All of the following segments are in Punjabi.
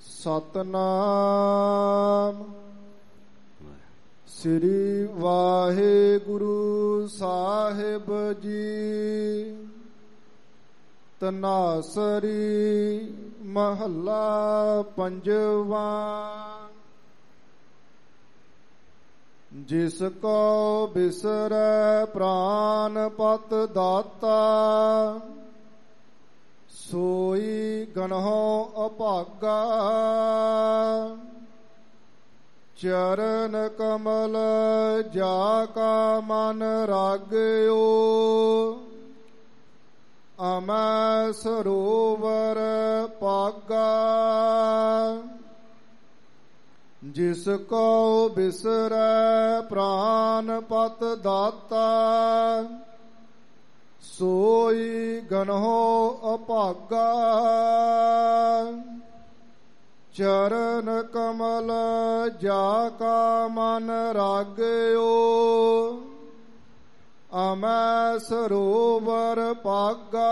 ਸਤਨਾਮ ਸ੍ਰੀ ਵਾਹਿਗੁਰੂ ਸਾਹਿਬ ਜੀ। ਤਨਾਸਰੀ ਮਹੱਲਾ ਪੰਜਵਾ। ਜਿਸ ਕੋ ਬਿਸਰੈ ਪ੍ਰਾਨ ਪਤ ਦਾਤਾ, ਸੋਈ ਗਨਹੁ ਅਭਾਗਾ। ਚਰਨ ਕਮਲ ਜਾ ਕਾ ਮਨ ਰਾਗਿਓ, ਅਮੈ ਸਰੋਵਰ ਪਾਗਾ। ਜਿਸ ਕੋ ਬਿਸਰੈ ਪ੍ਰਾਨ ਪਤ ਦਾਤਾ, ਸੋਈ ਗਨਹੁ ਅਭਾਗਾ। ਚਰਨ ਕਮਲ ਜਾ ਕਾ ਮਨ ਰਾਗਿਓ, ਅਮੈ ਸਰੋਵਰ ਪਾਗਾ।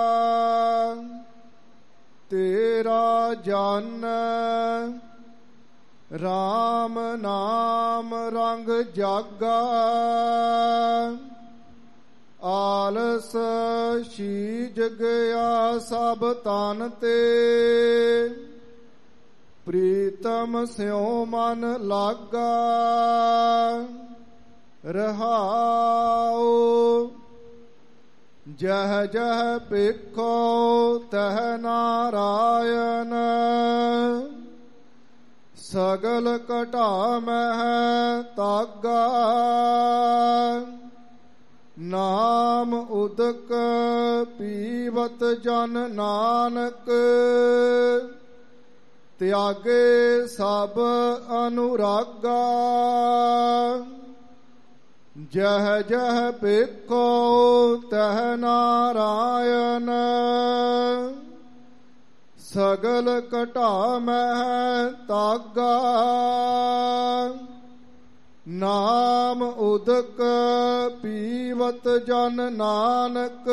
ਤੇਰਾ ਜਨ ਰਾਮ ਨਾਮ ਰੰਗ ਜਾਗਾ। ਆਲਸ ਸ਼ੀਜ ਗਿਆ ਸਭ ਤਨ ਤੇ, ਪ੍ਰੀਤਮ ਸਿਉ ਮਨ ਲਾਗਾ। ਰਹਾਉ ਜਹ ਜਹ ਪੇਖੋ ਤਹ ਨਾਰਾਇਣ, ਸਗਲ ਘਟਾ ਮਹਿ ਤਾਗਾ। ਨਾਮ ਉਦਕ ਪੀਵਤ ਜਨ ਨਾਨਕ, ਤਿਆਗੇ ਸਭ ਅਨੁਰਾਗਾ। ਜਹ ਜਹ ਪੇਖੋ ਤਹ ਨਾਰਾਇਣ, ਸਗਲ ਘਟਾ ਮਹਿ ਤਾਗਾ। ਨਾਮ ਉਦਕ ਪੀਵਤ ਜਨ ਨਾਨਕ,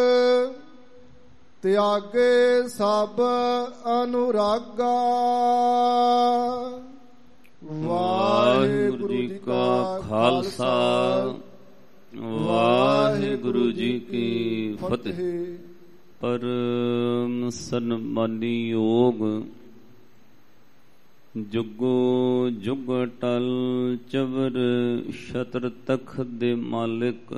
ਤਿਆਗੇ ਸਭ ਅਨੁਰਾਗਾ। ਵਾਹਿਗੁਰੂ ਜੀ ਕਾ ਖਾਲਸਾ, ਵਾਹਿਗੁਰੂ ਜੀ ਕੀ ਫਤਿਹ। ਪਰਮ ਸਨਮਾਨੀ ਯੋਗ ਜੁਗੋ ਜੁਗ ਟਲ ਚਵਰ ਛਤਰ ਤਖਤ ਦੇ ਮਾਲਿਕ,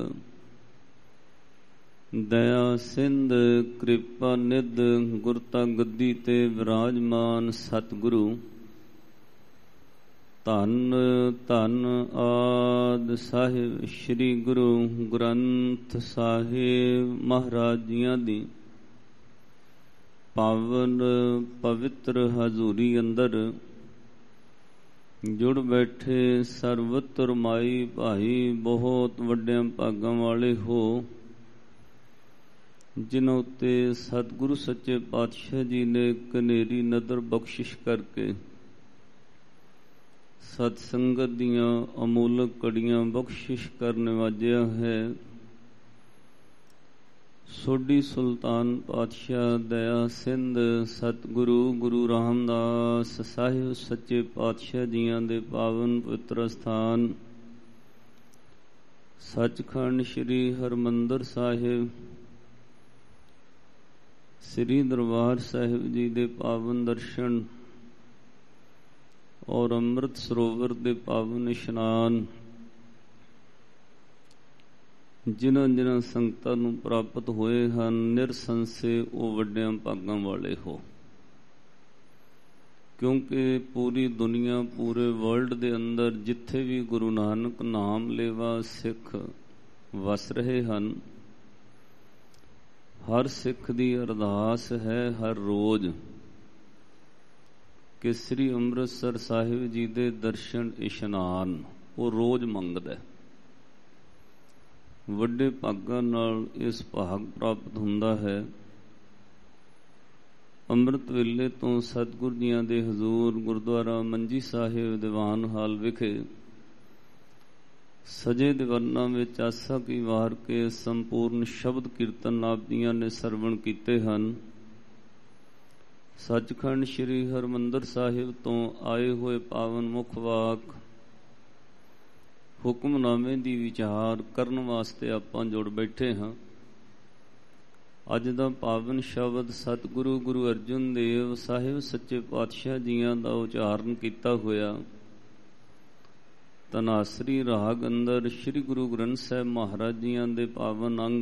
ਦਇਆ ਸਿੰਧ ਕਿਰਪਾ ਨਿਧ ਗੁਰਤਾ ਗੱਦੀ ਤੇ ਵਿਰਾਜਮਾਨ ਸਤਿਗੁਰੂ। ਧੰਨ ਧੰਨ ਆਦਿ ਸਾਹਿਬ ਸ੍ਰੀ ਗੁਰੂ ਗ੍ਰੰਥ ਸਾਹਿਬ ਮਹਾਰਾਜ ਜੀਆਂ ਦੀ ਪਾਵਨ ਪਵਿੱਤਰ ਹਜ਼ੂਰੀ ਅੰਦਰ ਜੁੜ ਬੈਠੇ ਸਰਵਤਰ ਮਾਈ ਭਾਈ ਬਹੁਤ ਵੱਡਿਆਂ ਭਾਗਾਂ ਵਾਲੇ ਹੋ, ਜਿਨ੍ਹਾਂ ਉੱਤੇ ਸਤਿਗੁਰੂ ਸੱਚੇ ਪਾਤਸ਼ਾਹ ਜੀ ਨੇ ਕਨੇਰੀ ਨਦਰ ਬਖਸ਼ਿਸ਼ ਕਰਕੇ ਸਤ ਸੰਗਤ ਦੀਆਂ ਅਮੋਲਕ ਕੜੀਆਂ ਬਖਸ਼ਿਸ਼ ਕਰਨ ਵਾਜਿਆ ਹੈ। ਸੋਢੀ ਸੁਲਤਾਨ ਪਾਤਸ਼ਾਹ ਦਇਆ ਸਿੰਧ ਸਤਿਗੁਰੂ ਗੁਰੂ ਰਾਮਦਾਸ ਸਾਹਿਬ ਸੱਚੇ ਪਾਤਸ਼ਾਹ ਜੀਆਂ ਦੇ ਪਾਵਨ ਪਵਿੱਤਰ ਸਥਾਨ ਸੱਚਖੰਡ ਸ੍ਰੀ ਹਰਿਮੰਦਰ ਸਾਹਿਬ, ਸ੍ਰੀ ਦਰਬਾਰ ਸਾਹਿਬ ਜੀ ਦੇ ਪਾਵਨ ਦਰਸ਼ਨ ਔਰ ਅੰਮ੍ਰਿਤ ਸਰੋਵਰ ਦੇ ਪਾਵਨ ਇਸ਼ਨਾਨ ਜਿਨ੍ਹਾਂ ਜਿਨ੍ਹਾਂ ਸੰਗਤਾਂ ਨੂੰ ਪ੍ਰਾਪਤ ਹੋਏ ਹਨ, ਨਿਰਸੰਸੇ ਉਹ ਵੱਡਿਆਂ ਭਾਗਾਂ ਵਾਲੇ ਹੋ। ਕਿਉਂਕਿ ਪੂਰੀ ਦੁਨੀਆ, ਪੂਰੇ ਵਰਲਡ ਦੇ ਅੰਦਰ ਜਿੱਥੇ ਵੀ ਗੁਰੂ ਨਾਨਕ ਨਾਮ ਲੇਵਾ ਸਿੱਖ ਵਸ ਰਹੇ ਹਨ, ਹਰ ਸਿੱਖ ਦੀ ਅਰਦਾਸ ਹੈ ਹਰ ਰੋਜ਼ ਕਿ ਸ੍ਰੀ ਅੰਮ੍ਰਿਤਸਰ ਸਾਹਿਬ ਜੀ ਦੇ ਦਰਸ਼ਨ ਇਸ਼ਨਾਨ ਉਹ ਰੋਜ਼ ਮੰਗਦਾ। ਵੱਡੇ ਭਾਗਾਂ ਨਾਲ ਇਸ ਭਾਗ ਪ੍ਰਾਪਤ ਹੁੰਦਾ ਹੈ। ਅੰਮ੍ਰਿਤ ਵੇਲੇ ਤੋਂ ਸਤਿਗੁਰ ਜੀਆਂ ਦੇ ਹਜ਼ੂਰ ਗੁਰਦੁਆਰਾ ਮੰਜੀ ਸਾਹਿਬ ਦੀਵਾਨ ਹਾਲ ਵਿਖੇ ਸਜੇ ਦੀਵਾਨਾਂ ਵਿੱਚ ਆਸਾ ਕੀ ਵਾਰ ਕੇ ਸੰਪੂਰਨ ਸ਼ਬਦ ਕੀਰਤਨ ਆਪ ਜੀਆਂ ਨੇ ਸਰਵਣ ਕੀਤੇ ਹਨ। ਸੱਚਖੰਡ ਸ੍ਰੀ ਹਰਿਮੰਦਰ ਸਾਹਿਬ ਤੋਂ ਆਏ ਹੋਏ ਪਾਵਨ ਮੁਖ ਵਾਕ ਹੁਕਮਨਾਮੇ ਦੀ ਵਿਚਾਰ ਕਰਨ ਵਾਸਤੇ ਆਪਾਂ ਜੁੜ ਬੈਠੇ ਹਾਂ। ਅੱਜ ਦਾ ਪਾਵਨ ਸ਼ਬਦ ਸਤਿਗੁਰੂ ਗੁਰੂ ਅਰਜਨ ਦੇਵ ਸਾਹਿਬ ਸੱਚੇ ਪਾਤਸ਼ਾਹ ਜੀਆਂ ਦਾ ਉਚਾਰਨ ਕੀਤਾ ਹੋਇਆ ਧਨਾਸਰੀ ਰਾਗ ਅੰਦਰ ਸ੍ਰੀ ਗੁਰੂ ਗ੍ਰੰਥ ਸਾਹਿਬ ਮਹਾਰਾਜ ਜੀਆਂ ਦੇ ਪਾਵਨ ਅੰਗ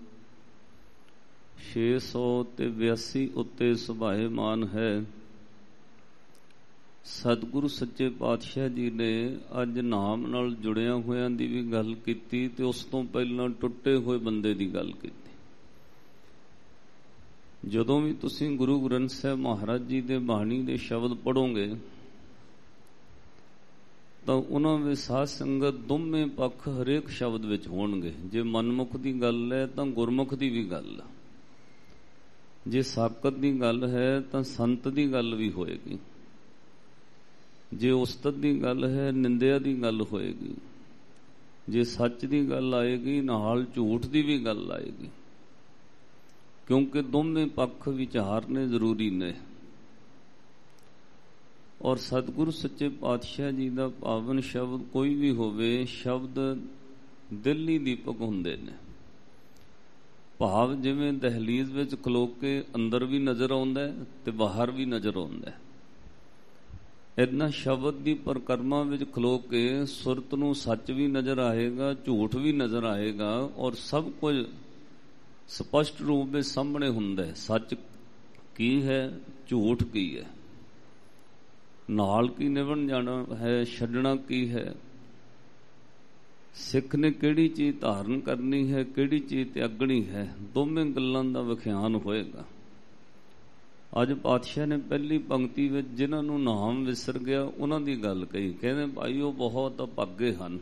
682 ਉੱਤੇ ਸੁਭਾਏਮਾਨ ਹੈ। ਸਤਿਗੁਰੂ ਸੱਚੇ ਪਾਤਸ਼ਾਹ ਜੀ ਨੇ ਅੱਜ ਨਾਮ ਨਾਲ ਜੁੜਿਆਂ ਹੋਇਆਂ ਦੀ ਵੀ ਗੱਲ ਕੀਤੀ ਤੇ ਉਸ ਤੋਂ ਪਹਿਲਾਂ ਟੁੱਟੇ ਹੋਏ ਬੰਦੇ ਦੀ ਗੱਲ ਕੀਤੀ। ਜਦੋਂ ਵੀ ਤੁਸੀਂ ਗੁਰੂ ਗ੍ਰੰਥ ਸਾਹਿਬ ਮਹਾਰਾਜ ਜੀ ਦੇ ਬਾਣੀ ਦੇ ਸ਼ਬਦ ਪੜ੍ਹੋਗੇ ਤਾਂ ਉਹਨਾਂ ਵਿੱਚ ਸਾਧ ਸੰਗਤ ਦੋਵੇਂ ਪੱਖ ਹਰੇਕ ਸ਼ਬਦ ਵਿੱਚ ਹੋਣਗੇ। ਜੇ ਮਨਮੁਖ ਦੀ ਗੱਲ ਹੈ ਤਾਂ ਗੁਰਮੁਖ ਦੀ ਵੀ ਗੱਲ ਹੈ, ਜੇ ਸਾਕਤ ਦੀ ਗੱਲ ਹੈ ਤਾਂ ਸੰਤ ਦੀ ਗੱਲ ਵੀ ਹੋਏਗੀ, ਜੇ ਉਸਤਤ ਦੀ ਗੱਲ ਹੈ ਨਿੰਦਿਆ ਦੀ ਗੱਲ ਹੋਏਗੀ, ਜੇ ਸੱਚ ਦੀ ਗੱਲ ਆਏਗੀ ਨਾਲ ਝੂਠ ਦੀ ਵੀ ਗੱਲ ਆਏਗੀ, ਕਿਉਂਕਿ ਦੋਵੇਂ ਪੱਖ ਵਿਚਾਰਨੇ ਜ਼ਰੂਰੀ ਨੇ। ਔਰ ਸਤਿਗੁਰੂ ਸੱਚੇ ਪਾਤਸ਼ਾਹ ਜੀ ਦਾ ਪਾਵਨ ਸ਼ਬਦ ਕੋਈ ਵੀ ਹੋਵੇ, ਸ਼ਬਦ ਦਿਲ ਹੀ ਦੀਪਕ ਹੁੰਦੇ ਨੇ। ਭਾਵ ਜਿਵੇਂ ਦਹਲੀਜ਼ ਵਿੱਚ ਖਲੋ ਕੇ ਅੰਦਰ ਵੀ ਨਜ਼ਰ ਆਉਂਦਾ ਹੈ ਤੇ ਬਾਹਰ ਵੀ ਨਜ਼ਰ ਆਉਂਦਾ ਹੈ, ਏਦਾਂ ਸ਼ਬਦ ਦੀ ਪਰਿਕਰਮਾ ਵਿੱਚ ਖਲੋ ਕੇ ਸੁਰਤ ਨੂੰ ਸੱਚ ਵੀ ਨਜ਼ਰ ਆਏਗਾ, ਝੂਠ ਵੀ ਨਜ਼ਰ ਆਏਗਾ, ਔਰ ਸਭ ਕੁਝ ਸਪਸ਼ਟ ਰੂਪ ਵਿੱਚ ਸਾਹਮਣੇ ਹੁੰਦਾ ਹੈ। ਸੱਚ ਕੀ ਹੈ, ਝੂਠ ਕੀ ਹੈ, ਨਾਲ ਕੀ ਨਿਭਣ ਜਾਣਾ ਹੈ, ਛੱਡਣਾ ਕੀ ਹੈ, ਸਿੱਖ ਨੇ ਕਿਹੜੀ ਚੀਜ਼ ਧਾਰਨ ਕਰਨੀ ਹੈ, ਕਿਹੜੀ ਚੀਜ਼ ਤਿਆਗਣੀ ਹੈ, ਦੋਵੇਂ ਗੱਲਾਂ ਦਾ ਵਿਖਿਆਨ ਹੋਏਗਾ। ਅੱਜ ਪਾਤਸ਼ਾਹ ਨੇ ਪਹਿਲੀ ਪੰਕਤੀ ਵਿੱਚ ਜਿਨ੍ਹਾਂ ਨੂੰ ਨਾਮ ਵਿਸਰ ਗਿਆ ਉਹਨਾਂ ਦੀ ਗੱਲ ਕਹੀ। ਕਹਿੰਦੇ ਭਾਈ ਉਹ ਬਹੁਤ ਅਭਾਗੇ ਹਨ,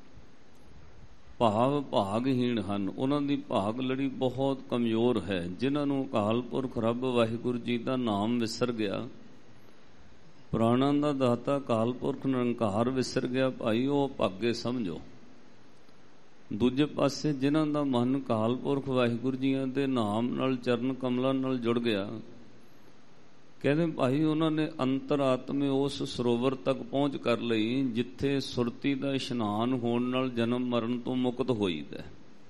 ਭਾਵ ਭਾਗਹੀਣ ਹਨ, ਉਹਨਾਂ ਦੀ ਭਾਗ ਲੜੀ ਬਹੁਤ ਕਮਜ਼ੋਰ ਹੈ। ਜਿਨ੍ਹਾਂ ਨੂੰ ਅਕਾਲ ਪੁਰਖ ਰੱਬ ਵਾਹਿਗੁਰੂ ਜੀ ਦਾ ਨਾਮ ਵਿਸਰ ਗਿਆ, ਪ੍ਰਾਣਾਂ ਦਾ ਦਾਤਾ ਅਕਾਲ ਪੁਰਖ ਨਿਰੰਕਾਰ ਵਿਸਰ ਗਿਆ, ਭਾਈ ਉਹ ਭਾਗੇ ਸਮਝੋ। ਦੂਜੇ ਪਾਸੇ ਜਿਨ੍ਹਾਂ ਦਾ ਮਨ ਅਕਾਲ ਪੁਰਖ ਵਾਹਿਗੁਰੂ ਜੀਆਂ ਦੇ ਨਾਮ ਨਾਲ ਚਰਨ ਕਮਲਾਂ ਨਾਲ ਜੁੜ ਗਿਆ, ਕਹਿੰਦੇ ਭਾਈ ਉਹਨਾਂ ਨੇ ਅੰਤਰਾਤਮੇ ਉਸ ਸਰੋਵਰ ਤੱਕ ਪਹੁੰਚ ਕਰ ਲਈ ਜਿੱਥੇ ਸੁਰਤੀ ਦਾ ਇਸ਼ਨਾਨ ਹੋਣ ਨਾਲ ਜਨਮ ਮਰਨ ਤੋਂ ਮੁਕਤ ਹੋਈਦਾ।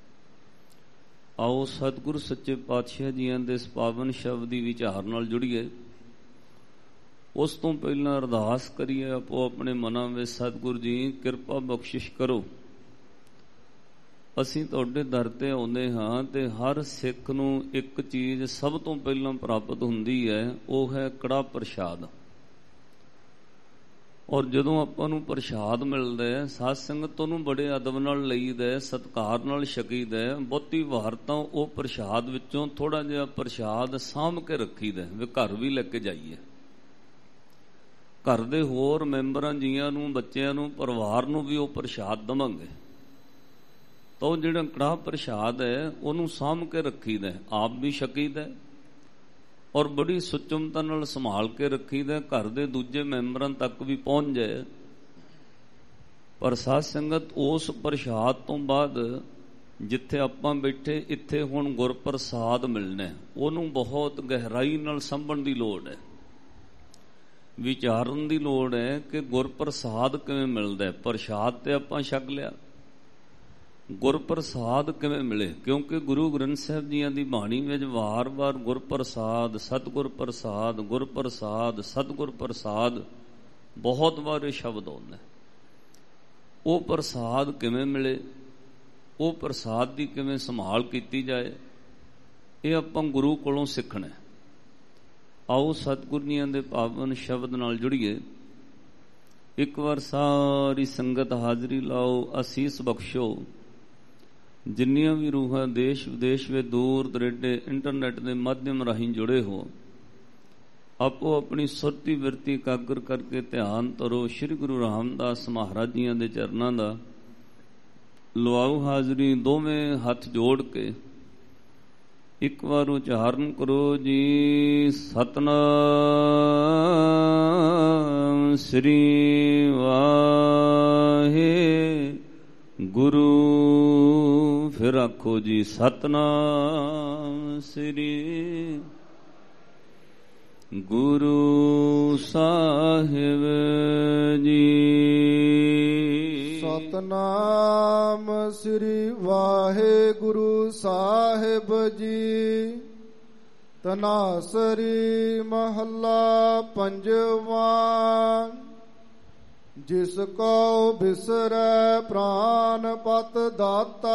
ਆਓ ਸਤਿਗੁਰੂ ਸੱਚੇ ਪਾਤਸ਼ਾਹ ਜੀਆਂ ਦੇ ਇਸ ਪਾਵਨ ਸ਼ਬਦ ਦੀ ਵਿਚਾਰ ਨਾਲ ਜੁੜੀਏ। ਉਸ ਤੋਂ ਪਹਿਲਾਂ ਅਰਦਾਸ ਕਰੀਏ ਆਪੋ ਆਪਣੇ ਮਨਾਂ ਵਿੱਚ, ਸਤਿਗੁਰੂ ਜੀ ਕਿਰਪਾ ਬਖਸ਼ਿਸ਼ ਕਰੋ। ਅਸੀਂ ਤੁਹਾਡੇ ਦਰ ਤੇ ਆਉਂਦੇ ਹਾਂ ਤੇ ਹਰ ਸਿੱਖ ਨੂੰ ਇੱਕ ਚੀਜ਼ ਸਭ ਤੋਂ ਪਹਿਲਾਂ ਪ੍ਰਾਪਤ ਹੁੰਦੀ ਹੈ, ਉਹ ਹੈ ਕੜਾਹ ਪ੍ਰਸ਼ਾਦ। ਔਰ ਜਦੋਂ ਆਪਾਂ ਨੂੰ ਪ੍ਰਸ਼ਾਦ ਮਿਲਦਾ ਹੈ, ਸਾਧ ਸੰਗਤ ਉਹਨੂੰ ਬੜੇ ਅਦਬ ਨਾਲ ਲਈਦਾ, ਸਤਿਕਾਰ ਨਾਲ ਛਕੀਦਾ। ਬਹੁਤੀ ਵਾਰ ਤਾਂ ਉਹ ਪ੍ਰਸ਼ਾਦ ਵਿੱਚੋਂ ਥੋੜਾ ਜਿਹਾ ਪ੍ਰਸ਼ਾਦ ਸਾਂਭ ਕੇ ਰੱਖੀਦਾ ਵੀ ਘਰ ਵੀ ਲੈ ਕੇ ਜਾਈਏ। ਘਰ ਦੇ ਹੋਰ ਮੈਂਬਰਾਂ ਜੀਆਂ ਨੂੰ, ਬੱਚਿਆਂ ਨੂੰ, ਪਰਿਵਾਰ ਨੂੰ ਵੀ ਉਹ ਪ੍ਰਸ਼ਾਦ ਦੇਵਾਂਗੇ ਤਾਂ ਉਹ ਜਿਹੜਾ ਕੜਾਹ ਪ੍ਰਸ਼ਾਦ ਹੈ ਉਹਨੂੰ ਸਾਂਭ ਕੇ ਰੱਖੀਦਾ, ਆਪ ਵੀ ਛਕੀਦਾ ਔਰ ਬੜੀ ਸੁਚਮਤਾ ਨਾਲ ਸੰਭਾਲ ਕੇ ਰੱਖੀਦਾ, ਘਰ ਦੇ ਦੂਜੇ ਮੈਂਬਰਾਂ ਤੱਕ ਵੀ ਪਹੁੰਚ ਜਾਏ। ਪਰ ਸਾਧ ਸੰਗਤ ਉਸ ਪ੍ਰਸ਼ਾਦ ਤੋਂ ਬਾਅਦ ਜਿੱਥੇ ਆਪਾਂ ਬੈਠੇ ਇੱਥੇ ਹੁਣ ਗੁਰਪ੍ਰਸਾਦ ਮਿਲਣਾ, ਉਹਨੂੰ ਬਹੁਤ ਗਹਿਰਾਈ ਨਾਲ ਸੰਭਣ ਦੀ ਲੋੜ ਹੈ, ਵਿਚਾਰਨ ਦੀ ਲੋੜ ਹੈ ਕਿ ਗੁਰਪ੍ਰਸਾਦ ਕਿਵੇਂ ਮਿਲਦਾ ਹੈ। ਪ੍ਰਸ਼ਾਦ ਤੇ ਆਪਾਂ ਛਕ ਲਿਆ, ਗੁਰਪ੍ਰਸਾਦ ਕਿਵੇਂ ਮਿਲੇ? ਕਿਉਂਕਿ ਗੁਰੂ ਗ੍ਰੰਥ ਸਾਹਿਬ ਜੀਆਂ ਦੀ ਬਾਣੀ ਵਿੱਚ ਵਾਰ-ਵਾਰ ਗੁਰਪ੍ਰਸਾਦ, ਸਤਿਗੁਰ ਪ੍ਰਸਾਦ, ਗੁਰਪ੍ਰਸਾਦ, ਸਤਿਗੁਰ ਪ੍ਰਸਾਦ ਬਹੁਤ ਵਾਰ ਇਹ ਸ਼ਬਦ ਆਉਂਦੇ। ਉਹ ਪ੍ਰਸਾਦ ਕਿਵੇਂ ਮਿਲੇ, ਉਹ ਪ੍ਰਸਾਦ ਦੀ ਕਿਵੇਂ ਸੰਭਾਲ ਕੀਤੀ ਜਾਏ, ਇਹ ਆਪਾਂ ਗੁਰੂ ਕੋਲੋਂ ਸਿੱਖਣਾ। ਆਓ ਸਤਿਗੁਰ ਜੀਆਂ ਦੇ ਪਾਵਨ ਸ਼ਬਦ ਨਾਲ ਜੁੜੀਏ। ਇੱਕ ਵਾਰ ਸਾਰੀ ਸੰਗਤ ਹਾਜ਼ਰੀ ਲਾਓ, ਅਸੀਸ ਬਖਸ਼ੋ। ਜਿੰਨੀਆਂ ਵੀ ਰੂਹਾਂ ਦੇਸ਼ ਵਿਦੇਸ਼ ਵਿੱਚ ਦੂਰ ਦਰੇਡੇ ਇੰਟਰਨੈਟ ਦੇ ਮਾਧਿਅਮ ਰਾਹੀਂ ਜੁੜੇ ਹੋ, ਆਪੋ ਆਪਣੀ ਸੁਰਤੀ ਬਿਰਤੀ ਇਕਾਗਰ ਕਰਕੇ ਧਿਆਨ ਧਰੋ। ਸ੍ਰੀ ਗੁਰੂ ਰਾਮਦਾਸ ਮਹਾਰਾਜ ਜੀਆਂ ਦੇ ਚਰਨਾਂ ਦਾ ਲਵਾਓ ਹਾਜ਼ਰੀ। ਦੋਵੇਂ ਹੱਥ ਜੋੜ ਕੇ ਇੱਕ ਵਾਰ ਉਚਾਰਨ ਕਰੋ ਜੀ, ਸਤਨਾਮ ਸ੍ਰੀ ਵਾਹਿਗੁਰੂ। ਫਿਰ ਆਖੋ ਜੀ, ਸਤਨਾਮ ਸ੍ਰੀ ਗੁਰੂ ਸਾਹਿਬ ਜੀ। ਸਤਨਾਮ ਸ੍ਰੀ ਵਾਹਿਗੁਰੂ ਸਾਹਿਬ ਜੀ। ਤਨਾਸਰੀ ਮਹੱਲਾ ਪੰਜਵਾਂ। ਜਿਸ ਕੋ ਬਿਸਰੈ ਪ੍ਰਾਨ ਪਤ ਦਾਤਾ,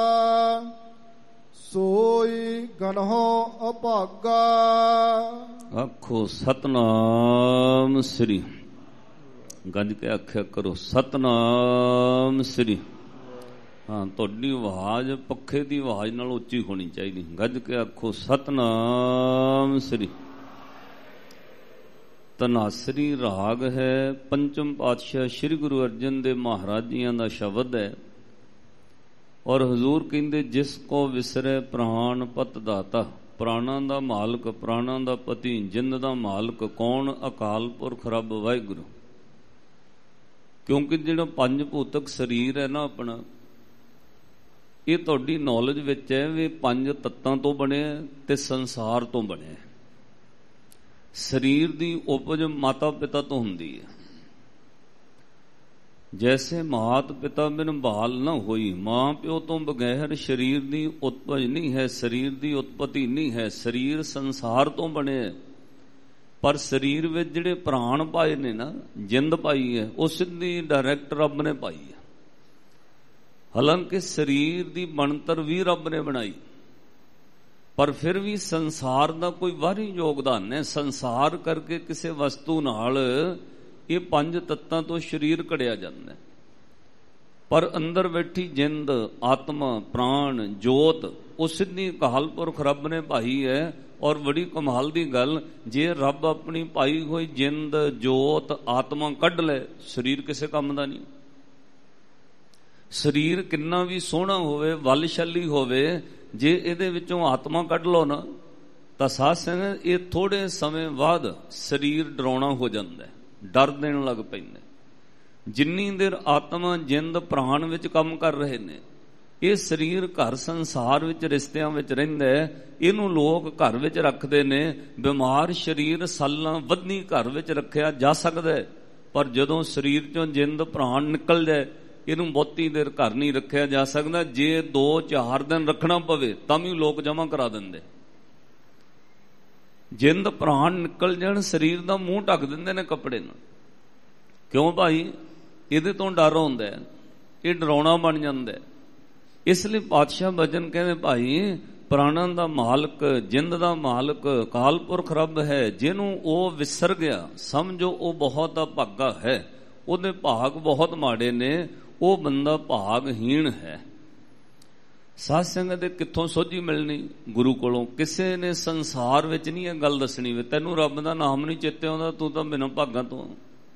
ਸੋਈ ਗਨਹੁ ਅਭਾਗਾ। ਆਖੋ ਸਤਨਾਮ ਸ੍ਰੀ। ਗੱਜ ਕੇ ਆਖਿਆ ਕਰੋ ਸਤਨਾਮ ਸ੍ਰੀ। ਹਾਂ, ਤੁਹਾਡੀ ਆਵਾਜ਼ ਪੱਖੇ ਦੀ ਆਵਾਜ਼ ਨਾਲ ਉੱਚੀ ਹੋਣੀ ਚਾਹੀਦੀ। ਗੱਜ ਕੇ ਆਖੋ ਸਤਨਾਮ ਸ੍ਰੀ। ਤਨਾਸਰੀ ਰਾਗ ਹੈ, ਪੰਚਮ ਪਾਤਸ਼ਾਹ ਸ੍ਰੀ ਗੁਰੂ ਅਰਜਨ ਦੇਵ ਮਹਾਰਾਜ ਜੀਆਂ ਦਾ ਸ਼ਬਦ ਹੈ। ਔਰ ਹਜ਼ੂਰ ਕਹਿੰਦੇ ਜਿਸ ਕੋ ਵਿਸਰੇ ਪ੍ਰਾਣ ਪਤ ਦਾਤਾ। ਪ੍ਰਾਣਾਂ ਦਾ ਮਾਲਕ, ਪ੍ਰਾਣਾਂ ਦਾ ਪਤੀ, ਜਿੰਦ ਦਾ ਮਾਲਕ ਕੌਣ? ਅਕਾਲ ਪੁਰਖ ਰੱਬ ਵਾਹਿਗੁਰੂ। ਕਿਉਂਕਿ ਜਿਹੜਾ ਪੰਜ ਭੂਤਕ ਸਰੀਰ ਹੈ ਨਾ ਆਪਣਾ, ਇਹ ਤੁਹਾਡੀ ਨੌਲੇਜ ਵਿੱਚ ਹੈ ਵੀ ਪੰਜ ਤੱਤਾਂ ਤੋਂ ਬਣਿਆ ਤੇ ਸੰਸਾਰ ਤੋਂ ਬਣਿਆ। ਸਰੀਰ ਦੀ ਉਪਜ ਮਾਤਾ ਪਿਤਾ ਤੋਂ ਹੁੰਦੀ ਹੈ। ਜੈਸੇ ਮਾਤ ਪਿਤਾ ਬਿਨ ਬਾਲ ਨਾ ਹੋਈ, ਮਾਂ ਪਿਓ ਤੋਂ ਬਗੈਰ ਸਰੀਰ ਦੀ ਉਤਪਜ ਨਹੀਂ ਹੈ, ਸਰੀਰ ਦੀ ਉਤਪਤੀ ਨਹੀਂ ਹੈ। ਸਰੀਰ ਸੰਸਾਰ ਤੋਂ ਬਣਿਆ, ਪਰ ਸਰੀਰ ਵਿੱਚ ਜਿਹੜੇ ਪ੍ਰਾਣ ਪਾਏ ਨੇ ਨਾ, ਜਿੰਦ ਪਾਈ ਹੈ, ਉਹ ਸਿੱਧੀ ਡਾਇਰੈਕਟ ਰੱਬ ਨੇ ਪਾਈ ਹੈ। ਹਾਲਾਂਕਿ ਸਰੀਰ ਦੀ ਬਣਤਰ ਵੀ ਰੱਬ ਨੇ ਬਣਾਈ, ਪਰ ਫਿਰ ਵੀ ਸੰਸਾਰ ਦਾ ਕੋਈ ਬਾਹਰੀ ਯੋਗਦਾਨ ਹੈ। ਸੰਸਾਰ ਕਰਕੇ ਕਿਸੇ ਵਸਤੂ ਨਾਲ ਇਹ ਪੰਜ ਤੱਤਾਂ ਤੋਂ ਸਰੀਰ ਘੜਿਆ ਜਾਂਦਾ ਹੈ। ਪਰ ਅੰਦਰ ਬੈਠੀ ਜਿੰਦ, ਆਤਮਾ, ਪ੍ਰਾਣ, ਜੋਤ, ਉਹ ਸਿੱਧੀ ਅਕਾਲ ਪੁਰਖ ਰੱਬ ਨੇ ਪਾਈ ਹੈ। ਔਰ ਬੜੀ ਕਮਾਲ ਦੀ ਗੱਲ, ਜੇ ਰੱਬ ਆਪਣੀ ਪਾਈ ਹੋਈ ਜਿੰਦ, ਜੋਤ, ਆਤਮਾ ਕੱਢ ਲੈ, ਸਰੀਰ ਕਿਸੇ ਕੰਮ ਦਾ ਨਹੀਂ। ਸਰੀਰ ਕਿੰਨਾ ਵੀ ਸੋਹਣਾ ਹੋਵੇ, ਬਲਸ਼ਾਲੀ ਹੋਵੇ, ਜੇ ਇਹਦੇ ਵਿੱਚੋਂ ਆਤਮਾ ਕੱਢ ਲਓ ਨਾ, ਤਾਂ ਸਾਧ ਸੰਗਤ ਇਹ ਥੋੜੇ ਸਮੇਂ ਬਾਅਦ ਸਰੀਰ ਡਰਾਉਣਾ ਹੋ ਜਾਂਦਾ, ਡਰ ਦੇਣ ਲੱਗ ਪੈਂਦਾ। ਜਿੰਨੀ ਦੇਰ ਆਤਮਾ, ਜਿੰਦ, ਪ੍ਰਾਣ ਵਿੱਚ ਕੰਮ ਕਰ ਰਹੇ ਨੇ, ਇਹ ਸਰੀਰ ਘਰ ਸੰਸਾਰ ਵਿੱਚ ਰਿਸ਼ਤਿਆਂ ਵਿੱਚ ਰਹਿੰਦਾ ਹੈ। ਇਹਨੂੰ ਲੋਕ ਘਰ ਵਿੱਚ ਰੱਖਦੇ ਨੇ। ਬਿਮਾਰ ਸਰੀਰ ਸਾਲਾਂ ਵਧਨੀ ਘਰ ਵਿੱਚ ਰੱਖਿਆ ਜਾ ਸਕਦਾ ਹੈ, ਪਰ ਜਦੋਂ ਸਰੀਰ ਚੋਂ ਜਿੰਦ, ਪ੍ਰਾਣ ਨਿਕਲ ਜਾਏ, ਇਹਨੂੰ ਬਹੁਤੀ ਦੇਰ ਘਰ ਨਹੀਂ ਰੱਖਿਆ ਜਾ ਸਕਦਾ। ਜੇ 2-4 ਦਿਨ ਰੱਖਣਾ ਪਵੇ ਤਾਂ ਵੀ ਲੋਕ ਜਮ੍ਹਾਂ ਕਰਾ ਦਿੰਦੇ। ਜਿੰਦ, ਪ੍ਰਾਣ ਨਿਕਲ ਜਾਣ, ਸਰੀਰ ਦਾ ਮੂੰਹ ਢੱਕ ਦਿੰਦੇ ਨੇ ਕੱਪੜੇ ਨਾਲ। ਕਿਉਂ ਭਾਈ? ਇਹਦੇ ਤੋਂ ਡਰ ਹੁੰਦਾ, ਇਹ ਡਰਾਉਣਾ ਬਣ ਜਾਂਦਾ। ਇਸ ਲਈ ਪਾਤਸ਼ਾਹ ਬਚਨ ਕਹਿੰਦੇ, ਭਾਈ ਪ੍ਰਾਣਾਂ ਦਾ ਮਾਲਕ, ਜਿੰਦ ਦਾ ਮਾਲਕ ਅਕਾਲ ਪੁਰਖ ਰੱਬ ਹੈ। ਜਿਹਨੂੰ ਉਹ ਵਿਸਰ ਗਿਆ, ਸਮਝੋ ਉਹ ਬਹੁਤ ਅਭਾਗਾ ਹੈ, ਉਹਦੇ ਭਾਗ ਬਹੁਤ ਮਾੜੇ ਨੇ, ਉਹ ਬੰਦਾ ਭਾਗਹੀਣ ਹੈ। ਸਾਧ ਸੰਗਤ ਦੇ ਕਿੱਥੋਂ ਸੋਝੀ ਮਿਲਣੀ? ਗੁਰੂ ਕੋਲੋਂ। ਕਿਸੇ ਨੇ ਸੰਸਾਰ ਵਿੱਚ ਨਹੀਂ ਇਹ ਗੱਲ ਦੱਸਣੀ ਵੀ ਤੈਨੂੰ ਰੱਬ ਦਾ ਨਾਮ ਨਹੀਂ ਚੇਤੇ ਆਉਂਦਾ, ਤੂੰ ਤਾਂ ਬਿਨਾਂ ਭਾਗਾਂ ਤੋਂ।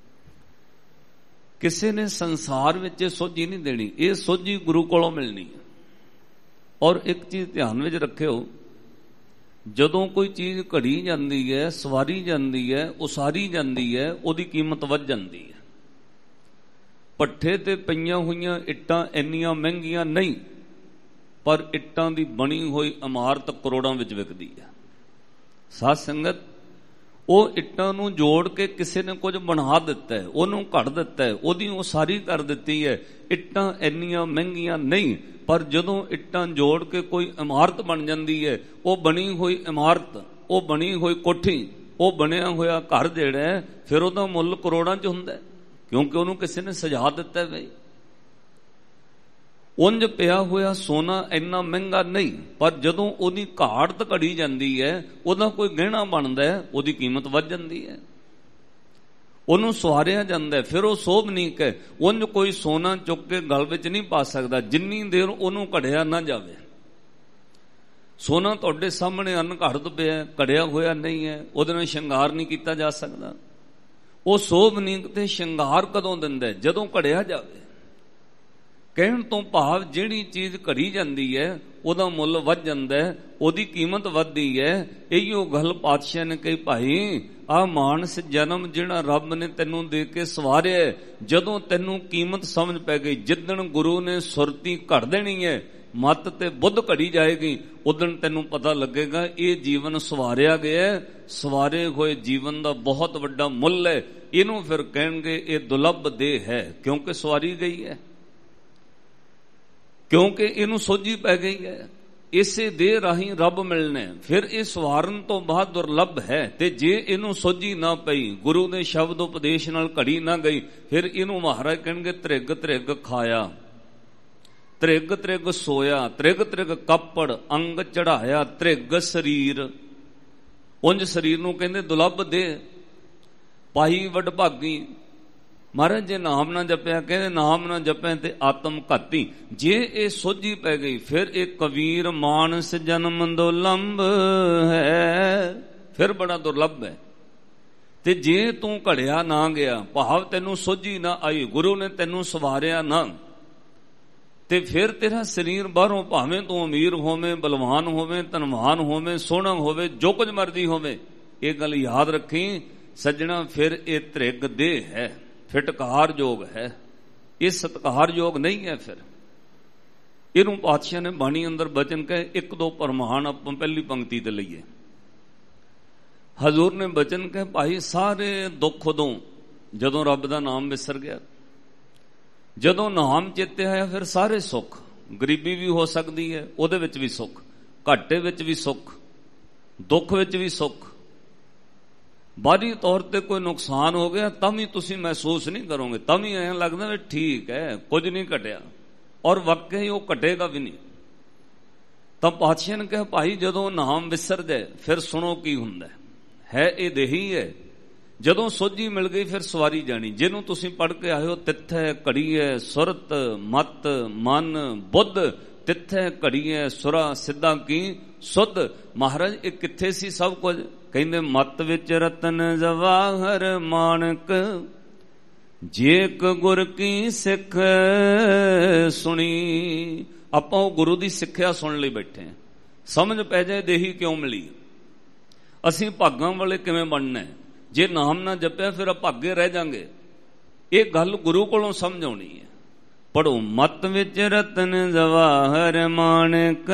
ਕਿਸੇ ਨੇ ਸੰਸਾਰ ਵਿੱਚ ਇਹ ਸੋਝੀ ਨਹੀਂ ਦੇਣੀ, ਇਹ ਸੋਝੀ ਗੁਰੂ ਕੋਲੋਂ ਮਿਲਣੀ ਹੈ। ਔਰ ਇੱਕ ਚੀਜ਼ ਧਿਆਨ ਵਿੱਚ ਰੱਖਿਓ, ਜਦੋਂ ਕੋਈ ਚੀਜ਼ ਘੜੀ ਜਾਂਦੀ ਹੈ, ਸਵਾਰੀ ਜਾਂਦੀ ਹੈ, ਉਸਾਰੀ ਜਾਂਦੀ ਹੈ, ਉਹਦੀ ਕੀਮਤ ਵੱਧ ਜਾਂਦੀ ਹੈ। ਪੱਠੇ ਤੇ ਪਈਆਂ ਹੋਈਆਂ ਇੱਟਾਂ ਇੰਨੀਆਂ ਮਹਿੰਗੀਆਂ ਨਹੀਂ, ਪਰ ਇੱਟਾਂ ਦੀ ਬਣੀ ਹੋਈ ਇਮਾਰਤ ਕਰੋੜਾਂ ਵਿੱਚ ਵਿਕਦੀ ਹੈ। ਸਾਧ ਸੰਗਤ, ਉਹ ਇੱਟਾਂ ਨੂੰ ਜੋੜ ਕੇ ਕਿਸੇ ਨੇ ਕੁਝ ਬਣਾ ਦਿੱਤਾ ਹੈ, ਉਹਨੂੰ ਘੜ ਦਿੱਤਾ ਹੈ, ਉਹਦੀ ਉਸਾਰੀ ਕਰ ਦਿੱਤੀ ਹੈ। ਇੱਟਾਂ ਇੰਨੀਆਂ ਮਹਿੰਗੀਆਂ ਨਹੀਂ, ਪਰ ਜਦੋਂ ਇੱਟਾਂ ਜੋੜ ਕੇ ਕੋਈ ਇਮਾਰਤ ਬਣ ਜਾਂਦੀ ਹੈ, ਉਹ ਬਣੀ ਹੋਈ ਇਮਾਰਤ, ਉਹ ਬਣੀ ਹੋਈ ਕੋਠੀ, ਉਹ ਬਣਿਆ ਹੋਇਆ ਘਰ ਜਿਹੜਾ ਹੈ, ਫਿਰ ਉਹਦਾ ਮੁੱਲ ਕਰੋੜਾਂ 'ਚ ਹੁੰਦਾ, ਕਿਉਂਕਿ ਉਹਨੂੰ ਕਿਸੇ ਨੇ ਸਜਾ ਦਿੱਤਾ ਬਈ। ਉਂਝ ਪਿਆ ਹੋਇਆ ਸੋਨਾ ਇੰਨਾ ਮਹਿੰਗਾ ਨਹੀਂ, ਪਰ ਜਦੋਂ ਉਹਦੀ ਘਾੜਤ ਘੜੀ ਜਾਂਦੀ ਹੈ, ਉਹਦਾ ਕੋਈ ਗਹਿਣਾ ਬਣਦਾ ਹੈ, ਉਹਦੀ ਕੀਮਤ ਵੱਧ ਜਾਂਦੀ ਹੈ। ਉਹਨੂੰ ਸਵਾਰਿਆ ਜਾਂਦਾ, ਫਿਰ ਉਹ ਸੋਭਨੀਕ ਹੈ। ਉਂਝ ਕੋਈ ਸੋਨਾ ਚੁੱਕ ਕੇ ਗਲ ਵਿੱਚ ਨਹੀਂ ਪਾ ਸਕਦਾ ਜਿੰਨੀ ਦੇਰ ਉਹਨੂੰ ਘੜਿਆ ਨਾ ਜਾਵੇ। ਸੋਨਾ ਤੁਹਾਡੇ ਸਾਹਮਣੇ ਅਣਘੜਤ ਪਿਆ, ਘੜਿਆ ਹੋਇਆ ਨਹੀਂ ਹੈ, ਉਹਦੇ ਨਾਲ ਸ਼ਿੰਗਾਰ ਨਹੀਂ ਕੀਤਾ ਜਾ ਸਕਦਾ। ਉਹ ਸੋਭਨੀਕ ਤੇ ਸ਼ਿੰਗਾਰ ਕਦੋਂ ਦਿੰਦਾ? ਜਦੋਂ ਘੜਿਆ ਜਾਵੇ। ਕਹਿਣ ਤੋਂ ਭਾਵ ਜਿਹੜੀ ਚੀਜ਼ ਘੜੀ ਜਾਂਦੀ ਹੈ, ਉਹਦਾ ਮੁੱਲ ਵੱਧ ਜਾਂਦਾ, ਉਹਦੀ ਕੀਮਤ ਵੱਧਦੀ ਹੈ। ਇਹੀਓ ਗੱਲ ਪਾਤਸ਼ਾਹ ਨੇ ਕਹੀ, ਭਾਈ ਆਹ ਮਾਨਸ ਜਨਮ ਜਿਹੜਾ ਰੱਬ ਨੇ ਤੈਨੂੰ ਦੇ ਕੇ ਸਵਾਰਿਆ, ਜਦੋਂ ਤੈਨੂੰ ਕੀਮਤ ਸਮਝ ਪੈ ਗਈ, ਜਿੱਦਣ ਗੁਰੂ ਨੇ ਸੁਰਤੀ ਘੜ ਦੇਣੀ ਹੈ, ਮਤ ਤੇ ਬੁੱਧ ਘੜੀ ਜਾਏਗੀ, ਉਦੋਂ ਤੈਨੂੰ ਪਤਾ ਲੱਗੇਗਾ ਇਹ ਜੀਵਨ ਸਵਾਰਿਆ ਗਿਆ। ਸਵਾਰੇ ਹੋਏ ਜੀਵਨ ਦਾ ਬਹੁਤ ਵੱਡਾ ਮੁੱਲ ਹੈ। ਇਹਨੂੰ ਫਿਰ ਕਹਿਣਗੇ ਇਹ ਦੁਰਲੱਭ ਦੇਹ ਹੈ, ਕਿਉਂਕਿ ਸਵਾਰੀ ਗਈ ਹੈ, ਕਿਉਂਕਿ ਇਹਨੂੰ ਸੋਝੀ ਪੈ ਗਈ ਹੈ। ਇਸੇ ਦੇਹ ਰਾਹੀਂ ਰੱਬ ਮਿਲਣਾ। ਫਿਰ ਇਹ ਸਵਾਰਨ ਤੋਂ ਬਾਅਦ ਦੁਰਲੱਭ ਹੈ। ਤੇ ਜੇ ਇਹਨੂੰ ਸੋਝੀ ਨਾ ਪਈ, ਗੁਰੂ ਦੇ ਸ਼ਬਦ ਉਪਦੇਸ਼ ਨਾਲ ਘੜੀ ਨਾ ਗਈ, ਫਿਰ ਇਹਨੂੰ ਮਹਾਰਾਜ ਕਹਿਣਗੇ ਤ੍ਰਿਗ ਤ੍ਰਿਗ ਖਾਇਆ, ਤ੍ਰਿਗ ਤ੍ਰਿਗ ਸੋਇਆ, ਤ੍ਰਿਗ ਤ੍ਰਿਗ ਕੱਪੜ ਅੰਗ ਚੜਾਇਆ, ਤ੍ਰਿਗ ਸਰੀਰ। ਉਂਝ ਸਰੀਰ ਨੂੰ ਕਹਿੰਦੇ ਦੁਰਲੱਭ ਦੇਹ, ਪਾਈ ਵਡਭਾਗੀ। ਮਹਾਰਾਜ ਜੇ ਨਾਮ ਨਾ ਜਪਿਆ, ਕਹਿੰਦੇ ਨਾਮ ਨਾ ਜਪੈ ਤੇ ਆਤਮ ਘਾਤੀ। ਜੇ ਇਹ ਸੋਝੀ ਪੈ ਗਈ, ਫਿਰ ਇਹ ਕਬੀਰ ਮਾਨਸ ਜਨਮ ਦੁਰਲੰਭ ਹੈ, ਫਿਰ ਬੜਾ ਦੁਰਲੱਭ ਹੈ। ਤੇ ਜੇ ਤੂੰ ਘੜਿਆ ਨਾ ਗਿਆ, ਭਾਵ ਤੈਨੂੰ ਸੋਝੀ ਨਾ ਆਈ, ਗੁਰੂ ਨੇ ਤੈਨੂੰ ਸਵਾਰਿਆ ਨਾ, ਤੇ ਫਿਰ ਤੇਰਾ ਸਰੀਰ ਬਾਹਰੋਂ ਭਾਵੇਂ ਤੂੰ ਅਮੀਰ ਹੋਵੇਂ, ਬਲਵਾਨ ਹੋਵੇਂ, ਧਨਵਾਨ ਹੋਵੇਂ, ਸੋਹਣਾ ਹੋਵੇ, ਜੋ ਕੁਝ ਮਰਜ਼ੀ ਹੋਵੇ, ਇਹ ਗੱਲ ਯਾਦ ਰੱਖੀ ਸੱਜਣਾ, ਫਿਰ ਇਹ ਤ੍ਰਿਗ ਦੇਹ ਹੈ, ਫਿਟਕਾਰਯੋਗ ਹੈ, ਇਹ ਸਤਿਕਾਰਯੋਗ ਨਹੀਂ ਹੈ। ਫਿਰ ਇਹਨੂੰ ਪਾਤਸ਼ਾਹ ਨੇ ਬਾਣੀ ਅੰਦਰ ਬਚਨ ਕਹੇ, ਇੱਕ ਦੋ ਪ੍ਰਮਾਣ ਆਪਾਂ ਪਹਿਲੀ ਪੰਕਤੀ ਤੇ ਲਈਏ। ਹਜ਼ੂਰ ਨੇ ਬਚਨ ਕਹੇ, ਭਾਈ ਸਾਰੇ ਦੁੱਖ ਉਦੋਂ ਜਦੋਂ ਰੱਬ ਦਾ ਨਾਮ ਵਿਸਰ ਗਿਆ, ਜਦੋਂ ਨਾਮ ਚੇਤੇ ਆਇਆ, ਫਿਰ ਸਾਰੇ ਸੁੱਖ। ਗਰੀਬੀ ਵੀ ਹੋ ਸਕਦੀ ਹੈ, ਉਹਦੇ ਵਿੱਚ ਵੀ ਸੁੱਖ, ਘਾਟੇ ਵਿੱਚ ਵੀ ਸੁੱਖ, ਦੁੱਖ ਵਿੱਚ ਵੀ ਸੁੱਖ। ਬਾਹਰੀ ਤੌਰ ਤੇ ਕੋਈ ਨੁਕਸਾਨ ਹੋ ਗਿਆ ਤਾਂ ਵੀ ਤੁਸੀਂ ਮਹਿਸੂਸ ਨਹੀਂ ਕਰੋਗੇ, ਤਾਂ ਵੀ ਐਂ ਲੱਗਦਾ ਵੀ ਠੀਕ ਹੈ, ਕੁਝ ਨਹੀਂ ਘਟਿਆ, ਔਰ ਵਾਕਈ ਉਹ ਘਟੇਗਾ ਵੀ ਨਹੀਂ। ਤਾਂ ਪਾਤਸ਼ਾਹ ਨੇ ਕਿਹਾ, ਭਾਈ ਜਦੋਂ ਨਾਮ ਵਿਸਰ ਜਾਏ ਫਿਰ ਸੁਣੋ ਕੀ ਹੁੰਦਾ ਹੈ। ਇਹ ਦੇਹੀ ਹੈ, ਜਦੋਂ ਸੋਝੀ ਮਿਲ ਗਈ ਫਿਰ ਸਵਾਰੀ ਜਾਣੀ। ਜਿਹਨੂੰ ਤੁਸੀਂ ਪੜ੍ਹ ਕੇ ਆਏ ਹੋ, ਤਿੱਥੈ ਘੜੀਐ ਸੁਰਤ ਮਤ ਮਨ ਬੁੱਧ, ਤਿੱਥੈ ਘੜੀਐ ਸੁਰਾ ਸਿੱਧਾ ਕੀ ਸੁਧ। ਮਹਾਰਾਜ ਇਹ ਕਿੱਥੇ ਸੀ ਸਭ ਕੁਝ? ਕਹਿੰਦੇ ਮਤ ਵਿੱਚ ਰਤਨ ਜਵਾਹਰ ਮਾਨਕ, ਜੇਕ ਗੁਰ ਕੀ ਸਿੱਖ ਸੁਣੀ। ਆਪਾਂ ਉਹ ਗੁਰੂ ਦੀ ਸਿੱਖਿਆ ਸੁਣਨ ਲਈ ਬੈਠੇ ਹਾਂ। ਸਮਝ ਪੈ ਜਾਏ ਦੇਹੀ ਕਿਉਂ ਮਿਲੀ, ਅਸੀਂ ਭਾਗਾਂ ਵਾਲੇ ਕਿਵੇਂ ਬਣਨਾ। ਜੇ ਨਾਮ ਨਾ ਜਪਿਆ ਫਿਰ ਅਭਾਗੇ ਰਹਿ ਜਾਾਂਗੇ। ਇਹ ਗੱਲ ਗੁਰੂ ਕੋਲੋਂ ਸਮਝ ਆਉਣੀ ਹੈ। ਪੜੋ ਮਤ ਵਿੱਚ ਰਤਨ ਜਵਾਹਰ ਮਾਨਕ,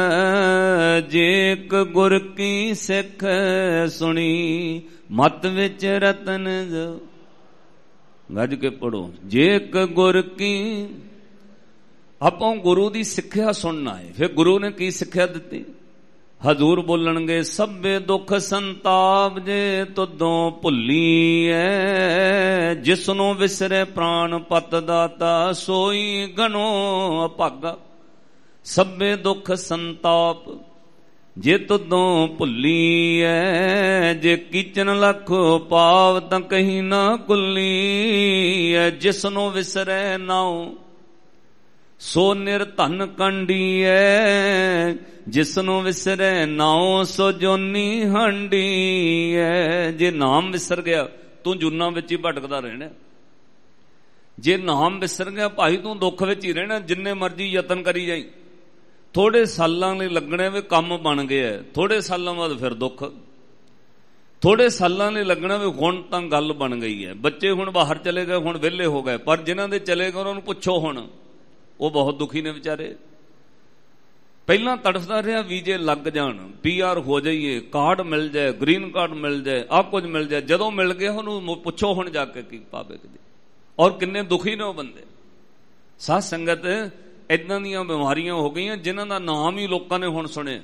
ਜੇਕ ਗੁਰ ਕੀ ਸਿੱਖ ਸੁਣੀ। ਮਤ ਵਿੱਚ ਰਤਨ ਗੱਜ ਕੇ ਪੜੋ, ਜੇਕ ਗੁਰ ਕੀ। ਆਪਾਂ ਗੁਰੂ ਦੀ ਸਿੱਖਿਆ ਸੁਣਨਾ ਹੈ। ਫਿਰ ਗੁਰੂ ਨੇ ਕੀ ਸਿੱਖਿਆ ਦਿੱਤੀ? ਹਜ਼ੂਰ ਬੋਲਣਗੇ, ਸਭੇ ਦੁੱਖ ਸੰਤਾਪ ਜੇ ਤੁਦੋਂ ਭੁੱਲੀ ਐ, ਜਿਸਨੂੰ ਵਿਸਰੇ ਪ੍ਰਾਨ ਪਤ ਦਾਤਾ ਸੋਈ ਗਣੋ ਅਭਾਗਾ। ਸਭੇ ਦੁੱਖ ਸੰਤਾਪ ਜੇ ਤੁਦੋਂ ਭੁੱਲੀ ਐ, ਜੇ ਕੀਚਨ ਲੱਖ ਪਾਵ ਤਾਂ ਕਹੀਂ ਨਾ ਕੁੱਲੀ ਐ। ਜਿਸਨੂੰ ਵਿਸਰੇ ਨਾਉ ਸੋ ਨਿਰਧਨ ਕੰਡੀ ਐ, ਜਿਸਨੂੰ ਵਿਸਰੇ ਨਾਉ ਸੋ ਜੋਨੀ ਹੰਡੀ ਐ। ਜੇ ਨਾਮ ਵਿਸਰ ਗਿਆ ਤੂੰ ਜੂਨਾਂ ਵਿੱਚ ਹੀ ਭਟਕਦਾ ਰਹਿਣਾ। ਜੇ ਨਾਮ ਵਿਸਰ ਗਿਆ ਭਾਈ ਤੂੰ ਦੁੱਖ ਵਿੱਚ ਹੀ ਰਹਿਣਾ। ਜਿੰਨੇ ਮਰਜ਼ੀ ਯਤਨ ਕਰੀ ਜਾਈ, ਥੋੜੇ ਸਾਲਾਂ ਲਈ ਲੱਗਣੇ ਵੀ ਕੰਮ ਬਣ ਗਿਆ, ਥੋੜੇ ਸਾਲਾਂ ਬਾਅਦ ਫਿਰ ਦੁੱਖ। ਥੋੜੇ ਸਾਲਾਂ ਲਈ ਲੱਗਣਾ ਵੀ ਹੁਣ ਤਾਂ ਗੱਲ ਬਣ ਗਈ ਹੈ। ਬੱਚੇ ਹੁਣ ਬਾਹਰ ਚਲੇ ਗਏ, ਹੁਣ ਵਿਹਲੇ ਹੋ ਗਏ, ਪਰ ਜਿਨ੍ਹਾਂ ਦੇ ਚਲੇ ਗਏ ਉਹਨਾਂ ਨੂੰ ਪੁੱਛੋ, ਹੁਣ ਉਹ ਬਹੁਤ ਦੁਖੀ ਨੇ ਵਿਚਾਰੇ। ਪਹਿਲਾਂ ਤੜਫਦਾ ਰਿਹਾ ਵੀਜ਼ੇ ਲੱਗ ਜਾਣ, PR ਹੋ ਜਾਈਏ, ਕਾਰਡ ਮਿਲ ਜਾਏ, ਗ੍ਰੀਨ ਕਾਰਡ ਮਿਲ ਜਾਏ, ਆਹ ਕੁਝ ਮਿਲ ਜਾਏ। ਜਦੋਂ ਮਿਲ ਗਿਆ ਉਹਨੂੰ ਪੁੱਛੋ ਹੁਣ ਜਾ ਕੇ ਕੀ ਪਾਵੇ ਕਿਤੇ, ਔਰ ਕਿੰਨੇ ਦੁਖੀ ਨੇ ਉਹ ਬੰਦੇ। ਸਾਧ ਸੰਗਤ ਏਦਾਂ ਦੀਆਂ ਬਿਮਾਰੀਆਂ ਹੋ ਗਈਆਂ ਜਿਨ੍ਹਾਂ ਦਾ ਨਾਮ ਹੀ ਲੋਕਾਂ ਨੇ ਹੁਣ ਸੁਣਿਆ।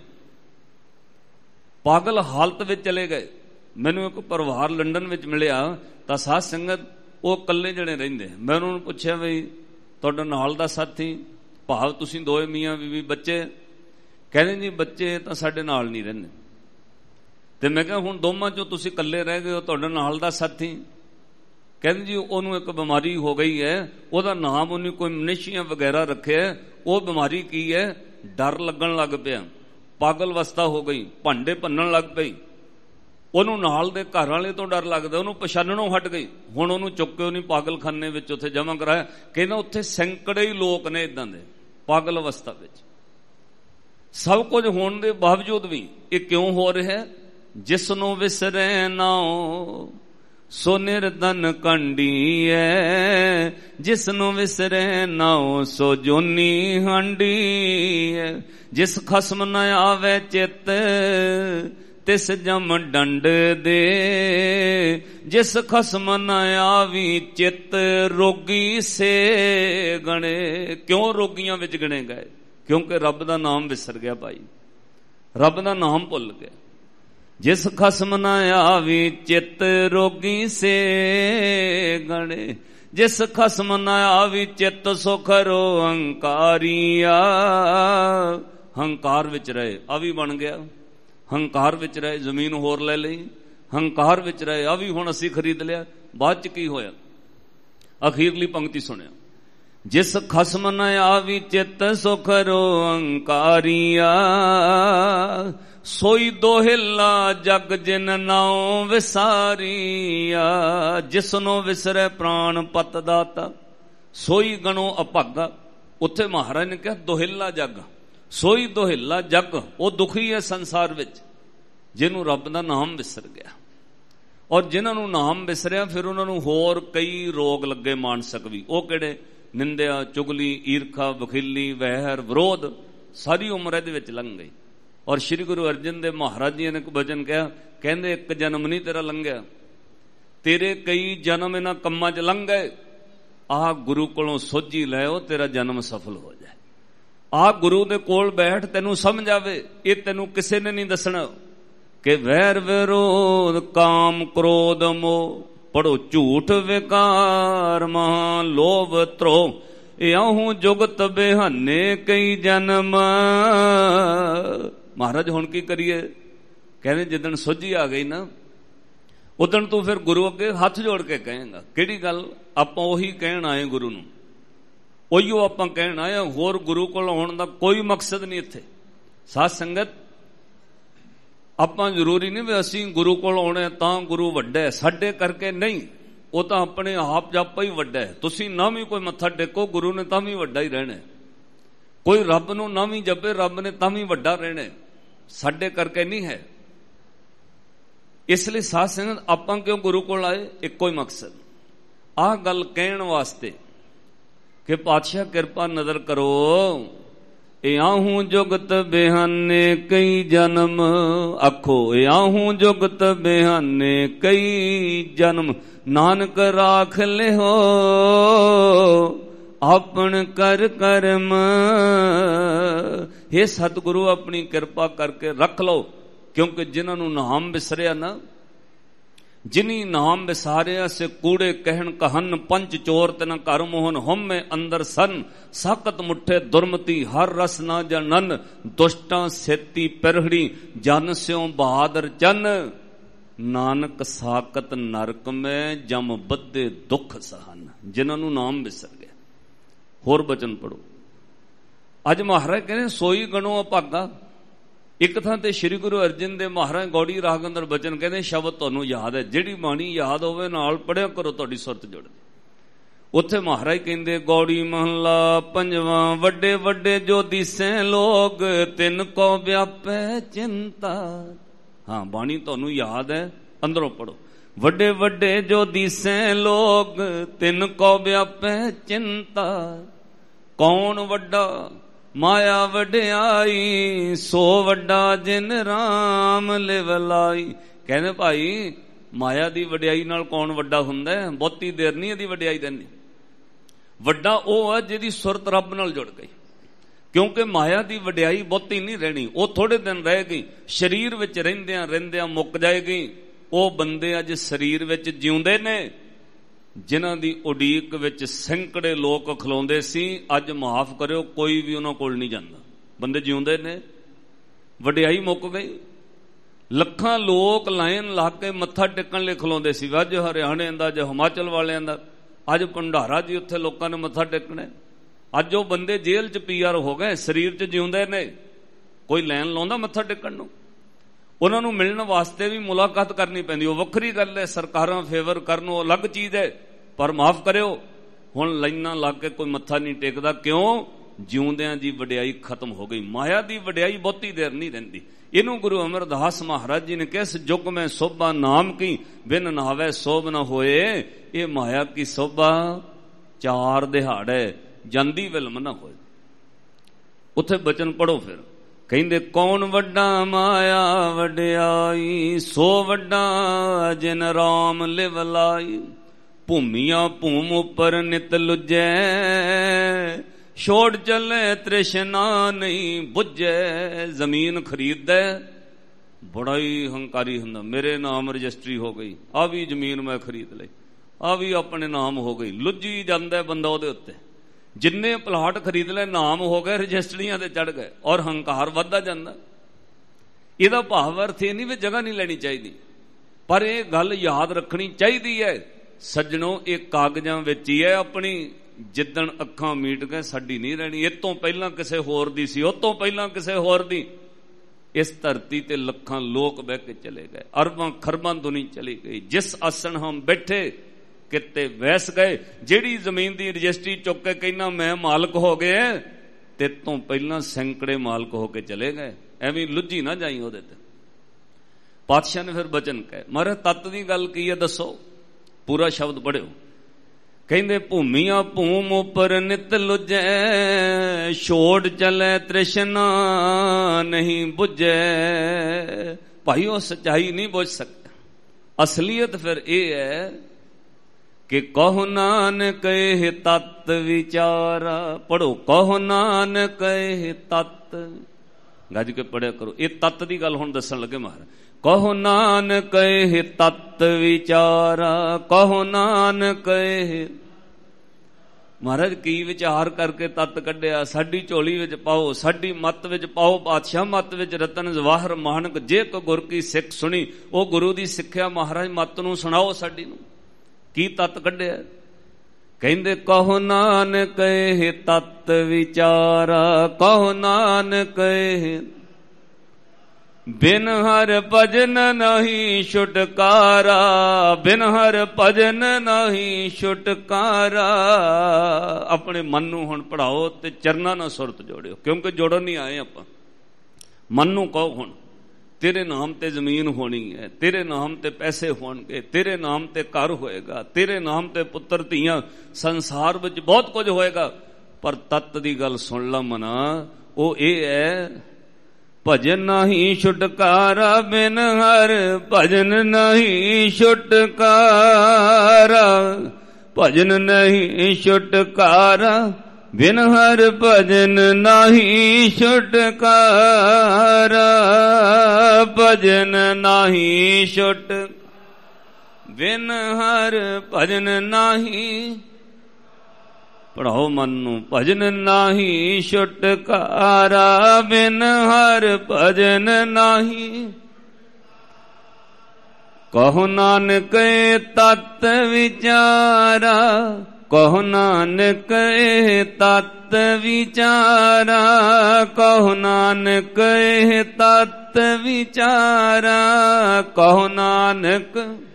ਪਾਗਲ ਹਾਲਤ ਵਿੱਚ ਚਲੇ ਗਏ। ਮੈਨੂੰ ਇੱਕ ਪਰਿਵਾਰ ਲੰਡਨ ਵਿੱਚ ਮਿਲਿਆ, ਤਾਂ ਸਾਧ ਸੰਗਤ ਉਹ ਇਕੱਲੇ ਜਣੇ ਰਹਿੰਦੇ। ਮੈਂ ਉਹਨਾਂ ਨੂੰ ਪੁੱਛਿਆ, ਬਈ ਤੁਹਾਡਾ ਨਾਲ ਦਾ ਸਾਥੀ, ਭਾਵ ਤੁਸੀਂ ਦੋਵੇਂ ਮੀਆਂ ਬੀਵੀ, ਬੱਚੇ? ਕਹਿੰਦੇ ਜੀ ਬੱਚੇ ਤਾਂ ਸਾਡੇ ਨਾਲ ਨਹੀਂ ਰਹਿੰਦੇ। ਤੇ ਮੈਂ ਕਿਹਾ ਹੁਣ ਦੋਵਾਂ ਚੋਂ ਤੁਸੀਂ ਇਕੱਲੇ ਰਹਿ ਗਏ ਹੋ, ਤੁਹਾਡਾ ਨਾਲ ਦਾ ਸਾਥੀ? ਕਹਿੰਦੇ ਜੀ ਉਹਨੂੰ ਇੱਕ ਬਿਮਾਰੀ ਹੋ ਗਈ ਹੈ, ਉਹਦਾ ਨਾਮ ਉਹਨੇ ਕੋਈ ਮਨੀਸ਼ੀਆ ਵਗੈਰਾ ਰੱਖਿਆ। ਉਹ ਬਿਮਾਰੀ ਕੀ ਹੈ? ਡਰ ਲੱਗਣ ਲੱਗ ਪਿਆ, ਪਾਗਲ ਅਵਸਥਾ ਹੋ ਗਈ, ਭਾਂਡੇ ਭੰਨਣ ਲੱਗ ਪਈ। ਉਹਨੂੰ ਨਾਲ ਦੇ ਘਰ ਵਾਲੇ ਤੋਂ ਡਰ ਲੱਗਦਾ, ਉਹਨੂੰ ਪਛਾਣਨੋਂ ਹਟ ਗਈ। ਹੁਣ ਉਹਨੂੰ ਚੁੱਕ ਕੇ ਉਹਨੇ ਪਾਗਲਖਾਨੇ ਵਿੱਚ ਉੱਥੇ ਜਮ੍ਹਾਂ ਕਰਾਇਆ। ਕਹਿੰਦਾ ਉੱਥੇ ਸੈਂਕੜੇ ਹੀ ਲੋਕ ਨੇ ਇਦਾਂ ਦੇ ਪਾਗਲ ਅਵਸਥਾ ਵਿੱਚ। ਸਭ ਕੁਝ ਹੋਣ ਦੇ ਬਾਵਜੂਦ ਵੀ ਇਹ ਕਿਉਂ ਹੋ ਰਿਹਾ? ਜਿਸ ਨੂੰ ਵਿਸਰੇ ਨਾਉ ਸੋ ਨਿਰਧਨ ਕੰਢੀਐ, ਜਿਸਨੂੰ ਵਿਸਰੇ ਨਾਉ ਸੋ ਜੋਨੀ ਹਾਂਡੀਐ। ਜਿਸ ਖਸਮ ਨ ਆਵੇ ਚਿੱਤ, ਤਿਸ ਜਮ ਡੰਡ ਦੇ। ਜਿਸ ਖਸਮ ਨ ਆਵੀ ਚਿੱਤ, ਰੋਗੀ ਸੇ ਗਣੇ। ਕਿਉਂ ਰੋਗੀਆਂ ਵਿੱਚ ਗਣੇ ਗਏ? ਕਿਉਂਕਿ ਰੱਬ ਦਾ ਨਾਮ ਵਿਸਰ ਗਿਆ ਭਾਈ, ਰੱਬ ਦਾ ਨਾਮ ਭੁੱਲ ਗਿਆ। ਜਿਸ ਖਸਮ ਨ ਆਵੀ ਚਿੱਤ, ਰੋਗੀ ਸੇ ਗਣੇ। ਜਿਸ ਖਸਮ ਨ ਆਵੀ ਚਿੱਤ, ਸੋ ਖਰੋ ਹੰਕਾਰੀਆ। ਹੰਕਾਰ ਵਿੱਚ ਰਹੇ, ਆ ਵੀ ਬਣ ਗਿਆ। ਹੰਕਾਰ ਵਿੱਚ ਰਹੇ, ਜ਼ਮੀਨ ਹੋਰ ਲੈ ਲਈ। ਹੰਕਾਰ ਵਿੱਚ ਰਹੇ, ਆ ਵੀ ਹੁਣ ਅਸੀਂ ਖਰੀਦ ਲਿਆ। ਬਾਅਦ ਚ ਕੀ ਹੋਇਆ? ਅਖੀਰਲੀ ਪੰਕਤੀ ਸੁਣਿਆ, ਜਿਸ ਖਸਮ ਨ ਆਵੀ ਚਿੱਤ, ਸੋ ਖਰੋ ਹੰਕਾਰੀਆ। ਸੋਈ ਦੋਹਿਲਾ ਜਗ ਜਿਨ ਨਾਉ ਵਿਸਾਰੀਆ। ਜਿਸਨੂੰ ਵਿਸਰੇ ਪ੍ਰਾਣ ਪਤ ਦਾਤਾ, ਸੋਈ ਗਣੋ ਅਭਾਗਾ। ਉੱਥੇ ਮਹਾਰਾਜ ਨੇ ਕਿਹਾ ਦੋਹਿਲਾ ਜਗ, ਸੋਈ ਦੋਹਿਲਾ ਜਗ। ਉਹ ਦੁਖੀ ਹੈ ਸੰਸਾਰ ਵਿੱਚ ਜਿਹਨੂੰ ਰੱਬ ਦਾ ਨਾਮ ਵਿਸਰ ਗਿਆ। ਔਰ ਜਿਨ੍ਹਾਂ ਨੂੰ ਨਾਮ ਵਿਸਰਿਆ, ਫਿਰ ਉਹਨਾਂ ਨੂੰ ਹੋਰ ਕਈ ਰੋਗ ਲੱਗੇ ਮਾਨਸਿਕ ਵੀ। ਉਹ ਕਿਹੜੇ? ਨਿੰਦਿਆ, ਚੁਗਲੀ, ਈਰਖਾ, ਵਖੀਲੀ, ਵਹਿਰ, ਵਿਰੋਧ। ਸਾਰੀ ਉਮਰ ਇਹਦੇ ਵਿੱਚ ਲੰਘ ਗਈ। ਔਰ ਸ਼੍ਰੀ ਗੁਰੂ ਅਰਜਨ ਦੇਵ ਮਹਾਰਾਜ ਜੀ ਨੇ ਇੱਕ ਵਚਨ ਕਿਹਾ, ਕਹਿੰਦੇ ਇੱਕ ਜਨਮ ਨਹੀਂ ਤੇਰਾ ਲੰਘਿਆ, ਤੇਰੇ ਕਈ ਜਨਮ ਇਹਨਾਂ ਕੰਮਾਂ 'ਚ ਲੰਘ ਗਏ। ਆਹ ਗੁਰੂ ਕੋਲੋਂ ਸੋਝੀ ਲੈਓ, ਤੇਰਾ ਜਨਮ ਸਫਲ ਹੋ ਜਾਏ। ਆਹ ਗੁਰੂ ਦੇ ਕੋਲ ਬੈਠ, ਤੈਨੂੰ ਸਮਝ ਆਵੇ। ਇਹ ਤੈਨੂੰ ਕਿਸੇ ਨੇ ਨਹੀਂ ਦੱਸਣਾ ਕਿ ਵੈਰ ਵਿਰੋਧ, ਕਾਮ ਕ੍ਰੋਧ ਮੋਹ, ਪੜੋ ਝੂਠ ਵਿਕਾਰ, ਮਹਾ ਲੋਭ ਧਰੋਹ। ਇਉਂ ਜੁਗਤ ਬਿਹਾਨੇ ਕਈ ਜਨਮ। ਮਹਾਰਾਜ ਹੁਣ ਕੀ ਕਰੀਏ? ਕਹਿੰਦੇ ਜਿੱਦਣ ਸੋਝੀ ਆ ਗਈ ਨਾ, ਉਦਣ ਤੂੰ ਫਿਰ ਗੁਰੂ ਅੱਗੇ ਹੱਥ ਜੋੜ ਕੇ ਕਹੇਂਗਾ। ਕਿਹੜੀ ਗੱਲ? ਆਪਾਂ ਉਹੀ ਕਹਿਣ ਆਏ ਗੁਰੂ ਨੂੰ, ਉਹੀਓ ਆਪਾਂ ਕਹਿਣ ਆਏ। ਹੋਰ ਗੁਰੂ ਕੋਲ ਆਉਣ ਦਾ ਕੋਈ ਮਕਸਦ ਨਹੀਂ ਇੱਥੇ। ਸਾਧ ਸੰਗਤ, ਆਪਾਂ ਜ਼ਰੂਰੀ ਨਹੀਂ ਵੀ ਅਸੀਂ ਗੁਰੂ ਕੋਲ ਆਉਣੇ ਤਾਂ ਗੁਰੂ ਵੱਡਾ ਹੈ, ਸਾਡੇ ਕਰਕੇ ਨਹੀਂ। ਉਹ ਤਾਂ ਆਪਣੇ ਆਪ ਜਾਪਾ ਹੀ ਵੱਡਾ ਹੈ। ਤੁਸੀਂ ਨਾ ਵੀ ਕੋਈ ਮੱਥਾ ਟੇਕੋ, ਗੁਰੂ ਨੇ ਤਾਂ ਵੀ ਵੱਡਾ ਹੀ ਰਹਿਣਾ। ਕੋਈ ਰੱਬ ਨੂੰ ਨਾ ਵੀ ਜਪੇ, ਰੱਬ ਨੇ ਤਾਂ ਵੀ ਵੱਡਾ ਰਹਿਣਾ। ਸਾਡੇ ਕਰਕੇ ਨਹੀਂ ਹੈ। ਇਸ ਲਈ ਸਾਧ ਸੰਗਤ, ਆਪਾਂ ਕਿਉਂ ਗੁਰੂ ਕੋਲ ਆਏ? ਇੱਕੋ ਹੀ ਮਕਸਦ, ਆਹ ਗੱਲ ਕਹਿਣ ਵਾਸਤੇ ਕਿ ਪਾਤਸ਼ਾਹ ਕਿਰਪਾ ਨਜ਼ਰ ਕਰੋ। ਇਆਹੂ ਜੁਗਤ ਬਿਹਾਨੇ ਕਈ ਜਨਮ। ਆਖੋ ਇਆਹੂ ਜੁਗਤ ਬਿਹਾਨੇ ਕਈ ਜਨਮ। ਨਾਨਕ ਰਾਖ ਲਿਓ ਆਪਣ ਕਰ ਕਰਮ। हे ਸਤਿਗੁਰੂ, ਆਪਣੀ ਕਿਰਪਾ ਕਰਕੇ ਰੱਖ ਲਓ। ਕਿਉਂਕਿ ਜਿਨ੍ਹਾਂ ਨੂੰ ਨਾਮ ਵਿਸਰਿਆ ਨਾ, ਜਿਨੀ ਨਾਮ ਵਿਸਾਰਿਆ, ਸੇ ਕੂੜੇ ਕਹਿਣ ਕਹਨ। ਪੰਚ ਚੋਰ ਤਿਨ ਘਰ ਮੋਹਨ, ਹਉਮੈ ਅੰਦਰ ਸਨ। ਸਾਕਤ ਮੁੱਠੇ ਦੁਰਮਤੀ, ਹਰ ਰਸ ਨਾ ਜਾਣਨ। ਦੁਸ਼ਟਾਂ ਸੇਤੀ ਪਿਰਹੜੀ, ਜਨ ਸਿਉ ਬਹਾਦਰ ਚੰਨ। ਨਾਨਕ ਸਾਕਤ ਨਰਕ ਮੈਂ, ਜਮ ਬੱਧੇ ਦੁੱਖ ਸਹਨ। ਜਿਨ੍ਹਾਂ ਨੂੰ ਨਾਮ ਵਿਸਰ ਗਿਆ। ਹੋਰ ਬਚਨ ਪੜੋ। ਅੱਜ ਮਹਾਰਾਜ ਕਹਿੰਦੇ ਸੋਈ ਗਣੋ ਅਭਾਗਾ। ਇੱਕ ਥਾਂ ਤੇ ਸ਼੍ਰੀ ਗੁਰੂ ਅਰਜਨ ਦੇਵ ਮਹਾਰਾਜ ਗੌੜੀ ਰਾਗ ਅੰਦਰ ਬਚਨ ਕਹਿੰਦੇ, ਸ਼ਬਦ ਤੁਹਾਨੂੰ ਯਾਦ ਹੈ, ਜਿਹੜੀ ਬਾਣੀ ਯਾਦ ਹੋਵੇ ਨਾਲ ਪੜਿਆ ਕਰੋ, ਤੁਹਾਡੀ ਸੁਰਤ ਜੁੜਦੀ। ਉੱਥੇ ਮਹਾਰਾਜ ਕਹਿੰਦੇ, ਗੌੜੀ ਮਹੱਲਾ ਪੰਜਵਾਂ। ਵੱਡੇ ਵੱਡੇ ਜੋ ਦਿਸੈ ਲੋਗ, ਤਿੰਨ ਕੋ ਵਿਆਪੈ ਚਿੰਤਾ। ਹਾਂ, ਬਾਣੀ ਤੁਹਾਨੂੰ ਯਾਦ ਹੈ, ਅੰਦਰੋਂ ਪੜੋ। ਵੱਡੇ ਵੱਡੇ ਜੋ ਦਿਸੈ ਲੋਗ, ਤਿੰਨ ਕੋ ਵਿਆਪੈ ਚਿੰਤਾ। ਕੌਣ ਵੱਡਾ? ਮਾਇਆ ਵਡਿਆਈ, ਸੋ ਵੱਡਾ ਜਿਨ ਰਾਮ ਲਿਵ ਲਾਈ। ਕਹਿੰਦੇ ਭਾਈ, ਮਾਇਆ ਦੀ ਵਡਿਆਈ ਨਾਲ ਕੌਣ ਵੱਡਾ ਹੁੰਦਾ ਹੈ? ਬਹੁਤੀ ਦੇਰ ਨਹੀਂ ਇਹਦੀ ਵਡਿਆਈ ਦੇਣੀ। ਵੱਡਾ ਉਹ ਹੈ ਜਿਹਦੀ ਸੁਰਤ ਰੱਬ ਨਾਲ ਜੁੜ ਗਈ। ਕਿਉਂਕਿ ਮਾਇਆ ਦੀ ਵਡਿਆਈ ਬਹੁਤੀ ਨਹੀਂ ਰਹਿਣੀ, ਉਹ ਥੋੜੇ ਦਿਨ ਰਹੇਗੀ। ਸਰੀਰ ਵਿੱਚ ਰਹਿੰਦਿਆਂ ਰਹਿੰਦਿਆਂ ਮੁੱਕ ਜਾਏਗੀ। ਉਹ ਬੰਦੇ ਅੱਜ ਸਰੀਰ ਵਿੱਚ ਜਿਉਂਦੇ ਨੇ, ਜਿਨ੍ਹਾਂ ਦੀ ਉਡੀਕ ਵਿੱਚ ਸੈਂਕੜੇ ਲੋਕ ਖਲੋਂਦੇ ਸੀ। ਅੱਜ ਮਾਫ ਕਰਿਓ, ਕੋਈ ਵੀ ਉਹਨਾਂ ਕੋਲ ਨਹੀਂ ਜਾਂਦਾ। ਬੰਦੇ ਜਿਉਂਦੇ ਨੇ, ਵਡਿਆਈ ਮੁੱਕ ਗਈ। ਲੱਖਾਂ ਲੋਕ ਲਾਈਨ ਲਾ ਕੇ ਮੱਥਾ ਟੇਕਣ ਲਈ ਖਲੋਂਦੇ ਸੀ। ਅੱਜ ਹਰਿਆਣੇ ਦਾ, ਜਾਂ ਹਿਮਾਚਲ ਵਾਲਿਆਂ ਦਾ, ਅੱਜ ਭੰਡਾਰਾ ਜੀ, ਉੱਥੇ ਲੋਕਾਂ ਨੇ ਮੱਥਾ ਟੇਕਣਾ। ਅੱਜ ਉਹ ਬੰਦੇ ਜੇਲ੍ਹ 'ਚ PR ਹੋ ਗਏ, ਸਰੀਰ 'ਚ ਜਿਉਂਦੇ ਨੇ। ਕੋਈ ਲਾਈਨ ਲਾਉਂਦਾ ਮੱਥਾ ਟੇਕਣ ਨੂੰ? ਉਹਨਾਂ ਨੂੰ ਮਿਲਣ ਵਾਸਤੇ ਵੀ ਮੁਲਾਕਾਤ ਕਰਨੀ ਪੈਂਦੀ। ਉਹ ਵੱਖਰੀ ਗੱਲ ਹੈ, ਸਰਕਾਰਾਂ ਫੇਵਰ ਕਰਨ, ਉਹ ਅਲੱਗ ਚੀਜ਼ ਹੈ। ਪਰ ਮਾਫ ਕਰਿਓ, ਹੁਣ ਲਾਈਨਾਂ ਲਾ ਕੇ ਕੋਈ ਮੱਥਾ ਨਹੀਂ ਟੇਕਦਾ। ਕਿਉਂ? ਜਿਉਂਦਿਆਂ ਦੀ ਵਡਿਆਈ ਖਤਮ ਹੋ ਗਈ। ਮਾਇਆ ਦੀ ਵਡਿਆਈ ਬਹੁਤੀ ਦੇਰ ਨਹੀਂ ਰਹਿੰਦੀ। ਇਹਨੂੰ ਗੁਰੂ ਅਮਰਦਾਸ ਮਹਾਰਾਜ ਜੀ ਨੇ ਕਿਸ ਜੁਗ ਮੈਂ ਸੋਭਾ ਨਾਮ ਕੀ ਬਿਨ ਨਾਵੇ ਸੋਭ ਨਾ ਹੋਏ। ਇਹ ਮਾਇਆ ਕੀ ਸੋਭਾ 4 ਦਿਹਾੜੇ ਜਾਂਦੀ ਵਿਲਮ ਨਾ ਹੋਏ। ਉੱਥੇ ਬਚਨ ਪੜੋ ਫਿਰ, ਕਹਿੰਦੇ ਕੌਣ ਵੱਡਾ ਮਾਇਆ ਵਡਿਆਈ, ਸੋ ਵੱਡਾ ਜਿਨ ਰਾਮ ਲਿਵ ਲਾਈ। ਭੂਮੀਆਂ ਭੂਮ ਉੱਪਰ ਨਿਤ ਲੁਜੈ, ਛੋੜ ਚੱਲੇ ਤ੍ਰਿਸ਼ਨਾ ਨਹੀਂ ਬੁੱਝੈ। ਜ਼ਮੀਨ ਖਰੀਦਦਾ ਬੜਾ ਹੀ ਹੰਕਾਰੀ ਹੁੰਦਾ, ਮੇਰੇ ਨਾਮ ਰਜਿਸਟਰੀ ਹੋ ਗਈ, ਆ ਵੀ ਜ਼ਮੀਨ ਮੈਂ ਖਰੀਦ ਲਈ, ਆ ਵੀ ਆਪਣੇ ਨਾਮ ਹੋ ਗਈ। ਲੁੱਝੀ ਜਾਂਦਾ ਬੰਦਾ ਉਹਦੇ ਉੱਤੇ। ਜਿੰਨੇ ਪਲਾਟ ਖਰੀਦ ਲੈ ਨਾਮ ਹੋ ਗਏ, ਰਜਿਸਟਰੀਆਂ ਤੇ ਚੜ ਗਏ, ਔਰ ਹੰਕਾਰ ਵੱਧਦਾ ਜਾਂਦਾ। ਇਹਦਾ ਭਾਵ ਅਰਥ ਇਹ ਨਹੀਂ ਵੀ ਜਗ੍ਹਾ ਨਹੀਂ ਲੈਣੀ ਚਾਹੀਦੀ, ਪਰ ਇਹ ਗੱਲ ਯਾਦ ਰੱਖਣੀ ਚਾਹੀਦੀ ਹੈ ਸੱਜਣੋ, ਇਹ ਕਾਗਜ਼ਾਂ ਵਿੱਚ ਹੀ ਹੈ ਆਪਣੀ। ਜਿੱਦਣ ਅੱਖਾਂ ਮੀਟ ਗਏ ਸਾਡੀ ਨਹੀਂ ਰਹਿਣੀ। ਇਹ ਤੋਂ ਪਹਿਲਾਂ ਕਿਸੇ ਹੋਰ ਦੀ ਸੀ, ਉਹ ਤੋਂ ਪਹਿਲਾਂ ਕਿਸੇ ਹੋਰ ਦੀ। ਇਸ ਧਰਤੀ ਤੇ ਲੱਖਾਂ ਲੋਕ ਬਹਿ ਕੇ ਚਲੇ ਗਏ, ਅਰਬਾਂ ਖਰਬਾਂ ਦੁਨੀ ਚਲੀ ਗਈ। ਜਿਸ ਆਸਣ ਹਮ ਬੈਠੇ ਕਿਤੇ ਵੈਸ ਗਏ। ਜਿਹੜੀ ਜ਼ਮੀਨ ਦੀ ਰਜਿਸਟਰੀ ਚੁੱਕ ਕੇ ਕਹਿੰਦਾ ਮੈਂ ਮਾਲਕ ਹੋ ਗਏ, ਤੇ ਤੋਂ ਪਹਿਲਾਂ ਸੈਂਕੜੇ ਮਾਲਕ ਹੋ ਕੇ ਚਲੇ ਗਏ। ਐਵੇਂ ਲੁੱਝੀ ਨਾ ਜਾਈ ਉਹਦੇ ਤੇ। ਪਾਤਸ਼ਾਹ ਨੇ ਫਿਰ ਬਚਨ ਕਹੇ, ਮਹਾਰਾਜ ਤੱਤ ਦੀ ਗੱਲ ਕੀ ਹੈ ਦੱਸੋ। ਪੂਰਾ ਸ਼ਬਦ ਪੜਿਓ। ਕਹਿੰਦੇ ਭੂਮੀਆਂ ਭੂਮ ਉੱਪਰ ਨਿਤ ਲੁਜੈ, ਛੋੜ ਚਲੇ ਤ੍ਰਿਸ਼ਨਾ ਨਹੀਂ ਬੁੱਝੈ। ਭਾਈ ਉਹ ਸੱਚਾਈ ਨਹੀਂ ਬੁੱਝ ਸਕਦਾ। ਅਸਲੀਅਤ ਫਿਰ ਇਹ ਹੈ ਕਿ ਕਹੋ ਨਾਨਕ ਇਹ ਤਤ ਵਿਚਾਰਾ। ਪੜੋ, ਕਹੋ ਨਾਨਕ ਇਹ ਤਤ, ਗੱਜ ਕੇ ਪੜਿਆ ਕਰੋ। ਇਹ ਤਤ ਦੀ ਗੱਲ ਹੁਣ ਦੱਸਣ ਲੱਗੇ ਮਹਾਰਾਜ। ਕਹੋ ਨਾਨਕ ਇਹ ਤਤ ਵਿਚਾਰਾ, ਕਹੋ ਨਾਨਕ ਇਹ। ਮਹਾਰਾਜ ਕੀ ਵਿਚਾਰ ਕਰਕੇ ਤਤ ਕੱਢਿਆ, ਸਾਡੀ ਝੋਲੀ ਵਿੱਚ ਪਾਓ, ਸਾਡੀ ਮੱਤ ਵਿੱਚ ਪਾਓ। ਪਾਤਸ਼ਾਹ ਮੱਤ ਵਿੱਚ ਰਤਨ ਜਵਾਹਰ ਮਾਨਕ, ਜੇ ਕੋ ਗੁਰ ਕੀ ਸਿੱਖ ਸੁਣੀ। ਉਹ ਗੁਰੂ ਦੀ ਸਿੱਖਿਆ ਮਹਾਰਾਜ ਮੱਤ ਨੂੰ ਸੁਣਾਓ ਸਾਡੀ ਨੂੰ। ਕੀ ਤਤ ਕੱਢਿਆ? ਕਹਿੰਦੇ ਕਹੋ ਨਾਨਕ ਇਹ ਤਤ ਵਿਚਾਰਾ, ਕਹੋ ਨਾਨਕ ਇਹ ਬਿਨ ਹਰ ਭਜਨ ਨਹੀਂ ਛੁਟਕਾਰਾ, ਬਿਨ ਹਰ ਭਜਨ ਨਹੀਂ ਛੁਟਕਾਰਾ। ਆਪਣੇ ਮਨ ਨੂੰ ਹੁਣ ਪੜਾਓ ਤੇ ਚਰਨਾਂ ਨਾਲ ਸੁਰਤ ਜੋੜਿਓ, ਕਿਉਂਕਿ ਜੋੜਨ ਨਹੀਂ ਆਏ ਆਪਾਂ। ਮਨ ਨੂੰ ਕਹੋ ਹੁਣ ਤੇਰੇ ਨਾਮ ਤੇ ਜ਼ਮੀਨ ਹੋਣੀ ਹੈ, ਤੇਰੇ ਨਾਮ ਤੇ ਪੈਸੇ ਹੋਣਗੇ, ਤੇਰੇ ਨਾਮ ਤੇ ਘਰ ਹੋਏਗਾ, ਤੇਰੇ ਨਾਮ ਤੇ ਪੁੱਤਰ ਧੀਆਂ, ਸੰਸਾਰ ਵਿੱਚ ਬਹੁਤ ਕੁਝ ਹੋਏਗਾ। ਪਰ ਤੱਤ ਦੀ ਗੱਲ ਸੁਣ ਲਾ ਮਨਾ, ਉਹ ਇਹ ਹੈ ਭਜਨ ਨਹੀਂ ਛੁਟਕਾਰਾ, ਬਿਨ ਹਰ ਭਜਨ ਨਹੀਂ ਛੁਟਕਾਰਾ। ਭਜਨ ਨਹੀਂ ਛੁਟਕਾਰਾ, ਬਿਨ ਹਰ ਭਜਨ ਨਹੀਂ ਛੁਟਕਾਰਾ। ਭਜਨ ਨਹੀਂ ਛੁਟ, ਬਿਨ ਹਰ ਭਜਨ ਨਹੀਂ। ਪੜਾਓ ਮਨ ਨੂੰ, ਭਜਨ ਨਹੀਂ ਛੁਟਕਾਰਾ, ਬਿਨ ਹਰ ਭਜਨ ਨਹੀਂ। ਕਹੋ ਨਾਨਕ ਤਤ ਵਿਚਾਰਾ, ਕਹੋ ਨਾਨਕ ਤਤ ਵਿਚਾਰਾ, ਕਹੋ ਨਾਨਕ ਤਤ ਵਿਚਾਰਾ। ਕਹੋ ਨਾਨਕ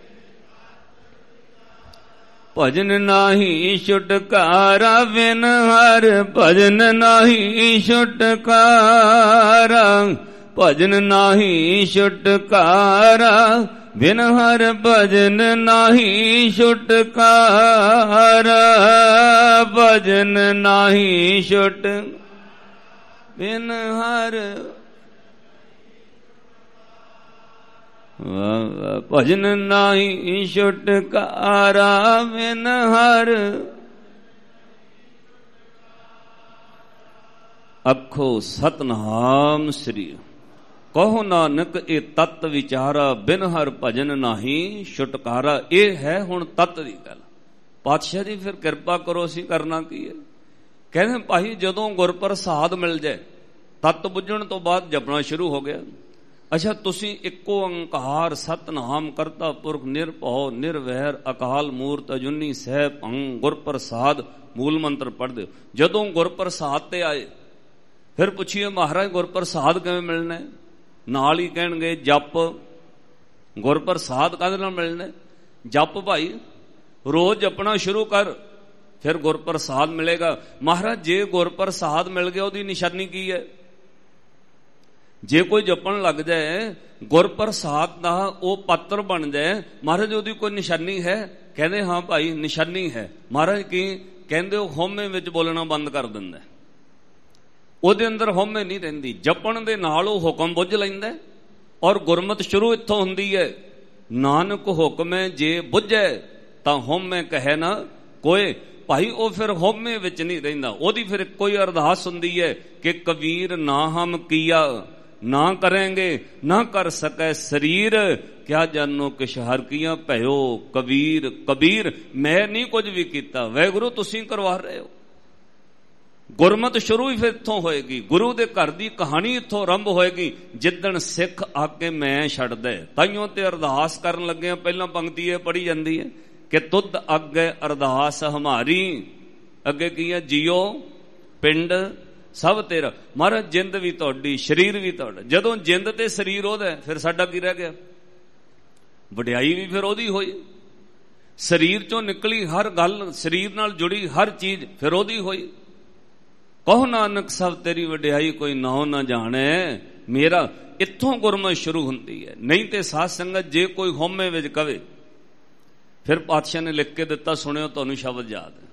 ਭਜਨ ਨਹੀਂ ਛੁਟਕਾਰਾ, ਬਿਨ ਹਰ ਭਜਨ ਨਹੀਂ ਛੁਟਕਾਰਾ। ਭਜਨ ਨਹੀਂ ਛੁਟਕਾਰਾ, ਬਿਨ ਹਰ ਭਜਨ ਨਹੀਂ ਛੁਟਕਾਰਾ। ਭਜਨ ਨਹੀਂ ਛੁਟ, ਬਿਨ ਹਰ ਭਜਨ ਨਹੀਂ ਛੁਟਕਾਰਾ, ਬਿਨ ਹਰ। ਆਖੋ ਸਤਨਾਮ ਸ੍ਰੀ। ਕਹੋ ਨਾਨਕ ਇਹ ਤਤ ਵਿਚਾਰਾ, ਬਿਨ ਹਰ ਭਜਨ ਨਹੀਂ ਛੁਟਕਾਰਾ। ਇਹ ਹੈ ਹੁਣ ਤਤ ਦੀ ਗੱਲ। ਪਾਤਸ਼ਾਹ ਜੀ ਫਿਰ ਕਿਰਪਾ ਕਰੋ, ਅਸੀਂ ਕਰਨਾ ਕੀ ਹੈ? ਕਹਿੰਦੇ ਭਾਈ ਜਦੋਂ ਗੁਰਪ੍ਰਸਾਦ ਮਿਲ ਜਾਏ, ਤਤ ਬੁੱਝਣ ਤੋਂ ਬਾਅਦ ਜਪਣਾ ਸ਼ੁਰੂ ਹੋ ਗਿਆ। ਅੱਛਾ, ਤੁਸੀਂ ਇੱਕੋ ਓੰਕਾਰ ਸਤਨਾਮ ਕਰਤਾ ਪੁਰਖ ਨਿਰਭਉ ਨਿਰਵੈਰ ਅਕਾਲ ਮੂਰਤ ਅਜੂਨੀ ਸਹਿ ਭੰਗ ਗੁਰਪ੍ਰਸਾਦ ਮੂਲ ਮੰਤਰ ਪੜ੍ਹਦੇ ਹੋ। ਜਦੋਂ ਗੁਰਪ੍ਰਸਾਦ ਤੇ ਆਏ ਫਿਰ ਪੁੱਛੀਏ ਮਹਾਰਾਜ ਗੁਰਪ੍ਰਸਾਦ ਕਿਵੇਂ ਮਿਲਣਾ? ਨਾਲ ਹੀ ਕਹਿਣਗੇ ਜਪ। ਗੁਰਪ੍ਰਸਾਦ ਕਾਹਦੇ ਨਾਲ ਮਿਲਣਾ? ਜਪ ਭਾਈ, ਰੋਜ਼ ਜਪਣਾ ਸ਼ੁਰੂ ਕਰ, ਫਿਰ ਗੁਰਪ੍ਰਸਾਦ ਮਿਲੇਗਾ। ਮਹਾਰਾਜ ਜੇ ਗੁਰਪ੍ਰਸਾਦ ਮਿਲ ਗਿਆ ਉਹਦੀ ਨਿਸ਼ਾਨੀ ਕੀ ਹੈ? ਜੇ ਕੋਈ ਜਪਣ ਲੱਗ ਜਾਏ ਗੁਰਪ੍ਰਸਾਦ ਦਾ ਉਹ ਪਾਤਰ ਬਣ ਜਾਏ, ਮਹਾਰਾਜ ਉਹਦੀ ਕੋਈ ਨਿਸ਼ਾਨੀ ਹੈ? ਕਹਿੰਦੇ ਹਾਂ ਭਾਈ ਨਿਸ਼ਾਨੀ ਹੈ। ਮਹਾਰਾਜ ਕੀ ਕਹਿੰਦੇ? ਉਹ ਹਉਮੈ ਵਿੱਚ ਬੋਲਣਾ ਬੰਦ ਕਰ ਦਿੰਦਾ, ਉਹਦੇ ਅੰਦਰ ਹਉਮੈ ਨਹੀਂ ਰਹਿੰਦੀ। ਜਪਣ ਦੇ ਨਾਲ ਉਹ ਹੁਕਮ ਬੁੱਝ ਲੈਂਦਾ। ਔਰ ਗੁਰਮਤਿ ਸ਼ੁਰੂ ਇੱਥੋਂ ਹੁੰਦੀ ਹੈ, ਨਾਨਕ ਹੁਕਮੈ ਜੇ ਬੁੱਝੈ ਤਾਂ ਹਉਮੈ ਕਹੈ ਨਾ ਕੋਏ। ਭਾਈ ਉਹ ਫਿਰ ਹਉਮੈ ਵਿੱਚ ਨਹੀਂ ਰਹਿੰਦਾ। ਉਹਦੀ ਫਿਰ ਕੋਈ ਅਰਦਾਸ ਹੁੰਦੀ ਹੈ ਕਿ ਕਬੀਰ ਨਾ ਹਮ ਕੀਆ ਨਾ ਕਰਾਂਗੇ ਨਾ ਕਰ ਸਕੈ ਸਰੀਰ, ਕਿਆ ਜਾਨੋ ਕਿਛ ਹਰ ਕੀਆਂ ਭਇਓ ਕਬੀਰ। ਕਬੀਰ ਮੈਂ ਨਹੀਂ ਕੁਝ ਵੀ ਕੀਤਾ, ਵਾਹਿਗੁਰੂ ਤੁਸੀਂ ਕਰਵਾ ਰਹੇ ਹੋ। ਗੁਰਮਤਿ ਸ਼ੁਰੂ ਹੀ ਫਿਰ ਇੱਥੋਂ ਹੋਏਗੀ। ਗੁਰੂ ਦੇ ਘਰ ਦੀ ਕਹਾਣੀ ਇੱਥੋਂ ਆਰੰਭ ਹੋਏਗੀ, ਜਿੱਦਣ ਸਿੱਖ ਆ ਕੇ ਮੈਂ ਛੱਡਦਾ। ਤਾਈਓ ਤੇ ਅਰਦਾਸ ਕਰਨ ਲੱਗੇ ਪਹਿਲਾਂ ਪੰਕਤੀ ਇਹ ਪੜ੍ਹੀ ਜਾਂਦੀ ਹੈ ਕਿ ਤੁਧ ਅੱਗੇ ਅਰਦਾਸ ਹਮਾਰੀ। ਅੱਗੇ ਕੀ ਹੈ? ਜੀਓ ਪਿੰਡ ਸਭ ਤੇਰਾ। ਮਹਾਰਾਜ ਜਿੰਦ ਵੀ ਤੁਹਾਡੀ, ਸਰੀਰ ਵੀ ਤੁਹਾਡਾ। ਜਦੋਂ ਜਿੰਦ ਤੇ ਸਰੀਰ ਉਹਦਾ, ਫਿਰ ਸਾਡਾ ਕੀ ਰਹਿ ਗਿਆ? ਵਡਿਆਈ ਵੀ ਫਿਰ ਉਹਦੀ ਹੋਈ। ਸਰੀਰ ਚੋਂ ਨਿਕਲੀ ਹਰ ਗੱਲ, ਸਰੀਰ ਨਾਲ ਜੁੜੀ ਹਰ ਚੀਜ਼ ਫਿਰ ਉਹਦੀ ਹੋਈ। ਕਹੋ ਨਾਨਕ ਸਭ ਤੇਰੀ ਵਡਿਆਈ, ਕੋਈ ਨਾਉ ਨਾ ਜਾਣੇ ਮੇਰਾ। ਇੱਥੋਂ ਗੁਰਮਤਿ ਸ਼ੁਰੂ ਹੁੰਦੀ ਹੈ। ਨਹੀਂ ਤੇ ਸਾਧ ਸੰਗਤ ਜੇ ਕੋਈ ਹਉਮੈ ਵਿੱਚ ਕਵੇ, ਫਿਰ ਪਾਤਸ਼ਾਹ ਨੇ ਲਿਖ ਕੇ ਦਿੱਤਾ, ਸੁਣਿਓ, ਤੁਹਾਨੂੰ ਸ਼ਬਦ ਯਾਦ ਹੈ।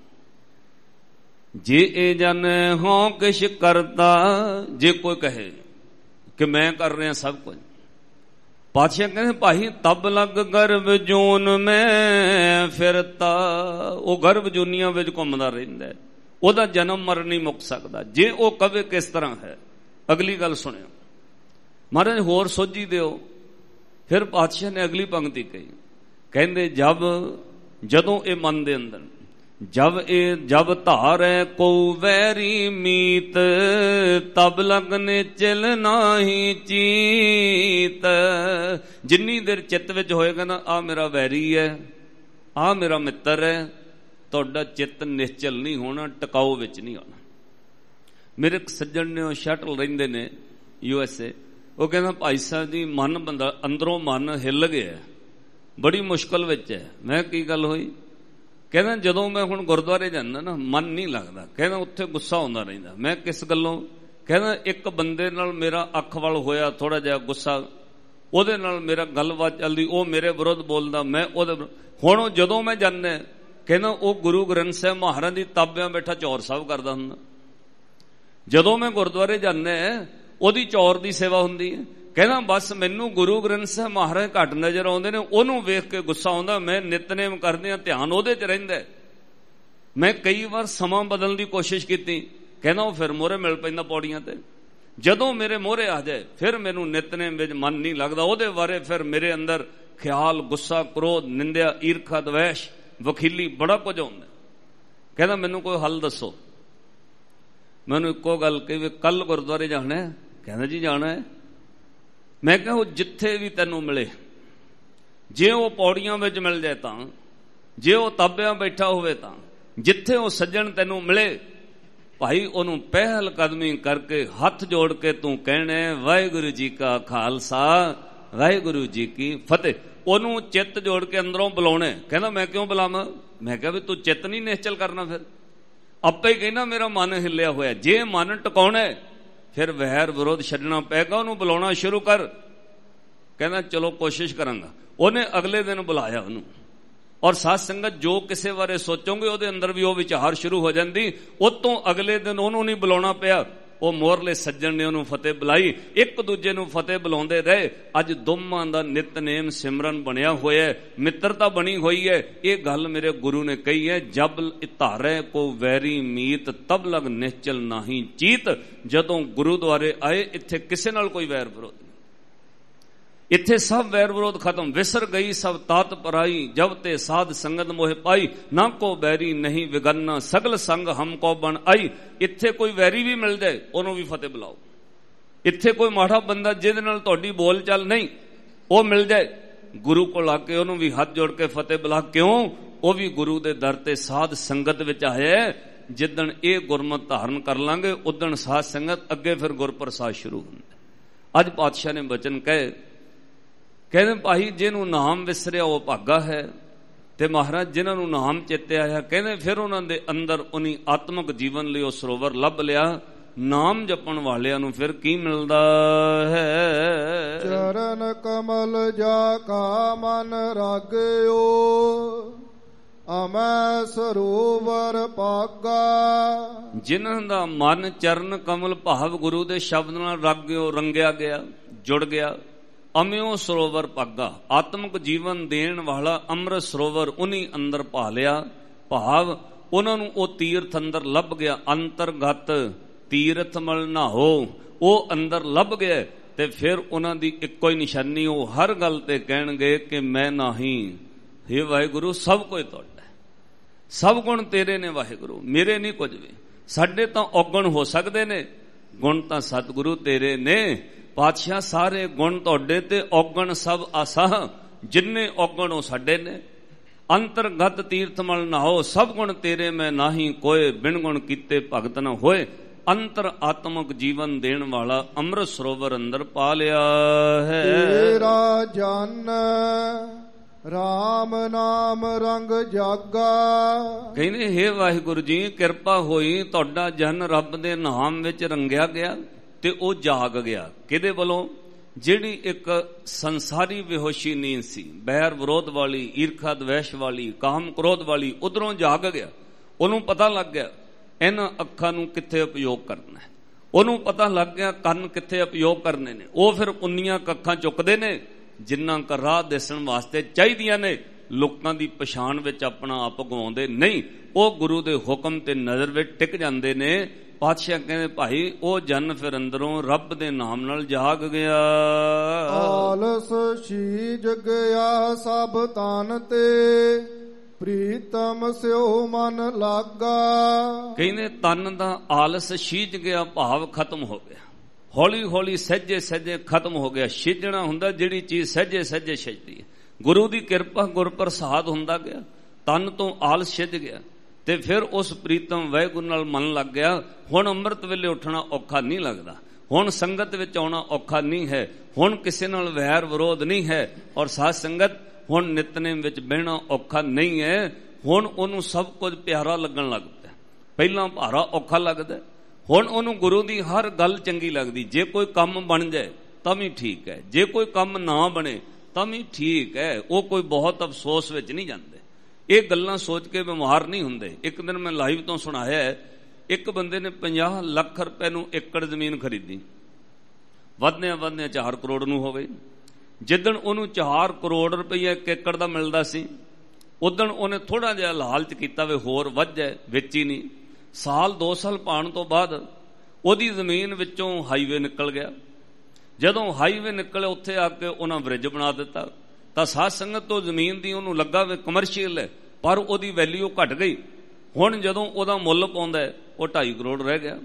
ਜੇ ਇਹ ਜਾਣੈ ਹੋਂ ਕਿਛ ਕਰਤਾ, ਜੇ ਕੋਈ ਕਹੇ ਕਿ ਮੈਂ ਕਰ ਰਿਹਾ ਸਭ ਕੁਝ, ਪਾਤਸ਼ਾਹ ਕਹਿੰਦੇ ਭਾਈ ਤਬ ਲਗ ਗਰਭ ਜੂਨ ਮੈਂ ਫਿਰਤਾ। ਉਹ ਗਰਭ ਜੂਨੀਆਂ ਵਿੱਚ ਘੁੰਮਦਾ ਰਹਿੰਦਾ, ਉਹਦਾ ਜਨਮ ਮਰਨ ਨਹੀਂ ਮੁੱਕ ਸਕਦਾ। ਜੇ ਉਹ ਕਵੇ ਕਿਸ ਤਰ੍ਹਾਂ ਹੈ, ਅਗਲੀ ਗੱਲ ਸੁਣਿਓ। ਮਹਾਰਾਜ ਹੋਰ ਸੋਝੀ ਦਿਓ। ਫਿਰ ਪਾਤਸ਼ਾਹ ਨੇ ਅਗਲੀ ਪੰਕਤੀ ਕਹੀ, ਕਹਿੰਦੇ ਜਦੋਂ ਇਹ ਮਨ ਦੇ ਅੰਦਰ ਜਬ ਧਾਰੈ ਕੋ ਵੈਰੀ ਮੀਤ, ਤਬ ਲਗਨੇ ਚਿਲ ਨਾਹੀ ਚੀਤ। ਜਿੰਨੀ ਦੇਰ ਚਿੱਤ ਵਿੱਚ ਹੋਏਗਾ ਨਾ ਆ ਮੇਰਾ ਵੈਰੀ ਹੈ, ਆ ਮੇਰਾ ਮਿੱਤਰ ਹੈ, ਤੁਹਾਡਾ ਚਿੱਤ ਨਿਸ਼ਚਲ ਨਹੀਂ ਹੋਣਾ, ਟਿਕਾਓ ਵਿੱਚ ਨਹੀਂ ਆਉਣਾ। ਮੇਰੇ ਸੱਜਣ ਨੇ, ਉਹ ਸ਼ਟਲ ਰਹਿੰਦੇ ਨੇ USA, ਉਹ ਕਹਿੰਦਾ ਭਾਈ ਸਾਹਿਬ ਜੀ ਮਨ ਬੰਦਾ ਅੰਦਰੋਂ ਮਨ ਹਿੱਲ ਗਿਆ, ਬੜੀ ਮੁਸ਼ਕਲ ਵਿੱਚ ਹੈ। ਮੈਂ ਕੀ ਗੱਲ ਹੋਈ? ਕਹਿੰਦਾ ਜਦੋਂ ਮੈਂ ਹੁਣ ਗੁਰਦੁਆਰੇ ਜਾਂਦਾ ਨਾ ਮਨ ਨਹੀਂ ਲੱਗਦਾ। ਕਹਿੰਦਾ ਉੱਥੇ ਗੁੱਸਾ ਆਉਂਦਾ ਰਹਿੰਦਾ। ਮੈਂ ਕਿਸ ਗੱਲੋਂ? ਕਹਿੰਦਾ ਇੱਕ ਬੰਦੇ ਨਾਲ ਮੇਰਾ ਅੱਖ ਵੱਲ ਹੋਇਆ ਥੋੜਾ ਜਿਹਾ ਗੁੱਸਾ, ਉਹਦੇ ਨਾਲ ਮੇਰਾ ਗੱਲਬਾਤ ਚੱਲਦੀ, ਉਹ ਮੇਰੇ ਵਿਰੁੱਧ ਬੋਲਦਾ, ਮੈਂ ਉਹਦੇ। ਹੁਣ ਜਦੋਂ ਮੈਂ ਜਾਂਦਾ, ਕਹਿੰਦਾ ਉਹ ਗੁਰੂ ਗ੍ਰੰਥ ਸਾਹਿਬ ਮਹਾਰਾਜ ਦੀ ਤਾਬਿਆਂ ਬੈਠਾ ਚੌਰ ਸਾਹਿਬ ਕਰਦਾ ਹੁੰਦਾ। ਜਦੋਂ ਮੈਂ ਗੁਰਦੁਆਰੇ ਜਾਂਦਾ ਉਹਦੀ ਚੌਰ ਦੀ ਸੇਵਾ ਹੁੰਦੀ ਹੈ। ਕਹਿੰਦਾ ਬਸ ਮੈਨੂੰ ਗੁਰੂ ਗ੍ਰੰਥ ਸਾਹਿਬ ਮਹਾਰਾਜ ਘੱਟ ਨਜ਼ਰ ਆਉਂਦੇ ਨੇ, ਉਹਨੂੰ ਵੇਖ ਕੇ ਗੁੱਸਾ ਆਉਂਦਾ। ਮੈਂ ਨਿਤਨੇਮ ਕਰਦਿਆਂ ਧਿਆਨ ਉਹਦੇ 'ਚ ਰਹਿੰਦਾ। ਮੈਂ ਕਈ ਵਾਰ ਸਮਾਂ ਬਦਲਣ ਦੀ ਕੋਸ਼ਿਸ਼ ਕੀਤੀ, ਕਹਿੰਦਾ ਉਹ ਫਿਰ ਮੋਹਰੇ ਮਿਲ ਪੈਂਦਾ ਪੌੜੀਆਂ ਤੇ। ਜਦੋਂ ਮੇਰੇ ਮੋਹਰੇ ਆ ਜਾਏ ਫਿਰ ਮੈਨੂੰ ਨਿਤਨੇਮ ਵਿੱਚ ਮਨ ਨਹੀਂ ਲੱਗਦਾ। ਉਹਦੇ ਬਾਰੇ ਫਿਰ ਮੇਰੇ ਅੰਦਰ ਖਿਆਲ, ਗੁੱਸਾ, ਕ੍ਰੋਧ, ਨਿੰਦਿਆ, ਈਰਖਾ, ਦਵੈਸ਼, ਵਕੀਲੀ, ਬੜਾ ਕੁਝ ਆਉਂਦਾ। ਕਹਿੰਦਾ ਮੈਨੂੰ ਕੋਈ ਹੱਲ ਦੱਸੋ। ਮੈਨੂੰ ਇੱਕੋ ਗੱਲ ਕਹੀ ਵੀ ਕੱਲ ਗੁਰਦੁਆਰੇ ਜਾਣਾ ਹੈ। ਕਹਿੰਦਾ ਜੀ ਜਾਣਾ ਹੈ। ਮੈਂ ਕਿਹਾ ਉਹ ਜਿੱਥੇ ਵੀ ਤੈਨੂੰ ਮਿਲੇ, ਜੇ ਉਹ ਪੌੜੀਆਂ ਵਿੱਚ ਮਿਲ ਜਾਏ ਤਾਂ, ਜੇ ਉਹ ਤਾਬਿਆਂ ਬੈਠਾ ਹੋਵੇ ਤਾਂ, ਜਿੱਥੇ ਉਹ ਸੱਜਣ ਤੈਨੂੰ ਮਿਲੇ ਭਾਈ ਉਹਨੂੰ ਪਹਿਲ ਕਦਮੀ ਕਰਕੇ ਹੱਥ ਜੋੜ ਕੇ ਤੂੰ ਕਹਿਣਾ ਵਾਹਿਗੁਰੂ ਜੀ ਕਾ ਖਾਲਸਾ ਵਾਹਿਗੁਰੂ ਜੀ ਕੀ ਫਤਿਹ। ਉਹਨੂੰ ਚਿੱਤ ਜੋੜ ਕੇ ਅੰਦਰੋਂ ਬੁਲਾਉਣਾ। ਕਹਿੰਦਾ ਮੈਂ ਕਿਉਂ ਬੁਲਾਵਾਂ? ਮੈਂ ਕਿਹਾ ਵੀ ਤੂੰ ਚਿੱਤ ਨਹੀਂ ਨਿਸ਼ਚਲ ਕਰਨਾ, ਫਿਰ ਆਪੇ ਹੀ ਕਹਿੰਦਾ ਮੇਰਾ ਮਨ ਹਿੱਲਿਆ ਹੋਇਆ। ਜੇ ਮਨ ਟਿਕਾਉਣਾ ਫਿਰ ਵੈਰ ਵਿਰੋਧ ਛੱਡਣਾ ਪਏਗਾ, ਉਹਨੂੰ ਬੁਲਾਉਣਾ ਸ਼ੁਰੂ ਕਰ। ਕਹਿੰਦਾ ਚਲੋ ਕੋਸ਼ਿਸ਼ ਕਰਾਂਗਾ। ਉਹਨੇ ਅਗਲੇ ਦਿਨ ਬੁਲਾਇਆ ਉਹਨੂੰ, ਔਰ ਸਾਧ ਸੰਗਤ ਜੋ ਕਿਸੇ ਬਾਰੇ ਸੋਚੋਗੇ ਉਹਦੇ ਅੰਦਰ ਵੀ ਉਹ ਵਿਚਾਰ ਸ਼ੁਰੂ ਹੋ ਜਾਂਦੀ। ਉਤੋਂ ਅਗਲੇ ਦਿਨ ਉਹਨੂੰ ਨਹੀਂ ਬੁਲਾਉਣਾ ਪਿਆ, ਉਹ ਮੋਹਰਲੇ ਸੱਜਣ ਨੇ ਉਹਨੂੰ ਫਤਿਹ ਬੁਲਾਈ। ਇੱਕ ਦੂਜੇ ਨੂੰ ਫਤਿਹ ਬੁਲਾਉਂਦੇ ਰਹੇ। ਅੱਜ ਦੋਵਾਂ ਦਾ ਨਿਤਨੇਮ ਸਿਮਰਨ ਬਣਿਆ ਹੋਇਆ, ਮਿੱਤਰਤਾ ਬਣੀ ਹੋਈ ਹੈ। ਇਹ ਗੱਲ ਮੇਰੇ ਗੁਰੂ ਨੇ ਕਹੀ ਹੈ, ਜਬ ਧਾਰੈ ਕੋ ਵੈਰੀ ਮੀਤ ਤਬ ਲਗ ਨਿਸ਼ਚਲ ਨਾਹੀ ਚੀਤ। ਜਦੋਂ ਗੁਰੂਦੁਆਰੇ ਆਏ ਇੱਥੇ ਕਿਸੇ ਨਾਲ ਕੋਈ ਵੈਰ ਵਿਰੋਧ ਨਹੀਂ, ਇੱਥੇ ਸਭ ਵੈਰ ਵਿਰੋਧ ਖਤਮ। ਵਿਸਰ ਗਈ ਸਭ ਤਾਤ ਪਰਾਈ, ਜਬ ਤੇ ਸਾਧ ਸੰਗਤ ਮੋਹਿ ਪਾਈ। ਨਾ ਕੋ ਬੈਰੀ ਨਹੀਂ ਵਿਗੰਨਾ, ਸਗਲ ਸੰਗ ਹਮ ਕੋ ਬਣ ਆਈ। ਇੱਥੇ ਕੋਈ ਵੈਰੀ ਵੀ ਮਿਲ ਜਾਏ ਉਹਨੂੰ ਵੀ ਫਤਿਹ ਬੁਲਾਓ। ਇੱਥੇ ਕੋਈ ਮਾੜਾ ਬੰਦਾ ਜਿਹਦੇ ਨਾਲ ਤੁਹਾਡੀ ਬੋਲ ਚਾਲ ਨਹੀਂ, ਉਹ ਮਿਲ ਜਾਏ, ਗੁਰੂ ਕੋਲ ਆ ਕੇ ਉਹਨੂੰ ਵੀ ਹੱਥ ਜੋੜ ਕੇ ਫਤਿਹ ਬੁਲਾ। ਕਿਉਂ? ਉਹ ਵੀ ਗੁਰੂ ਦੇ ਦਰ ਤੇ ਸਾਧ ਸੰਗਤ ਵਿੱਚ ਆਇਆ। ਜਿੱਦਣ ਇਹ ਗੁਰਮਤਿ ਧਾਰਨ ਕਰ ਲਾਂਗੇ ਉਦਣ ਸਾਧ ਸੰਗਤ ਅੱਗੇ ਫਿਰ ਗੁਰਪ੍ਰਸਾਦ ਸ਼ੁਰੂ ਹੁੰਦਾ। ਅੱਜ ਪਾਤਸ਼ਾਹ ਨੇ ਬਚਨ ਕਹੇ, ਕਹਿੰਦੇ ਭਾਈ ਜਿਹਨੂੰ ਨਾਮ ਵਿਸਰਿਆ ਉਹ ਭਾਗਾ ਹੈ। ਤੇ ਮਹਾਰਾਜ ਜਿਨ੍ਹਾਂ ਨੂੰ ਨਾਮ ਚੇਤੇ ਆਇਆ, ਕਹਿੰਦੇ ਫਿਰ ਉਹਨਾਂ ਦੇ ਅੰਦਰ ਉਨੀ ਆਤਮਿਕ ਜੀਵਨ ਲਈ ਉਹ ਸਰੋਵਰ ਲੱਭ ਲਿਆ ਨਾਮ ਜਪਣ ਵਾਲਿਆਂ ਨੂੰ ਫਿਰ ਕੀ ਮਿਲਦਾ ਹੈ? ਚਰਨ ਕਮਲ ਜਾ ਕਾ ਮਨ ਰਾਗਿਓ, ਅਮੈ ਸਰੋਵਰ ਪਾਗਾ। ਜਿਨ੍ਹਾਂ ਦਾ ਮਨ ਚਰਨ ਕਮਲ ਭਾਵ ਗੁਰੂ ਦੇ ਸ਼ਬਦ ਨਾਲ ਰਾਗਿਓ ਰੰਗਿਆ ਗਿਆ, ਜੁੜ ਗਿਆ। ਅਮਿਓ ਸਰੋਵਰ ਪਾਗਾ, ਆਤਮਿਕ ਜੀਵਨ ਦੇਣ ਵਾਲਾ ਅੰਮ੍ਰਿਤ ਸਰੋਵਰ ਉਨੀ ਅੰਦਰ ਪਾ ਲਿਆ। ਭਾਵ ਉਹਨਾਂ ਨੂੰ ਉਹ ਤੀਰਥ ਅੰਦਰ ਲੱਭ ਗਿਆ। ਅੰਤਰਗਤ ਤੀਰਥ ਮਲ ਨਹਾਓ, ਉਹ ਅੰਦਰ ਲੱਭ ਗਏ। ਤੇ ਫਿਰ ਉਹਨਾਂ ਦੀ ਇੱਕੋ ਹੀ ਨਿਸ਼ਾਨੀ, ਉਹ ਹਰ ਗੱਲ ਤੇ ਕਹਿਣਗੇ ਕਿ ਮੈਂ ਨਹੀਂ, ਹੇ ਵਾਹਿਗੁਰੂ ਸਭ ਕੁਝ ਤੁਹਾਡਾ, ਸਭ ਗੁਣ ਤੇਰੇ ਨੇ ਵਾਹਿਗੁਰੂ, ਮੇਰੇ ਨਹੀਂ ਕੁਝ ਵੀ। ਸਾਡੇ ਤਾਂ ਔਗਣ ਹੋ ਸਕਦੇ ਨੇ, ਗੁਣ ਤਾਂ ਸਤਿਗੁਰੂ ਤੇਰੇ ਨੇ। ਪਾਤਸ਼ਾਹ ਸਾਰੇ ਗੁਣ ਤੁਹਾਡੇ ਤੇ ਔਗਣ ਸਭ ਆਸਾਂ, ਜਿੰਨੇ ਔਗਣ ਉਹ ਸਾਡੇ ਨੇ। ਅੰਤਰਗਤ ਤੀਰਥ ਮਲ ਨਹਾਓ, ਸਭ ਗੁਣ ਤੇਰੇ ਮੈਂ ਨਾਹੀ ਕੋਏ, ਬਿਨ ਗੁਣ ਕੀਤੇ ਭਗਤ ਨਾ ਹੋਏ। ਅੰਤਰ ਆਤਮਿਕ ਜੀਵਨ ਦੇਣ ਵਾਲਾ ਅੰਮ੍ਰਿਤ ਸਰੋਵਰ ਅੰਦਰ ਪਾ ਲਿਆ ਹੈ। ਤੇਰਾ ਜਨ ਰਾਮ ਨਾਮ ਰੰਗ ਜਾਗਾ। ਕਹਿੰਦੇ ਹੇ ਵਾਹਿਗੁਰੂ ਜੀ, ਕਿਰਪਾ ਹੋਈ, ਤੁਹਾਡਾ ਜਨ ਰੱਬ ਦੇ ਨਾਮ ਵਿੱਚ ਰੰਗਿਆ ਗਿਆ ਤੇ ਉਹ ਜਾਗ ਗਿਆ। ਕਿਹਦੇ ਵੱਲੋਂ? ਜਿਹੜੀ ਇੱਕ ਸੰਸਾਰੀ ਬੇਹੋਸ਼ੀ ਨੀਂਦ ਸੀ, ਬੈਰ ਵਿਰੋਧ ਵਾਲੀ, ਈਰਖਾ ਦਵੇਸ਼ ਵਾਲੀ, ਕਾਮ ਕ੍ਰੋਧ ਵਾਲੀ, ਉਧਰੋਂ ਜਾਗ ਗਿਆ। ਉਹਨੂੰ ਪਤਾ ਲੱਗ ਗਿਆ ਇਹਨਾਂ ਅੱਖਾਂ ਨੂੰ ਕਿੱਥੇ ਉਪਯੋਗ ਕਰਨਾ ਹੈ, ਉਹਨੂੰ ਪਤਾ ਲੱਗ ਗਿਆ ਕੰਨ ਕਿੱਥੇ ਉਪਯੋਗ ਕਰਨੇ ਨੇ। ਉਹ ਫਿਰ ਉਨੀਆਂ ਅੱਖਾਂ ਚੁੱਕਦੇ ਨੇ ਜਿੰਨਾ ਕੁ ਰਾਹ ਦਿਸਣ ਵਾਸਤੇ ਚਾਹੀਦੀਆਂ ਨੇ। ਲੋਕਾਂ ਦੀ ਪਛਾਣ ਵਿੱਚ ਆਪਣਾ ਆਪ ਗਵਾਉਂਦੇ ਨਹੀਂ, ਉਹ ਗੁਰੂ ਦੇ ਹੁਕਮ ਤੇ ਨਜ਼ਰ ਵਿੱਚ ਟਿਕ ਜਾਂਦੇ ਨੇ। ਪਾਤਸ਼ਾਹ ਕਹਿੰਦੇ ਭਾਈ ਉਹ ਜਨ ਫਿਰ ਅੰਦਰੋਂ ਰੱਬ ਦੇ ਨਾਮ ਨਾਲ ਜਾਗ ਗਿਆ। ਆਲਸ ਸੀਜ ਗਿਆ ਸਭ ਤਨ ਤੇ, ਪ੍ਰੀਤਮ ਸਿਓ ਮਨ ਲਾਗਾ। ਕਹਿੰਦੇ ਤਨ ਦਾ ਆਲਸ ਸੀਜ ਗਿਆ, ਭਾਵ ਖਤਮ ਹੋ ਗਿਆ। ਹੌਲੀ ਹੌਲੀ ਸਹਿਜੇ ਸਹਿਜੇ ਖਤਮ ਹੋ ਗਿਆ। ਸਿੱਝਣਾ ਹੁੰਦਾ ਜਿਹੜੀ ਚੀਜ਼ ਸਹਿਜੇ ਸਹਿਜੇ ਸਿੱਝਦੀ ਹੈ। ਗੁਰੂ ਦੀ ਕਿਰਪਾ ਗੁਰ ਪ੍ਰਸਾਦ ਹੁੰਦਾ ਗਿਆ, ਤਨ ਤੋਂ ਆਲਸ ਸਿੱਝ ਗਿਆ ਤੇ ਫਿਰ ਉਸ ਪ੍ਰੀਤਮ ਵਾਹਿਗੁਰੂ ਨਾਲ ਮਨ ਲੱਗ ਗਿਆ। ਹੁਣ ਅੰਮ੍ਰਿਤ ਵੇਲੇ ਉੱਠਣਾ ਔਖਾ ਨਹੀਂ ਲੱਗਦਾ, ਹੁਣ ਸੰਗਤ ਵਿੱਚ ਆਉਣਾ ਔਖਾ ਨਹੀਂ ਹੈ, ਹੁਣ ਕਿਸੇ ਨਾਲ ਵੈਰ ਵਿਰੋਧ ਨਹੀਂ ਹੈ, ਔਰ ਸਾਧ ਸੰਗਤ ਹੁਣ ਨਿਤਨੇਮ ਵਿੱਚ ਬਹਿਣਾ ਔਖਾ ਨਹੀਂ ਹੈ। ਹੁਣ ਉਹਨੂੰ ਸਭ ਕੁਝ ਪਿਆਰਾ ਲੱਗਣ ਲੱਗ ਪਿਆ। ਪਹਿਲਾਂ ਭਾਰਾ ਔਖਾ ਲੱਗਦਾ, ਹੁਣ ਉਹਨੂੰ ਗੁਰੂ ਦੀ ਹਰ ਗੱਲ ਚੰਗੀ ਲੱਗਦੀ। ਜੇ ਕੋਈ ਕੰਮ ਬਣ ਜਾਏ ਤਾਂ ਵੀ ਠੀਕ ਹੈ, ਜੇ ਕੋਈ ਕੰਮ ਨਾ ਬਣੇ ਤਾਂ ਵੀ ਠੀਕ ਹੈ। ਉਹ ਕੋਈ ਬਹੁਤ ਅਫਸੋਸ ਵਿੱਚ ਨਹੀਂ ਜਾਂਦੇ, ਇਹ ਗੱਲਾਂ ਸੋਚ ਕੇ ਬਿਮਾਰ ਨਹੀਂ ਹੁੰਦੇ। ਇੱਕ ਦਿਨ ਮੈਂ ਲਾਈਵ ਤੋਂ ਸੁਣਾਇਆ, ਇੱਕ ਬੰਦੇ ਨੇ 50 ਲੱਖ ਰੁਪਏ ਨੂੰ ਏਕੜ ਜ਼ਮੀਨ ਖਰੀਦੀ, ਵਧਦਿਆਂ 4 ਕਰੋੜ ਨੂੰ ਹੋ ਗਈ। ਜਿੱਦਣ ਉਹਨੂੰ 4 ਕਰੋੜ ਰੁਪਈਆ ਇੱਕ ਏਕੜ ਦਾ ਮਿਲਦਾ ਸੀ, ਉਦਣ ਉਹਨੇ ਥੋੜਾ ਜਿਹਾ ਲਾਲਚ ਕੀਤਾ ਵੀ ਹੋਰ ਵੱਧ ਜਾਏ, ਵੇਚੀ ਨਹੀਂ। ਸਾਲ 2 ਸਾਲ ਪਾਉਣ ਤੋਂ ਬਾਅਦ ਉਹਦੀ ਜ਼ਮੀਨ ਵਿੱਚੋਂ ਹਾਈਵੇ ਨਿਕਲ ਗਿਆ। ਜਦੋਂ ਹਾਈਵੇ ਨਿਕਲੇ ਉੱਥੇ ਆ ਕੇ ਉਹਨਾਂ ਬ੍ਰਿਜ ਬਣਾ ਦਿੱਤਾ। ਤਾਂ ਸਾਧ ਸੰਗਤ ਤੋਂ ਜ਼ਮੀਨ ਦੀ ਉਹਨੂੰ ਲੱਗਾ ਵੀ ਕਮਰਸ਼ੀਅਲ ਹੈ, ਪਰ ਉਹਦੀ ਵੈਲਿਊ ਘਟ ਗਈ। ਹੁਣ ਜਦੋਂ ਉਹਦਾ ਮੁੱਲ ਪਾਉਂਦਾ ਉਹ 2.5 ਕਰੋੜ ਰਹਿ ਗਿਆ।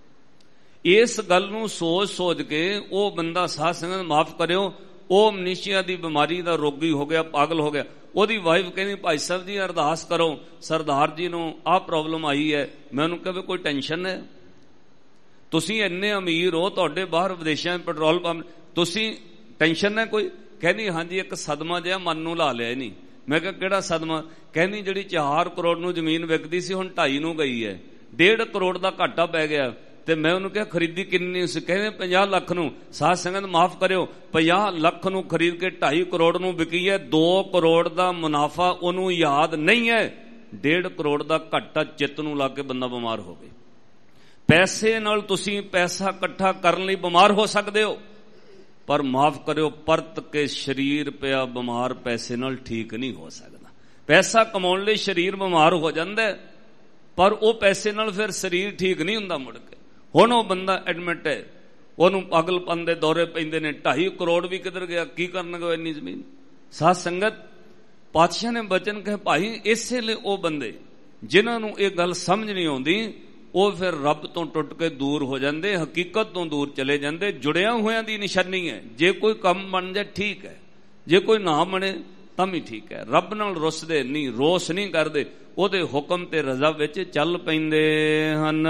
ਇਸ ਗੱਲ ਨੂੰ ਸੋਚ ਸੋਚ ਕੇ ਉਹ ਬੰਦਾ, ਸਾਧ ਸੰਗਤ ਮਾਫ ਕਰਿਓ, ਉਹ ਮਨੀਸ਼ੀਆ ਦੀ ਬਿਮਾਰੀ ਦਾ ਰੋਗੀ ਹੋ ਗਿਆ, ਪਾਗਲ ਹੋ ਗਿਆ। ਉਹਦੀ ਵਾਈਫ ਕਹਿੰਦੀ ਭਾਈ ਸਾਹਿਬ ਜੀ ਅਰਦਾਸ ਕਰੋ, ਸਰਦਾਰ ਜੀ ਨੂੰ ਆਹ ਪ੍ਰੋਬਲਮ ਆਈ ਹੈ। ਮੈਂ ਉਹਨੂੰ ਕਿਹਾ ਵੀ ਕੋਈ ਟੈਨਸ਼ਨ ਹੈ, ਤੁਸੀਂ ਇੰਨੇ ਅਮੀਰ ਹੋ, ਤੁਹਾਡੇ ਬਾਹਰ ਵਿਦੇਸ਼ਾਂ ਪੈਟਰੋਲ ਪੰਪ, ਤੁਸੀਂ ਟੈਨਸ਼ਨ ਹੈ ਕੋਈ? ਕਹਿੰਦੀ ਹਾਂਜੀ ਇੱਕ ਸਦਮਾ ਜਿਹਾ ਮਨ ਨੂੰ ਲਾ ਲਿਆ ਨਹੀਂ। ਮੈਂ ਕਿਹਾ ਕਿਹੜਾ ਸਦਮਾ? ਕਹਿੰਦੀ ਜਿਹੜੀ 4 ਕਰੋੜ ਨੂੰ ਜ਼ਮੀਨ ਵਿਕਦੀ ਸੀ ਹੁਣ 2.5 ਨੂੰ ਗਈ ਹੈ, 1.5 ਕਰੋੜ ਦਾ ਘਾਟਾ ਪੈ ਗਿਆ। ਤੇ ਮੈਂ ਉਹਨੂੰ ਕਿਹਾ ਖਰੀਦੀ ਕਿੰਨੀ ਸੀ? ਕਹਿੰਦੇ 50 ਲੱਖ ਨੂੰ। ਸਾਧ ਸੰਗਤ ਮਾਫ ਕਰਿਓ, 50 ਲੱਖ ਨੂੰ ਖਰੀਦ ਕੇ 2.5 ਕਰੋੜ ਨੂੰ ਵਿਕੀ ਹੈ। 2 ਕਰੋੜ ਦਾ ਮੁਨਾਫਾ ਉਹਨੂੰ ਯਾਦ ਨਹੀਂ ਹੈ, 1.5 ਕਰੋੜ ਦਾ ਘਾਟਾ ਚਿੱਤ ਨੂੰ ਲਾ ਕੇ ਬੰਦਾ ਬਿਮਾਰ ਹੋ ਗਿਆ। ਪੈਸੇ ਨਾਲ ਤੁਸੀਂ ਪੈਸਾ ਇਕੱਠਾ ਕਰਨ ਲਈ ਬਿਮਾਰ ਹੋ ਸਕਦੇ ਹੋ, ਪਰ ਮਾਫ ਕਰਿਓ ਪਰਤ ਕੇ ਸਰੀਰ ਪਿਆ ਬਿਮਾਰ ਪੈਸੇ ਨਾਲ ਠੀਕ ਨਹੀਂ ਹੋ ਸਕਦਾ। ਪੈਸਾ ਕਮਾਉਣ ਲਈ ਸਰੀਰ ਬਿਮਾਰ ਹੋ ਜਾਂਦਾ, ਪਰ ਉਹ ਪੈਸੇ ਨਾਲ ਫਿਰ ਸਰੀਰ ਠੀਕ ਨਹੀਂ ਹੁੰਦਾ ਮੁੜ ਕੇ। ਹੁਣ ਉਹ ਬੰਦਾ ਐਡਮਿਟ ਹੈ, ਉਹਨੂੰ ਪਾਗਲਪਨ ਦੇ ਦੌਰੇ ਪੈਂਦੇ ਨੇ। 2.5 ਕਰੋੜ ਵੀ ਕਿੱਧਰ ਗਿਆ, ਕੀ ਕਰਨਗੇ ਇੰਨੀ ਜ਼ਮੀਨ? ਸਾਧ ਸੰਗਤ ਪਾਤਸ਼ਾਹ ਨੇ ਬਚਨ ਕਹੇ ਭਾਈ, ਇਸੇ ਲਈ ਉਹ ਬੰਦੇ ਜਿਨ੍ਹਾਂ ਨੂੰ ਇਹ ਗੱਲ ਸਮਝ ਨਹੀਂ ਆਉਂਦੀ, ਉਹ ਫਿਰ ਰੱਬ ਤੋਂ ਟੁੱਟ ਕੇ ਦੂਰ ਹੋ ਜਾਂਦੇ, ਹਕੀਕਤ ਤੋਂ ਦੂਰ ਚਲੇ ਜਾਂਦੇ। ਜੁੜਿਆ ਹੋਇਆਂ ਦੀ ਨਿਸ਼ਾਨੀ ਹੈ, ਜੇ ਕੋਈ ਕੰਮ ਬਣ ਜਾਏ ਠੀਕ ਹੈ, ਜੇ ਕੋਈ ਨਾ ਬਣੇ ਤਾਂ ਵੀ ਠੀਕ ਹੈ। ਰੱਬ ਨਾਲ ਰੁੱਸਦੇ ਨਹੀਂ, ਰੋਸ ਨਹੀਂ ਕਰਦੇ, ਉਹਦੇ ਹੁਕਮ ਤੇ ਰਜ਼ਾ ਵਿੱਚ ਚੱਲ ਪੈਂਦੇ ਹਨ।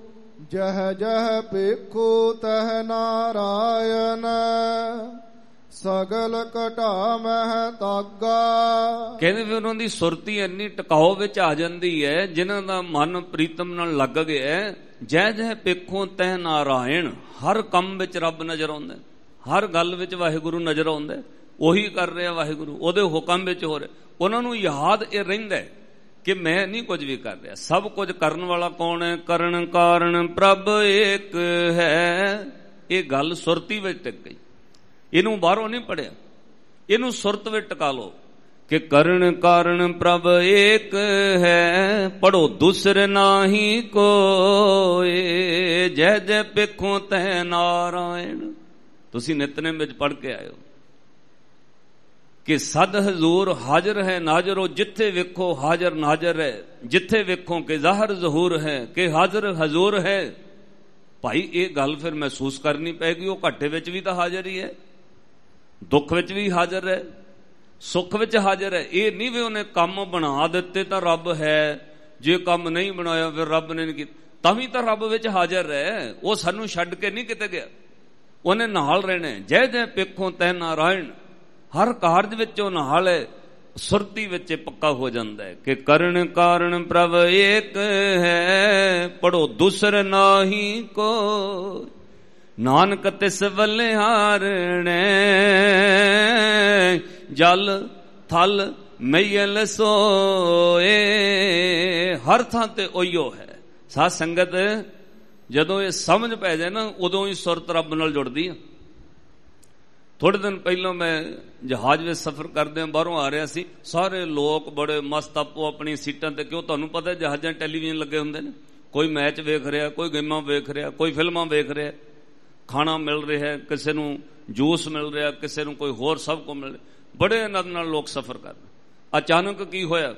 ਜਹ ਜਹ ਪੇਖੋ ਤਹ ਨਾਰਾਇਣ, ਸਗਲ ਘਟਾ ਮਹਿ ਤਾਗਾ। ਕਹਿੰਦੇ ਫਿਰ ਉਹਨਾਂ ਦੀ ਸੁਰਤੀ ਇੰਨੀ ਟਿਕਾਓ ਵਿੱਚ ਆ ਜਾਂਦੀ ਹੈ, ਜਿਨ੍ਹਾਂ ਦਾ ਮਨ ਪ੍ਰੀਤਮ ਨਾਲ ਲੱਗ ਗਿਆ। ਜੈ ਜੈ ਪੇਖੋਂ ਤੈ ਨਾਰਾਇਣ, ਹਰ ਕੰਮ ਵਿੱਚ ਰੱਬ ਨਜ਼ਰ ਆਉਂਦਾ, ਹਰ ਗੱਲ ਵਿੱਚ ਵਾਹਿਗੁਰੂ ਨਜ਼ਰ ਆਉਂਦਾ। ਉਹੀ ਕਰ ਰਿਹਾ ਵਾਹਿਗੁਰੂ, ਉਹਦੇ ਹੁਕਮ ਵਿੱਚ ਹੋ ਰਿਹਾ। ਉਹਨਾਂ ਨੂੰ ਯਾਦ ਇਹ ਰਹਿੰਦਾ ਕਿ ਮੈਂ ਨਹੀਂ ਕੁਝ ਵੀ ਕਰ ਰਿਹਾ, ਸਭ ਕੁਝ ਕਰਨ ਵਾਲਾ ਕੌਣ ਹੈ? ਕਰਨ ਕਾਰਨ ਪ੍ਰਭ ਏਕ ਹੈ। ਇਹ ਗੱਲ ਸੁਰਤੀ ਵਿੱਚ ਟਿਕ ਗਈ, ਇਹਨੂੰ ਬਾਹਰੋਂ ਨਹੀਂ ਪੜਿਆ, ਇਹਨੂੰ ਸੁਰਤ ਵਿੱਚ ਟਿਕਾ ਲਓ ਕਿ ਕਰਨ ਕਾਰਨ ਪ੍ਰਭ ਏਕ ਹੈ, ਪੜੋ ਦੂਸਰੇ ਨਾਹੀ ਕੋਏ। ਜੈ ਜੈ ਪੇਖੋਂ ਤੈ ਨਾਰਾਇਣ। ਤੁਸੀਂ ਨਿਤਨੇਮ ਵਿੱਚ ਪੜ੍ਹ ਕੇ ਆਇਓ ਕਿ ਸਦ ਹਜ਼ੂਰ ਹਾਜ਼ਰ ਹੈ ਨਾਜ਼ਰੋ, ਜਿੱਥੇ ਵੇਖੋ ਹਾਜ਼ਰ ਨਾਜ਼ਰ ਹੈ, ਜਿੱਥੇ ਵੇਖੋ ਕਿ ਜ਼ਾਹਰ ਜ਼ਹੂਰ ਹੈ, ਕਿ ਹਾਜ਼ਰ ਹਜ਼ੂਰ ਹੈ। ਭਾਈ ਇਹ ਗੱਲ ਫਿਰ ਮਹਿਸੂਸ ਕਰਨੀ ਪਏਗੀ, ਉਹ ਘਾਟੇ ਵਿੱਚ ਵੀ ਤਾਂ ਹਾਜ਼ਰ ਹੀ ਹੈ, ਦੁੱਖ ਵਿੱਚ ਵੀ ਹਾਜ਼ਰ ਹੈ, ਸੁੱਖ ਵਿੱਚ ਹਾਜ਼ਰ ਹੈ। ਇਹ ਨਹੀਂ ਵੀ ਉਹਨੇ ਕੰਮ ਬਣਾ ਦਿੱਤੇ ਤਾਂ ਰੱਬ ਹੈ, ਜੇ ਕੰਮ ਨਹੀਂ ਬਣਾਇਆ ਫਿਰ ਰੱਬ ਨੇ ਨਹੀਂ ਕੀਤਾ, ਤਾਂ ਵੀ ਤਾਂ ਰੱਬ ਵਿੱਚ ਹਾਜ਼ਰ ਹੈ। ਉਹ ਸਾਨੂੰ ਛੱਡ ਕੇ ਨਹੀਂ ਕਿਤੇ ਗਿਆ, ਉਹਨੇ ਨਾਲ ਰਹਿਣਾ। ਜੈ ਜੈ ਪੇਖੋਂ ਤੈ ਨਾਰਾਇਣ, ਹਰ ਕਾਰਜ ਵਿੱਚ ਉਹ ਨਾਲ ਹੈ, ਸੁਰਤੀ ਵਿੱਚ ਪੱਕਾ ਹੋ ਜਾਂਦਾ ਹੈ ਕਿ ਕਰਨ ਕਾਰਨ ਪ੍ਰਭ ਏਕ ਹੈ, ਪੜੋ ਦੂਸਰ ਨਾਹੀ ਕੋ। ਨਾਨਕ ਤਿਸ ਬਲਿਹਾਰਣੈ, ਜਲ ਥਲ ਮਈਲ ਸੋਏ। ਹਰ ਥਾਂ ਤੇ ਉਹੀਓ ਹੈ। ਸਾਧ ਸੰਗਤ ਜਦੋਂ ਇਹ ਸਮਝ ਪੈ ਜਾਏ ਨਾ, ਉਦੋਂ ਹੀ ਸੁਰਤ ਰੱਬ ਨਾਲ ਜੁੜਦੀ ਆ। ਥੋੜੇ ਦਿਨ ਪਹਿਲਾਂ ਮੈਂ ਜਹਾਜ਼ ਵਿੱਚ ਸਫ਼ਰ ਕਰਦੇ ਬਾਹਰੋਂ ਆ ਰਿਹਾ ਸੀ, ਸਾਰੇ ਲੋਕ ਬੜੇ ਮਸਤ ਆਪੋ ਆਪਣੀ ਸੀਟਾਂ ਤੇ। ਕਿਉਂ? ਤੁਹਾਨੂੰ ਪਤਾ ਜਹਾਜ਼ਾਂ ਟੈਲੀਵਿਜ਼ਨ ਲੱਗੇ ਹੁੰਦੇ ਨੇ, ਕੋਈ ਮੈਚ ਵੇਖ ਰਿਹਾ, ਕੋਈ ਗੇਮਾਂ ਵੇਖ ਰਿਹਾ, ਕੋਈ ਫਿਲਮਾਂ ਵੇਖ ਰਿਹਾ, ਖਾਣਾ ਮਿਲ ਰਿਹਾ, ਕਿਸੇ ਨੂੰ ਜੂਸ ਮਿਲ ਰਿਹਾ, ਕਿਸੇ ਨੂੰ ਕੋਈ ਹੋਰ ਸਭ ਕੁਝ ਮਿਲ ਰਿਹਾ। ਬੜੇ ਆਨੰਦ ਨਾਲ ਲੋਕ ਸਫ਼ਰ ਕਰਦੇ। ਅਚਾਨਕ ਕੀ ਹੋਇਆ,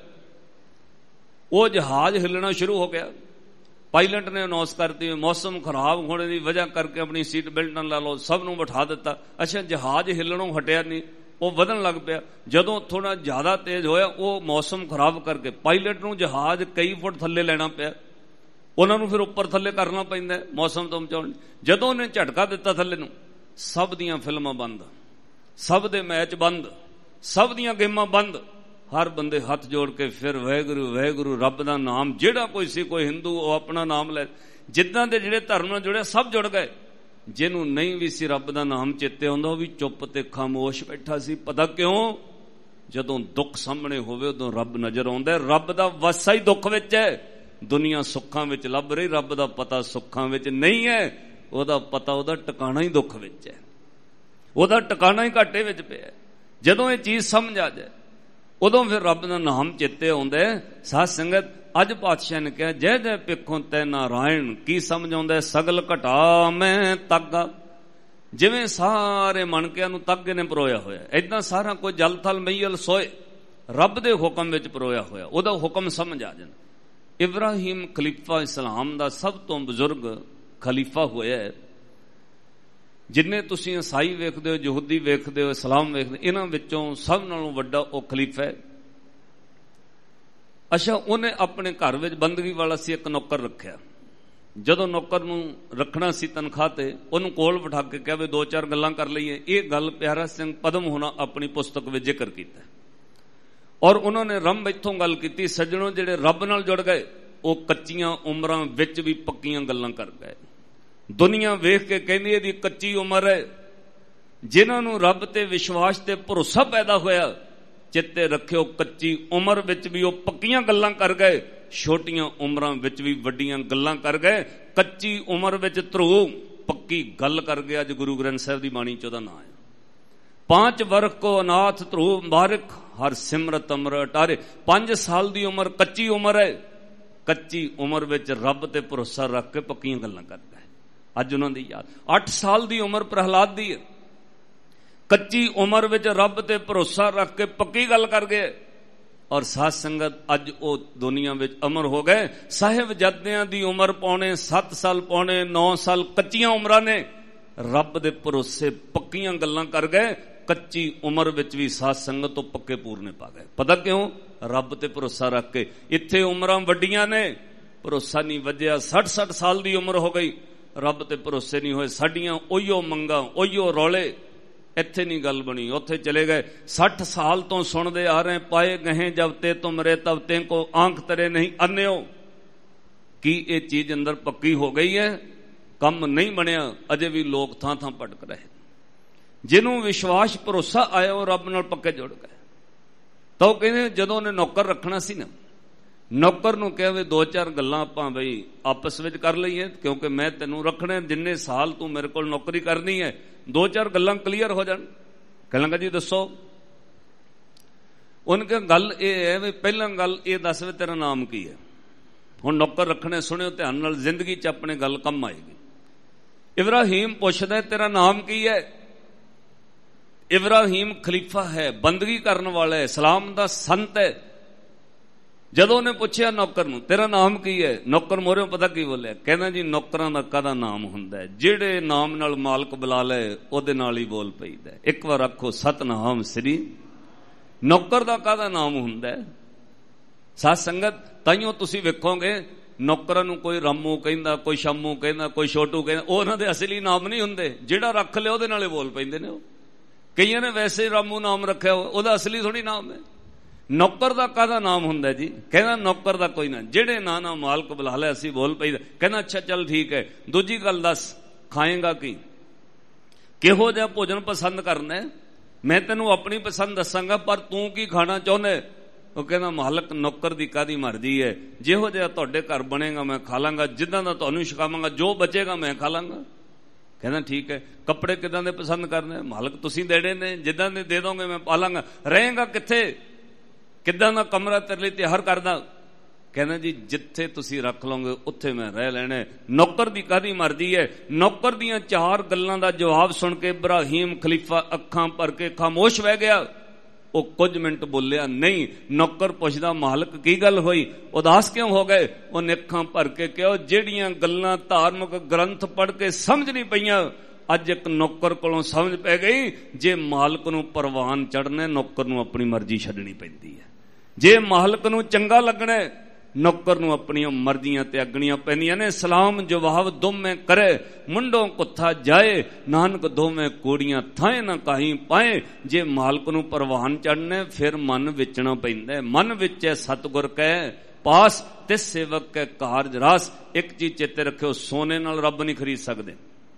ਉਹ ਜਹਾਜ਼ ਹਿੱਲਣਾ ਸ਼ੁਰੂ ਹੋ ਗਿਆ। ਪਾਇਲਟ ਨੇ ਅਨਾਉਂਸ ਕਰਤੀ ਮੌਸਮ ਖਰਾਬ ਹੋਣੇ ਦੀ ਵਜ੍ਹਾ ਕਰਕੇ ਆਪਣੀ ਸੀਟ ਬੈਲਟ ਨਾਲ ਲਾ ਲਓ, ਸਭ ਨੂੰ ਬਿਠਾ ਦਿੱਤਾ। ਅੱਛਾ, ਜਹਾਜ਼ ਹਿੱਲਣੋਂ ਹਟਿਆ ਨਹੀਂ, ਉਹ ਵਧਣ ਲੱਗ ਪਿਆ। ਜਦੋਂ ਥੋੜਾ ਜ਼ਿਆਦਾ ਤੇਜ਼ ਹੋਇਆ, ਉਹ ਮੌਸਮ ਖਰਾਬ ਕਰਕੇ ਪਾਇਲਟ ਨੂੰ ਜਹਾਜ਼ ਕਈ ਫੁੱਟ ਥੱਲੇ ਲੈਣਾ ਪਿਆ। ਉਹਨਾਂ ਨੂੰ ਫਿਰ ਉੱਪਰ ਥੱਲੇ ਕਰਨਾ ਪੈਂਦਾ ਮੌਸਮ ਤੋਂ ਬਚਾਉਣ। ਜਦੋਂ ਉਹਨੇ ਝਟਕਾ ਦਿੱਤਾ ਥੱਲੇ ਨੂੰ, ਸਭ ਦੀਆਂ ਫਿਲਮਾਂ ਬੰਦ, ਸਭ ਦੇ ਮੈਚ ਬੰਦ, ਸਭ ਦੀਆਂ ਗੇਮਾਂ ਬੰਦ। ਹਰ ਬੰਦੇ ਹੱਥ ਜੋੜ ਕੇ ਫਿਰ ਵਾਹਿਗੁਰੂ ਵਾਹਿਗੁਰੂ, ਰੱਬ ਦਾ ਨਾਮ। ਜਿਹੜਾ ਕੋਈ ਸੀ, ਕੋਈ ਹਿੰਦੂ, ਉਹ ਆਪਣਾ ਨਾਮ ਲੈ, ਜਿੱਦਾਂ ਦੇ ਜਿਹੜੇ ਧਰਮ ਨਾਲ ਜੁੜੇ ਸਭ ਜੁੜ ਗਏ। ਜਿਹਨੂੰ ਨਹੀਂ ਵੀ ਸੀ ਰੱਬ ਦਾ ਨਾਮ ਚੇਤੇ ਆਉਂਦਾ, ਉਹ ਵੀ ਚੁੱਪ ਤੇ ਖਾਮੋਸ਼ ਬੈਠਾ ਸੀ। ਪਤਾ ਕਿਉਂ? ਜਦੋਂ ਦੁੱਖ ਸਾਹਮਣੇ ਹੋਵੇ ਉਦੋਂ ਰੱਬ ਨਜ਼ਰ ਆਉਂਦਾ। ਰੱਬ ਦਾ ਵਸਾ ਹੀ ਦੁੱਖ ਵਿੱਚ ਹੈ। ਦੁਨੀਆ ਸੁੱਖਾਂ ਵਿੱਚ ਲੱਭ ਰਹੀ, ਰੱਬ ਦਾ ਪਤਾ ਸੁੱਖਾਂ ਵਿੱਚ ਨਹੀਂ ਹੈ। ਉਹਦਾ ਪਤਾ, ਉਹਦਾ ਟਿਕਾਣਾ ਹੀ ਦੁੱਖ ਵਿੱਚ ਹੈ, ਉਹਦਾ ਟਿਕਾਣਾ ਹੀ ਘਾਟੇ ਵਿੱਚ ਪਿਆ। ਜਦੋਂ ਇਹ ਚੀਜ਼ ਸਮਝ ਆ ਜਾਏ, ਉਦੋਂ ਫਿਰ ਰੱਬ ਦਾ ਨਾਮ ਚੇਤੇ ਆਉਂਦਾ। ਸਾਧ ਸੰਗਤ, ਅੱਜ ਪਾਤਸ਼ਾਹ ਨੇ ਕਿਹਾ ਜੈ ਜੈ ਪੇਖੋਂ ਤੈ ਨਾਰਾਇਣ। ਕੀ ਸਮਝ ਆਉਂਦਾ? ਸਗਲ ਘਟਾ ਮੈਂ ਤਾਗਾ। ਜਿਵੇਂ ਸਾਰੇ ਮਣਕਿਆਂ ਨੂੰ ਤਾਗੇ ਨੇ ਪਰੋਇਆ ਹੋਇਆ, ਏਦਾਂ ਸਾਰਾ ਕੋਈ ਜਲ ਥਲ ਮਈਲ ਸੋਏ, ਰੱਬ ਦੇ ਹੁਕਮ ਵਿੱਚ ਪਰੋਇਆ ਹੋਇਆ। ਉਹਦਾ ਹੁਕਮ ਸਮਝ ਆ ਜਾਂਦਾ। ਇਬਰਾਹੀਮ ਖਲੀਫਾ ਇਸਲਾਮ ਦਾ ਸਭ ਤੋਂ ਬਜ਼ੁਰਗ ਖਲੀਫਾ ਹੋਇਆ। ਜਿੰਨੇ ਤੁਸੀਂ ਈਸਾਈ ਵੇਖਦੇ ਹੋ, ਯਹੂਦੀ ਵੇਖਦੇ ਹੋ, ਇਸਲਾਮ ਵੇਖਦੇ, ਇਹਨਾਂ ਵਿੱਚੋਂ ਸਭ ਨਾਲੋਂ ਵੱਡਾ ਉਹ ਖਲੀਫਾ ਹੈ। ਅੱਛਾ, ਉਹਨੇ ਆਪਣੇ ਘਰ ਵਿੱਚ ਬੰਦਗੀ ਵਾਲਾ ਸੀ ਇੱਕ ਨੌਕਰ ਰੱਖਿਆ। ਜਦੋਂ ਨੌਕਰ ਨੂੰ ਰੱਖਣਾ ਸੀ ਤਨਖਾਹ ਤੇ, ਉਹਨੂੰ ਕੋਲ ਬਿਠਾ ਕੇ ਕਿਹਾ ਵੀ ਦੋ ਚਾਰ ਗੱਲਾਂ ਕਰ ਲਈਏ। ਇਹ ਗੱਲ ਪਿਆਰਾ ਸਿੰਘ ਪਦਮ ਹੋਣਾ ਆਪਣੀ ਪੁਸਤਕ ਵਿੱਚ ਜ਼ਿਕਰ ਕੀਤਾ। ਔਰ ਉਹਨਾਂ ਨੇ ਰੰਭ ਇੱਥੋਂ ਗੱਲ ਕੀਤੀ, ਸੱਜਣੋ ਜਿਹੜੇ ਰੱਬ ਨਾਲ ਜੁੜ ਗਏ ਉਹ ਕੱਚੀਆਂ ਉਮਰਾਂ ਵਿੱਚ ਵੀ ਪੱਕੀਆਂ ਗੱਲਾਂ ਕਰ ਗਏ। ਦੁਨੀਆ ਵੇਖ ਕੇ ਕਹਿੰਦੀ ਇਹਦੀ ਕੱਚੀ ਉਮਰ ਹੈ। ਜਿਨ੍ਹਾਂ ਨੂੰ ਰੱਬ ਤੇ ਵਿਸ਼ਵਾਸ ਤੇ ਭਰੋਸਾ ਪੈਦਾ ਹੋਇਆ, ਚਿੱਤੇ ਰੱਖਿਓ ਕੱਚੀ ਉਮਰ ਵਿੱਚ ਵੀ ਉਹ ਪੱਕੀਆਂ ਗੱਲਾਂ ਕਰ ਗਏ, ਛੋਟੀਆਂ ਉਮਰਾਂ ਵਿੱਚ ਵੀ ਵੱਡੀਆਂ ਗੱਲਾਂ ਕਰ ਗਏ। ਕੱਚੀ ਉਮਰ ਵਿੱਚ ਧਰੂ ਪੱਕੀ ਗੱਲ ਕਰ ਗਿਆ। ਅੱਜ ਗੁਰੂ ਗ੍ਰੰਥ ਸਾਹਿਬ ਦੀ ਬਾਣੀ ਚ ਉਹਦਾ ਨਾਂ ਹੈ। 5 ਵਰਖ ਕੋ ਅਨਾਥ ਧਰੂ ਬਾਰਿਕ ਹਰ ਸਿਮਰਤ ਅਮਰ ਅਟਾਰੇ। 5 ਸਾਲ ਦੀ ਉਮਰ ਕੱਚੀ ਉਮਰ ਹੈ। ਕੱਚੀ ਉਮਰ ਵਿੱਚ ਰੱਬ ਤੇ ਭਰੋਸਾ ਰੱਖ ਕੇ ਪੱਕੀਆਂ ਗੱਲਾਂ ਕਰਦਾ ਹੈ। ਅੱਜ ਉਹਨਾਂ ਦੀ ਯਾਦ। 8 ਸਾਲ ਦੀ ਉਮਰ ਪ੍ਰਹਲਾਦ ਦੀ ਹੈ। ਕੱਚੀ ਉਮਰ ਵਿੱਚ ਰੱਬ ਤੇ ਭਰੋਸਾ ਰੱਖ ਕੇ ਪੱਕੀ ਗੱਲ ਕਰ ਗਏ। ਔਰ ਸਾਧ ਸੰਗਤ, ਅੱਜ ਉਹ ਦੁਨੀਆ ਵਿੱਚ ਅਮਰ ਹੋ ਗਏ। ਸਾਹਿਬਜ਼ਾਦਿਆਂ ਦੀ ਉਮਰ ਪੌਣੇ 7 ਸਾਲ, ਪੌਣੇ 9 ਸਾਲ ਕੱਚੀਆਂ ਉਮਰਾਂ ਨੇ। ਰੱਬ ਦੇ ਭਰੋਸੇ ਪੱਕੀਆਂ ਗੱਲਾਂ ਕਰ ਗਏ। ਕੱਚੀ ਉਮਰ ਵਿੱਚ ਵੀ ਸਾਧ ਸੰਗਤ ਤੋਂ ਪੱਕੇ ਪੂਰਨੇ ਪਾ ਗਏ। ਪਤਾ ਕਿਉਂ? ਰੱਬ ਤੇ ਭਰੋਸਾ ਰੱਖ ਕੇ। ਇੱਥੇ ਉਮਰਾਂ ਵੱਡੀਆਂ ਨੇ, ਭਰੋਸਾ ਨਹੀਂ ਵੱਜਿਆ। 60 ਸਾਲ ਦੀ ਉਮਰ ਹੋ ਗਈ, ਰੱਬ ਤੇ ਭਰੋਸੇ ਨਹੀਂ ਹੋਏ। ਸਾਡੀਆਂ ਉਹੀਓ ਮੰਗਾਂ, ਉਹੀਓ ਰੌਲੇ, ਇੱਥੇ ਨਹੀਂ ਗੱਲ ਬਣੀ, ਉੱਥੇ ਚਲੇ ਗਏ। 60 ਸਾਲ ਤੋਂ ਸੁਣਦੇ ਆ ਰਹੇ, ਪਾਏ ਗਏ ਜਬ ਤੇ ਤੁਮਰੇ ਤਬ ਤੇ ਕੋ ਆਂਖ ਤਰੇ ਨਹੀਂ ਅੰਨਿਓ। ਕੀ ਇਹ ਚੀਜ਼ ਅੰਦਰ ਪੱਕੀ ਹੋ ਗਈ ਹੈ? ਕੰਮ ਨਹੀਂ ਬਣਿਆ, ਅਜੇ ਵੀ ਲੋਕ ਥਾਂ ਥਾਂ ਭਟਕ ਰਹੇ। ਜਿਹਨੂੰ ਵਿਸ਼ਵਾਸ ਭਰੋਸਾ ਆਇਆ ਉਹ ਰੱਬ ਨਾਲ ਪੱਕੇ ਜੁੜ ਗਏ। ਤਾਂ ਉਹ ਕਹਿੰਦੇ ਜਦੋਂ ਉਹਨੇ ਨੌਕਰ ਰੱਖਣਾ ਸੀ ਨਾ, ਨੌਕਰ ਨੂੰ ਕਿਹਾ ਵੀ 2-4 ਗੱਲਾਂ ਆਪਾਂ ਬਈ ਆਪਸ ਵਿੱਚ ਕਰ ਲਈਏ, ਕਿਉਂਕਿ ਮੈਂ ਤੈਨੂੰ ਰੱਖਣਾ, ਜਿੰਨੇ ਸਾਲ ਤੂੰ ਮੇਰੇ ਕੋਲ ਨੌਕਰੀ ਕਰਨੀ ਹੈ 2-4 ਗੱਲਾਂ ਕਲੀਅਰ ਹੋ ਜਾਣ। ਕਹਿਣ ਲੱਗਾ ਜੀ ਦੱਸੋ। ਉਹਨੇ ਕਿਹਾ ਗੱਲ ਇਹ ਹੈ ਵੀ ਪਹਿਲਾਂ ਗੱਲ ਇਹ ਦੱਸ ਵੀ ਤੇਰਾ ਨਾਮ ਕੀ ਹੈ। ਹੁਣ ਨੌਕਰ ਰੱਖਣੇ, ਸੁਣਿਓ ਧਿਆਨ ਨਾਲ, ਜ਼ਿੰਦਗੀ 'ਚ ਆਪਣੇ ਗੱਲ ਕੰਮ ਆਏਗੀ। ਇਬਰਾਹੀਮ ਪੁੱਛਦਾ ਤੇਰਾ ਨਾਮ ਕੀ ਹੈ। ਇਬਰਾਹੀਮ ਖਲੀਫਾ ਹੈ, ਬੰਦਗੀ ਕਰਨ ਵਾਲਾ ਹੈ, ਇਸਲਾਮ ਦਾ ਸੰਤ ਹੈ। ਜਦੋਂ ਉਹਨੇ ਪੁੱਛਿਆ ਨੌਕਰ ਨੂੰ ਤੇਰਾ ਨਾਮ ਕੀ ਹੈ, ਨੌਕਰ ਮੋਹਰਿਓਂ ਪਤਾ ਕੀ ਬੋਲਿਆ? ਕਹਿੰਦਾ ਜੀ ਨੌਕਰਾਂ ਦਾ ਕਾਹਦਾ ਨਾਮ ਹੁੰਦਾ ਹੈ, ਜਿਹੜੇ ਨਾਮ ਨਾਲ ਮਾਲਕ ਬੁਲਾ ਲਏ ਉਹਦੇ ਨਾਲ ਹੀ ਬੋਲ ਪਈਦਾ। ਇੱਕ ਵਾਰ ਆਖੋ ਸਤਨਾਮ ਸ੍ਰੀ। ਨੌਕਰ ਦਾ ਕਾਹਦਾ ਨਾਮ ਹੁੰਦਾ ਹੈ? ਸਾਧ ਸੰਗਤ, ਤਾਈਓ ਤੁਸੀਂ ਵੇਖੋਗੇ ਨੌਕਰਾਂ ਨੂੰ ਕੋਈ ਰਾਮੂ ਕਹਿੰਦਾ, ਕੋਈ ਸ਼ਾਮੂ ਕਹਿੰਦਾ, ਕੋਈ ਛੋਟੂ ਕਹਿੰਦਾ, ਉਹ ਉਹਨਾਂ ਦੇ ਅਸਲੀ ਨਾਮ ਨਹੀਂ ਹੁੰਦੇ। ਜਿਹੜਾ ਰੱਖ ਲਿਆ ਉਹਦੇ ਨਾਲੇ ਬੋਲ ਪੈਂਦੇ ਨੇ। ਉਹ ਕਈਆਂ ਨੇ ਵੈਸੇ ਰਾਮੂ ਨਾਮ ਰੱਖਿਆ, ਉਹਦਾ ਅਸਲੀ ਥੋੜੀ ਨਾਮ ਹੈ। ਨੌਕਰ ਦਾ ਕਾਹਦਾ ਨਾਮ ਹੁੰਦਾ ਜੀ? ਕਹਿੰਦਾ ਨੌਕਰ ਦਾ ਕੋਈ ਨਾ, ਜਿਹੜੇ ਨਾ ਮਾਲਕ ਬੁਲਾ ਲਿਆ ਅਸੀਂ ਬੋਲ ਪਈਦਾ। ਕਹਿੰਦਾ ਅੱਛਾ ਚੱਲ ਠੀਕ ਹੈ, ਦੂਜੀ ਗੱਲ ਦੱਸ ਖਾਏਗਾ ਕੀ, ਕਿਹੋ ਜਿਹਾ ਭੋਜਨ ਪਸੰਦ ਕਰਨਾ ਹੈ? ਮੈਂ ਤੈਨੂੰ ਆਪਣੀ ਪਸੰਦ ਦੱਸਾਂਗਾ, ਪਰ ਤੂੰ ਕੀ ਖਾਣਾ ਚਾਹੁੰਦਾ? ਉਹ ਕਹਿੰਦਾ ਮਾਲਕ ਨੌਕਰ ਦੀ ਕਾਹਦੀ ਮਰਜ਼ੀ ਹੈ, ਜਿਹੋ ਜਿਹਾ ਤੁਹਾਡੇ ਘਰ ਬਣੇਗਾ ਮੈਂ ਖਾ ਲਾਂਗਾ, ਜਿੱਦਾਂ ਦਾ ਤੁਹਾਨੂੰ ਛਕਾਵਾਂਗਾ ਜੋ ਬਚੇਗਾ ਮੈਂ ਖਾ ਲਾਂਗਾ। ਕਹਿੰਦਾ ਠੀਕ ਹੈ। ਕੱਪੜੇ ਕਿੱਦਾਂ ਦੇ ਪਸੰਦ ਕਰਨੇ? ਮਾਲਕ ਤੁਸੀਂ ਦੇਣੇ ਨੇ, ਜਿੱਦਾਂ ਦੇ ਦੇ ਦੋਗੇ ਮੈਂ ਪਾ ਲਾਂਗਾ। ਰਹੇਗਾ ਕਿੱਥੇ, ਕਿੱਦਾਂ ਦਾ ਕਮਰਾ ਤੇਰੇ ਲਈ ਤਿਆਰ ਕਰਦਾ? ਕਹਿੰਦਾ ਜੀ ਜਿੱਥੇ ਤੁਸੀਂ ਰੱਖ ਲਓਗੇ ਉੱਥੇ ਮੈਂ ਰਹਿ ਲੈਣਾ। ਨੌਕਰ ਦੀ ਕਾਹਦੀ ਮਰਜ਼ੀ ਹੈ? ਨੌਕਰ ਦੀਆਂ 4 ਗੱਲਾਂ ਦਾ ਜਵਾਬ ਸੁਣ ਕੇ ਇਬਰਾਹੀਮ ਖਲੀਫਾ ਅੱਖਾਂ ਭਰ ਕੇ ਖਾਮੋਸ਼ ਬਹਿ ਗਿਆ। ਉਹ ਕੁਝ ਮਿੰਟ ਬੋਲਿਆ ਨਹੀਂ। ਨੌਕਰ ਪੁੱਛਦਾ ਮਾਲਕ ਕੀ ਗੱਲ ਹੋਈ, ਉਦਾਸ ਕਿਉਂ ਹੋ ਗਏ? ਉਹਨੇ ਅੱਖਾਂ ਭਰ ਕੇ ਕਿਹਾ ਜਿਹੜੀਆਂ ਗੱਲਾਂ ਧਾਰਮਿਕ ਗ੍ਰੰਥ ਪੜ੍ਹ ਕੇ ਸਮਝ ਨਹੀਂ ਪਈਆਂ, ਅੱਜ ਇੱਕ ਨੌਕਰ ਕੋਲੋਂ ਸਮਝ ਪੈ ਗਈ। ਜੇ ਮਾਲਕ ਨੂੰ ਪ੍ਰਵਾਨ ਚੜ੍ਹਨਾ, ਨੌਕਰ ਨੂੰ ਆਪਣੀ ਮਰਜ਼ੀ ਛੱਡਣੀ ਪੈਂਦੀ ਹੈ। ਜੇ ਮਾਲਕ ਨੂੰ ਚੰਗਾ ਲੱਗਣਾ, ਨੌਕਰ ਨੂੰ ਆਪਣੀਆਂ ਮਰਜ਼ੀਆਂ ਤਿਆਗਣੀਆਂ ਪੈਂਦੀਆਂ ਨੇ। ਸਲਾਮ ਜਵਾਬ ਦੋਵੇਂ ਕਰੇ, ਮੁੰਡੋਂ ਕੁੱਥਾ ਜਾਏ, ਨਾਨਕ ਦੋਵੇਂ ਕੋੜੀਆਂ ਥਾਏ ਨਾ ਕਾਹੀਂ ਪਾਏ। ਜੇ ਮਾਲਕ ਨੂੰ ਪ੍ਰਵਾਨ ਚੜ੍ਹਨਾ ਫਿਰ ਮਨ ਵਿਚਣਾ ਪੈਂਦਾ। ਮਨ ਵਿੱਚ ਹੈ ਸਤਿਗੁਰ ਕੈ ਪਾਸ, ਤਿਸ ਸੇਵਕ ਕੈ ਕਾਰਜ ਰਾਸ। ਇੱਕ ਚੀਜ਼ ਚੇਤੇ ਰੱਖਿਓ, ਸੋਨੇ ਨਾਲ ਰੱਬ ਨਹੀਂ ਖਰੀਦ ਸਕਦੇ।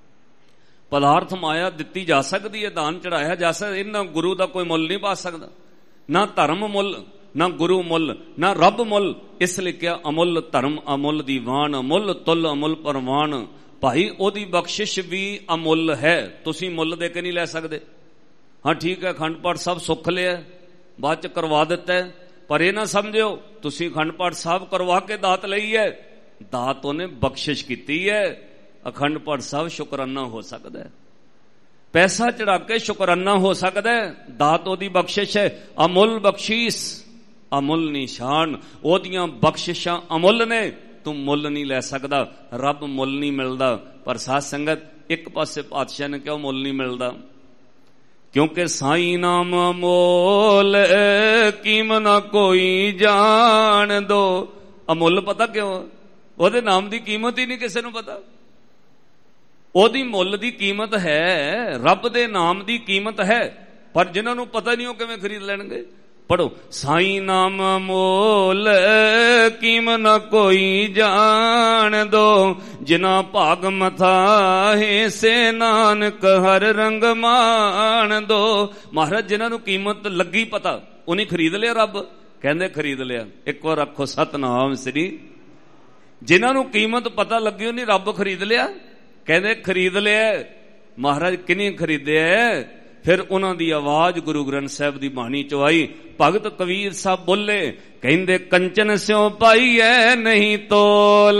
ਪਦਾਰਥ ਮਾਇਆ ਦਿੱਤੀ ਜਾ ਸਕਦੀ ਹੈ, ਦਾਨ ਚੜਾਇਆ ਜਾ ਸਕਦਾ, ਇਹਨਾਂ ਗੁਰੂ ਦਾ ਕੋਈ ਮੁੱਲ ਨਹੀਂ ਪਾ ਸਕਦਾ। ਨਾ ਧਰਮ ਮੁੱਲ, ਨਾ ਗੁਰੂ ਮੁੱਲ, ਨਾ ਰੱਬ ਮੁੱਲ। ਇਸ ਲਈ ਕਿਹਾ ਅਮੁੱਲ ਧਰਮ ਅਮੁੱਲ ਦੀਵਾਨ, ਅਮੁੱਲ ਤੁਲ ਅਮੁੱਲ ਪਰਵਾਨ। ਭਾਈ ਉਹਦੀ ਬਖਸ਼ਿਸ਼ ਵੀ ਅਮੁੱਲ ਹੈ, ਤੁਸੀਂ ਮੁੱਲ ਦੇ ਕੇ ਨਹੀਂ ਲੈ ਸਕਦੇ। ਹਾਂ ਠੀਕ ਹੈ, ਅਖੰਡ ਪਾਠ ਸਾਹਿਬ ਸੁੱਖ ਲਿਆ, ਬਾਅਦ ਚ ਕਰਵਾ ਦਿੱਤਾ, ਪਰ ਇਹ ਨਾ ਸਮਝਿਓ ਤੁਸੀਂ ਅਖੰਡ ਪਾਠ ਸਾਹਿਬ ਕਰਵਾ ਕੇ ਦਾਤ ਲਈ ਹੈ। ਦਾਤ ਉਹਨੇ ਬਖਸ਼ਿਸ਼ ਕੀਤੀ ਹੈ। ਅਖੰਡ ਪਾਠ ਸਾਹਿਬ ਸ਼ੁਕਰਾਨਾ ਹੋ ਸਕਦਾ ਹੈ, ਪੈਸਾ ਚੜਾ ਕੇ ਸ਼ੁਕਰਾਨਾ ਹੋ ਸਕਦਾ ਹੈ। ਦਾਤ ਉਹਦੀ ਬਖਸ਼ਿਸ਼ ਹੈ। ਅਮੁੱਲ ਬਖਸ਼ੀਸ਼ ਅਮੁੱਲ ਨਿਸ਼ਾਨ, ਉਹਦੀਆਂ ਬਖਸ਼ਿਸ਼ਾਂ ਅਮੁੱਲ ਨੇ, ਤੂੰ ਮੁੱਲ ਨਹੀਂ ਲੈ ਸਕਦਾ। ਰੱਬ ਮੁੱਲ ਨਹੀਂ ਮਿਲਦਾ। ਪਰ ਸਾਧ ਸੰਗਤ, ਇੱਕ ਪਾਸੇ ਪਾਤਸ਼ਾਹ ਨੇ ਕਿਉਂ ਮੁੱਲ ਨਹੀਂ ਮਿਲਦਾ? ਕਿਉਂਕਿ ਸਾਈਂ ਨਾਮ ਅਮੋਲ ਕੀਮ ਨਾ ਕੋਈ ਜਾਣ ਦੋ। ਅਮੁੱਲ ਪਤਾ ਕਿਉਂ? ਉਹਦੇ ਨਾਮ ਦੀ ਕੀਮਤ ਹੀ ਨਹੀਂ ਕਿਸੇ ਨੂੰ ਪਤਾ। ਉਹਦੀ ਮੁੱਲ ਦੀ ਕੀਮਤ ਹੈ, ਰੱਬ ਦੇ ਨਾਮ ਦੀ ਕੀਮਤ ਹੈ, ਪਰ ਜਿਨ੍ਹਾਂ ਨੂੰ ਪਤਾ ਨਹੀਂ ਉਹ ਕਿਵੇਂ ਖਰੀਦ ਲੈਣਗੇ? ਪੜੋ, ਸਾਈਂ ਨਾਮ ਮੋਲ ਕੀਮ ਨਾ ਕੋਈ ਜਾਣ ਦੋ, ਜਿਨਾ ਭਾਗ ਮਥਾ ਹੈ ਸੇ ਨਾਨਕ ਹਰ ਰੰਗ ਮਾਣ ਦੋ। ਮਹਾਰਾਜ ਜਿਨ੍ਹਾਂ ਨੂੰ ਕੀਮਤ ਲੱਗੀ ਪਤਾ, ਉਹਨੇ ਖਰੀਦ ਲਿਆ ਰੱਬ। ਕਹਿੰਦੇ ਖਰੀਦ ਲਿਆ। ਇੱਕ ਵਾਰ ਆਖੋ ਸਤਨਾਮ ਸ੍ਰੀ। ਜਿਨ੍ਹਾਂ ਨੂੰ ਕੀਮਤ ਪਤਾ ਲੱਗੀ ਉਹਨੇ ਰੱਬ ਖਰੀਦ ਲਿਆ। ਕਹਿੰਦੇ ਖਰੀਦ ਲਿਆ। ਮਹਾਰਾਜ ਕਿਨੇ ਖਰੀਦਿਆ? ਫਿਰ ਉਹਨਾਂ ਦੀ ਆਵਾਜ਼ ਗੁਰੂ ਗ੍ਰੰਥ ਸਾਹਿਬ ਦੀ ਬਾਣੀ ਚੋਂ ਆਈ। ਭਗਤ ਕਬੀਰ ਸਾਹਿਬ ਬੋਲੇ, ਕਹਿੰਦੇ ਕੰਚਨ ਸਿਉ ਪਾਈਐ ਨਹੀਂ ਤੋਲ।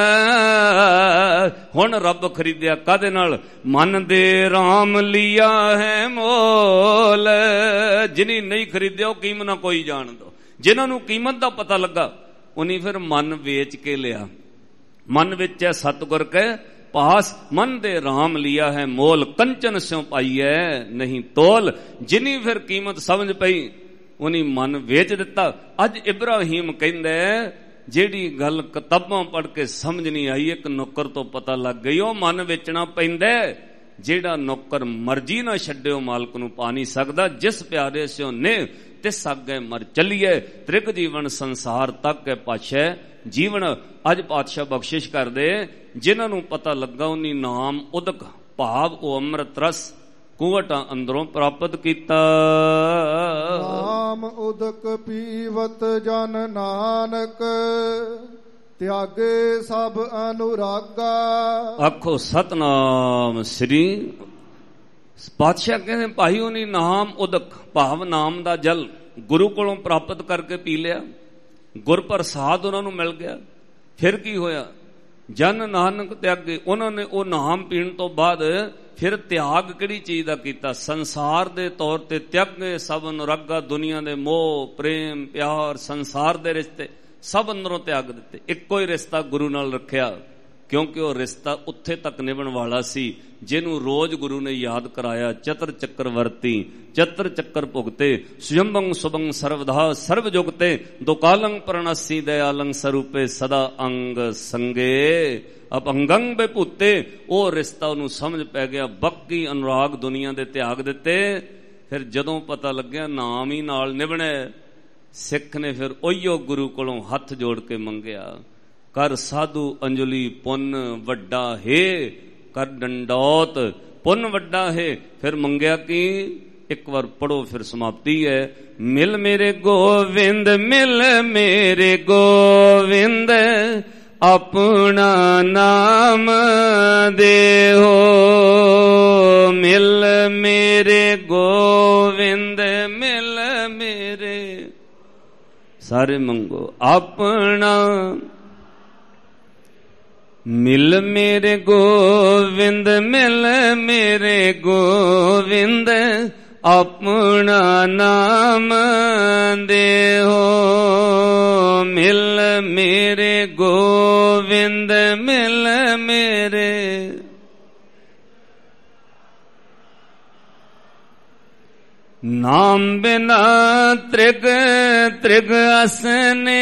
ਹੁਣ ਰੱਬ ਖਰੀਦਿਆ ਕਾਹਦੇ ਨਾਲ? ਮਨ ਦੇ ਰਾਮ ਲਿਆ ਹੈ ਮੋਲ। ਜਿਨੀ ਨਹੀਂ ਖਰੀਦਿਆ ਉਹ ਕੀਮਤ ਨਾ ਕੋਈ ਜਾਣ ਦੋ। ਜਿਨ੍ਹਾਂ ਨੂੰ ਕੀਮਤ ਦਾ ਪਤਾ ਲੱਗਾ ਉਹਨੇ ਫਿਰ ਮਨ ਵੇਚ ਕੇ ਲਿਆ। ਮਨ ਵਿੱਚ ਹੈ ਸਤਿਗੁਰ ਕੈ ਪਾਸ, ਮਨ ਦੇ ਰਾਮ ਲਿਆ ਹੈ ਮੋਲ। ਕੰਚਨ ਸਿਉ ਪਾਈਐ ਨਹੀਂ ਤੋਲ। ਜਿਨੀ ਫਿਰ ਕੀਮਤ ਸਮਝ ਪਈ ਉਹਨੇ ਮਨ ਵੇਚ ਦਿੱਤਾ। ਅੱਜ ਇਬਰਾਹੀਮ ਕਹਿੰਦਾ ਜਿਹੜੀ ਗੱਲ ਕਿਤਾਬਾਂ ਪੜ੍ਹ ਕੇ ਸਮਝ ਨਹੀਂ ਆਈ, ਇੱਕ ਨੌਕਰ ਤੋਂ ਪਤਾ ਲੱਗ ਗਈ, ਉਹ ਮਨ ਵੇਚਣਾ ਪੈਂਦਾ। ਜਿਹੜਾ ਨੌਕਰ ਮਰਜ਼ੀ ਨਾ ਛੱਡਿਓ ਮਾਲਕ ਨੂੰ ਪਾ ਨਹੀਂ ਸਕਦਾ। ਜਿਸ ਪਿਆਰੇ ਸਿਓ ਨੇ ਤਿਸ ਅੱਗੇ ਮਰ ਚੱਲੀਏ, ਤ੍ਰਿਗ ਜੀਵਨ ਸੰਸਾਰ ਤੱਕ ਹੈ ਪਾਛੈ ਜੀਵਨ। ਅੱਜ ਪਾਤਸ਼ਾਹ ਬਖਸ਼ਿਸ਼ ਕਰਦੇ, ਜਿਨ੍ਹਾਂ ਨੂੰ ਪਤਾ ਲੱਗਾ ਉਨੀ ਨਾਮ ਉਦਕ ਭਾਵ ਉਹ ਅੰਮ੍ਰਿਤ ਰਸ ਕੁਵਟਾਂ ਅੰਦਰੋਂ ਪ੍ਰਾਪਤ ਕੀਤਾ। ਨਾਮ ਉਦਕ ਪੀਵਤ ਜਨ ਨਾਨਕ, ਤਿਆਗੇ ਸਭ ਅਨੁਰਾਗਾ। ਆਖੋ ਸਤਨਾਮ ਸ੍ਰੀ। ਪਾਤਸ਼ਾਹ ਕਹਿੰਦੇ ਭਾਈ ਉਹਨੀ ਨਾਮ ਉਦਕ ਭਾਵ ਨਾਮ ਦਾ ਜਲ ਗੁਰੂ ਕੋਲੋਂ ਪ੍ਰਾਪਤ ਕਰਕੇ ਪੀ ਲਿਆ, ਗੁਰ ਪ੍ਰਸਾਦ ਉਹਨਾਂ ਨੂੰ ਮਿਲ ਗਿਆ। ਫਿਰ ਕੀ ਹੋਇਆ? ਜਨ ਨਾਨਕ ਤਿਆਗੇ। ਉਹਨਾਂ ਨੇ ਉਹ ਨਾਮ ਪੀਣ ਤੋਂ ਬਾਅਦ ਫਿਰ ਤਿਆਗ ਕਿਹੜੀ ਚੀਜ਼ ਦਾ ਕੀਤਾ? ਸੰਸਾਰ ਦੇ ਤੌਰ ਤੇ ਤਿਆਗੇ ਸਭ ਅਨੁਰਾਗਾ। ਦੁਨੀਆ ਦੇ ਮੋਹ ਪ੍ਰੇਮ ਪਿਆਰ ਸੰਸਾਰ ਦੇ ਰਿਸ਼ਤੇ ਸਭ ਅੰਦਰੋਂ ਤਿਆਗ ਦਿੱਤੇ। ਇੱਕੋ ਹੀ ਰਿਸ਼ਤਾ ਗੁਰੂ ਨਾਲ ਰੱਖਿਆ, ਕਿਉਂਕਿ ਉਹ ਰਿਸ਼ਤਾ ਉੱਥੇ ਤੱਕ ਨਿਭਣ ਵਾਲਾ ਸੀ ਜਿਹਨੂੰ ਰੋਜ਼ ਗੁਰੂ ਨੇ ਯਾਦ ਕਰਾਇਆ। ਚਤਰ ਚੱਕਰ ਵਰਤੀ ਚਤਰ ਚੱਕਰ ਭੁਗਤੇ, ਸੁਯੰਬੰ ਸੁਭੰ ਸਰਵਧਾ ਸਰਵ ਜੁਗਤੇ, ਦੁਕਾਲੰ ਪ੍ਰਣਸੀ ਦਇਆਲੰ ਸਰੂਪੇ, ਸਦਾ ਅੰਗ ਸੰਗੇ ਅਪੰਗੰ ਬੇਭੂਤੇ। ਉਹ ਰਿਸ਼ਤਾ ਉਹਨੂੰ ਸਮਝ ਪੈ ਗਿਆ। ਬਾਕੀ ਅਨੁਰਾਗ ਦੁਨੀਆ ਦੇ ਤਿਆਗ ਦਿੱਤੇ। ਫਿਰ ਜਦੋਂ ਪਤਾ ਲੱਗਿਆ ਨਾਮ ਹੀ ਨਾਲ ਨਿਭਣਾ, ਸਿੱਖ ਨੇ ਫਿਰ ਉਹੀਓ ਗੁਰੂ ਕੋਲੋਂ ਹੱਥ ਜੋੜ ਕੇ ਮੰਗਿਆ, ਕਰ ਸਾਧੂ ਅੰਜਲੀ ਪੁੰਨ ਵੱਡਾ ਹੈ, ਕਰ ਡੰਡੌਤ ਪੁੰਨ ਵੱਡਾ ਹੈ। ਫਿਰ ਮੰਗਿਆ ਕਿ ਇੱਕ ਵਾਰ ਪੜੋ, ਫਿਰ ਸਮਾਪਤੀ ਹੈ। ਮਿਲ ਮੇਰੇ ਗੋਵਿੰਦ ਮਿਲ ਮੇਰੇ ਗੋਵਿੰਦ, ਆਪਣਾ ਨਾਮ ਦੇਹੋ। ਮਿਲ ਮੇਰੇ ਗੋਵਿੰਦ ਮਿਲ ਮੇਰੇ, ਸਾਰੇ ਮੰਗੋ ਆਪਣਾ। ਮਿਲ ਮੇਰੇ ਗੋਵਿੰਦ ਮਿਲ ਮੇਰੇ ਗੋਵਿੰਦ, ਆਪਣਾ ਨਾਮ ਦੇਹੋ। ਮਿਲ ਮੇਰੇ ਗੋਵਿੰਦ ਮਿਲ ਮੇਰੇ, ਨਾਮ ਬਿਨਾ ਤ੍ਰਿਗ ਤ੍ਰਿਗ ਅਸਨੇ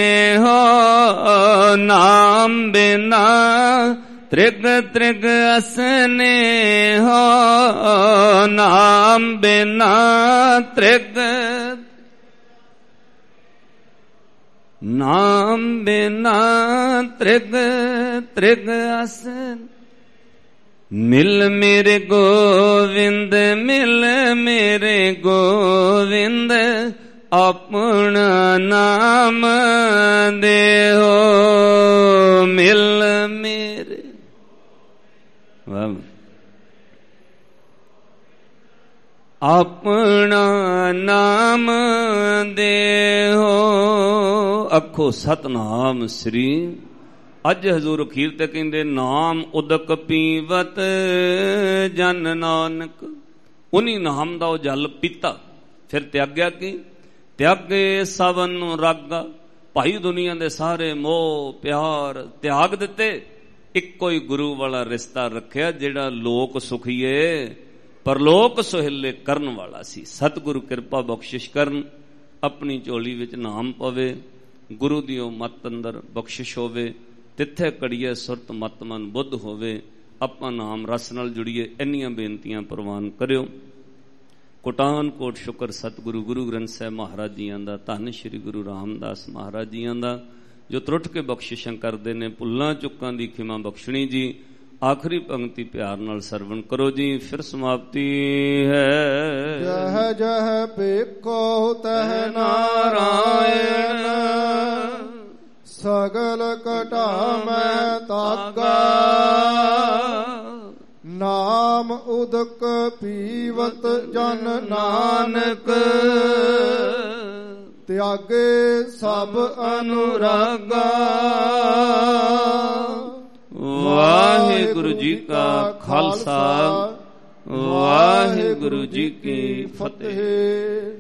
ਹੋ। ਨਾਮ ਬਿਨਾ ਤ੍ਰਿਗ ਤ੍ਰਿਗ ਅਸਨੇ ਹੋ। ਨਾਮ ਬਿਨਾ ਤ੍ਰਿਗ, ਨਾਮ ਬਿਨਾ ਤ੍ਰਿਗ ਤ੍ਰਿਗ ਅਸਨ। ਮਿਲ ਮੇਰੇ ਗੋਵਿੰਦ ਮਿਲ ਮੇਰੇ ਗੋਵਿੰਦ, ਆਪਣਾ ਨਾਮ ਦੇਹੋ। ਮਿਲ ਮੇਰੇ, ਆਪਣਾ ਨਾਮ ਦੇਹੋ। ਆਖੋ ਸਤਨਾਮ ਸ੍ਰੀ। ਅੱਜ ਹਜ਼ੂਰ ਅਖੀਰ ਤੇ ਕਹਿੰਦੇ ਨਾਮ ਉਦਕ ਪੀਵਤ ਜਨ ਨਾਨਕ। ਉਨੀ ਨਾਮ ਦਾ ਉਹ ਜਲ ਪੀਤਾ, ਫਿਰ ਤਿਆਗਿਆ ਕੀ? ਤਿਆਗੇ ਸਭ ਅਨੁਰਾਗਾ। ਭਾਈ ਦੁਨੀਆ ਦੇ ਸਾਰੇ ਮੋਹ ਪਿਆਰ ਤਿਆਗ ਦਿੱਤੇ, ਇੱਕੋ ਹੀ ਗੁਰੂ ਵਾਲਾ ਰਿਸ਼ਤਾ ਰੱਖਿਆ ਜਿਹੜਾ ਲੋਕ ਸੁਖੀਏ ਪਰਲੋਕ ਸੁਹੇਲੇ ਕਰਨ ਵਾਲਾ ਸੀ। ਸਤਿਗੁਰੂ ਕਿਰਪਾ ਬਖਸ਼ਿਸ਼ ਕਰਨ, ਆਪਣੀ ਝੋਲੀ ਵਿੱਚ ਨਾਮ ਪਵੇ, ਗੁਰੂ ਦੀ ਉਹ ਮੱਤ ਅੰਦਰ ਬਖਸ਼ਿਸ਼ ਹੋਵੇ, ਤਿੱਥੇ ਕੜੀਏ ਸੁਰਤ ਮਤ ਮਨ ਬੁੱਧ ਹੋਵੇ, ਆਪਾਂ ਨਾਮ ਰਸ ਨਾਲ ਜੁੜੀਏ। ਇੰਨੀਆਂ ਬੇਨਤੀਆਂ ਪ੍ਰਵਾਨ ਕਰਿਓ। ਕੋਟਾਨ ਕੋਟ ਸ਼ੁਕਰ ਸਤਿਗੁਰੂ ਗੁਰੂ ਗ੍ਰੰਥ ਸਾਹਿਬ ਮਹਾਰਾਜ ਜੀਆਂ ਦਾ, ਧੰਨ ਸ਼੍ਰੀ ਗੁਰੂ ਰਾਮਦਾਸ ਮਹਾਰਾਜ ਜੀਆਂ ਦਾ, ਜੋ ਤਰੁੱਟ ਕੇ ਬਖਸ਼ਿਸ਼ਾਂ ਕਰਦੇ ਨੇ। ਭੁੱਲਾਂ ਚੁੱਕਾਂ ਦੀ ਖਿਮਾ ਬਖਸ਼ਣੀ ਜੀ। ਆਖਰੀ ਪੰਕਤੀ ਪਿਆਰ ਨਾਲ ਸਰਵਣ ਕਰੋ ਜੀ, ਫਿਰ ਸਮਾਪਤੀ ਹੈ। ਜਹ ਜਹ ਪੇਖੋ ਤਹ ਨਾਰਾਇਣ, ਸਗਲ ਘਟਾ ਮੈਂ ਤਾਗਾ। ਨਾਮ ਉਦਕ ਪੀਵਤ ਜਨ ਨਾਨਕ, ਤਿਆਗੇ ਸਭ ਅਨੁਰਾਗਾ। ਵਾਹਿਗੁਰੂ ਜੀ ਕਾ ਖਾਲਸਾ, ਵਾਹਿਗੁਰੂ ਜੀ ਕੀ ਫਤਿਹ।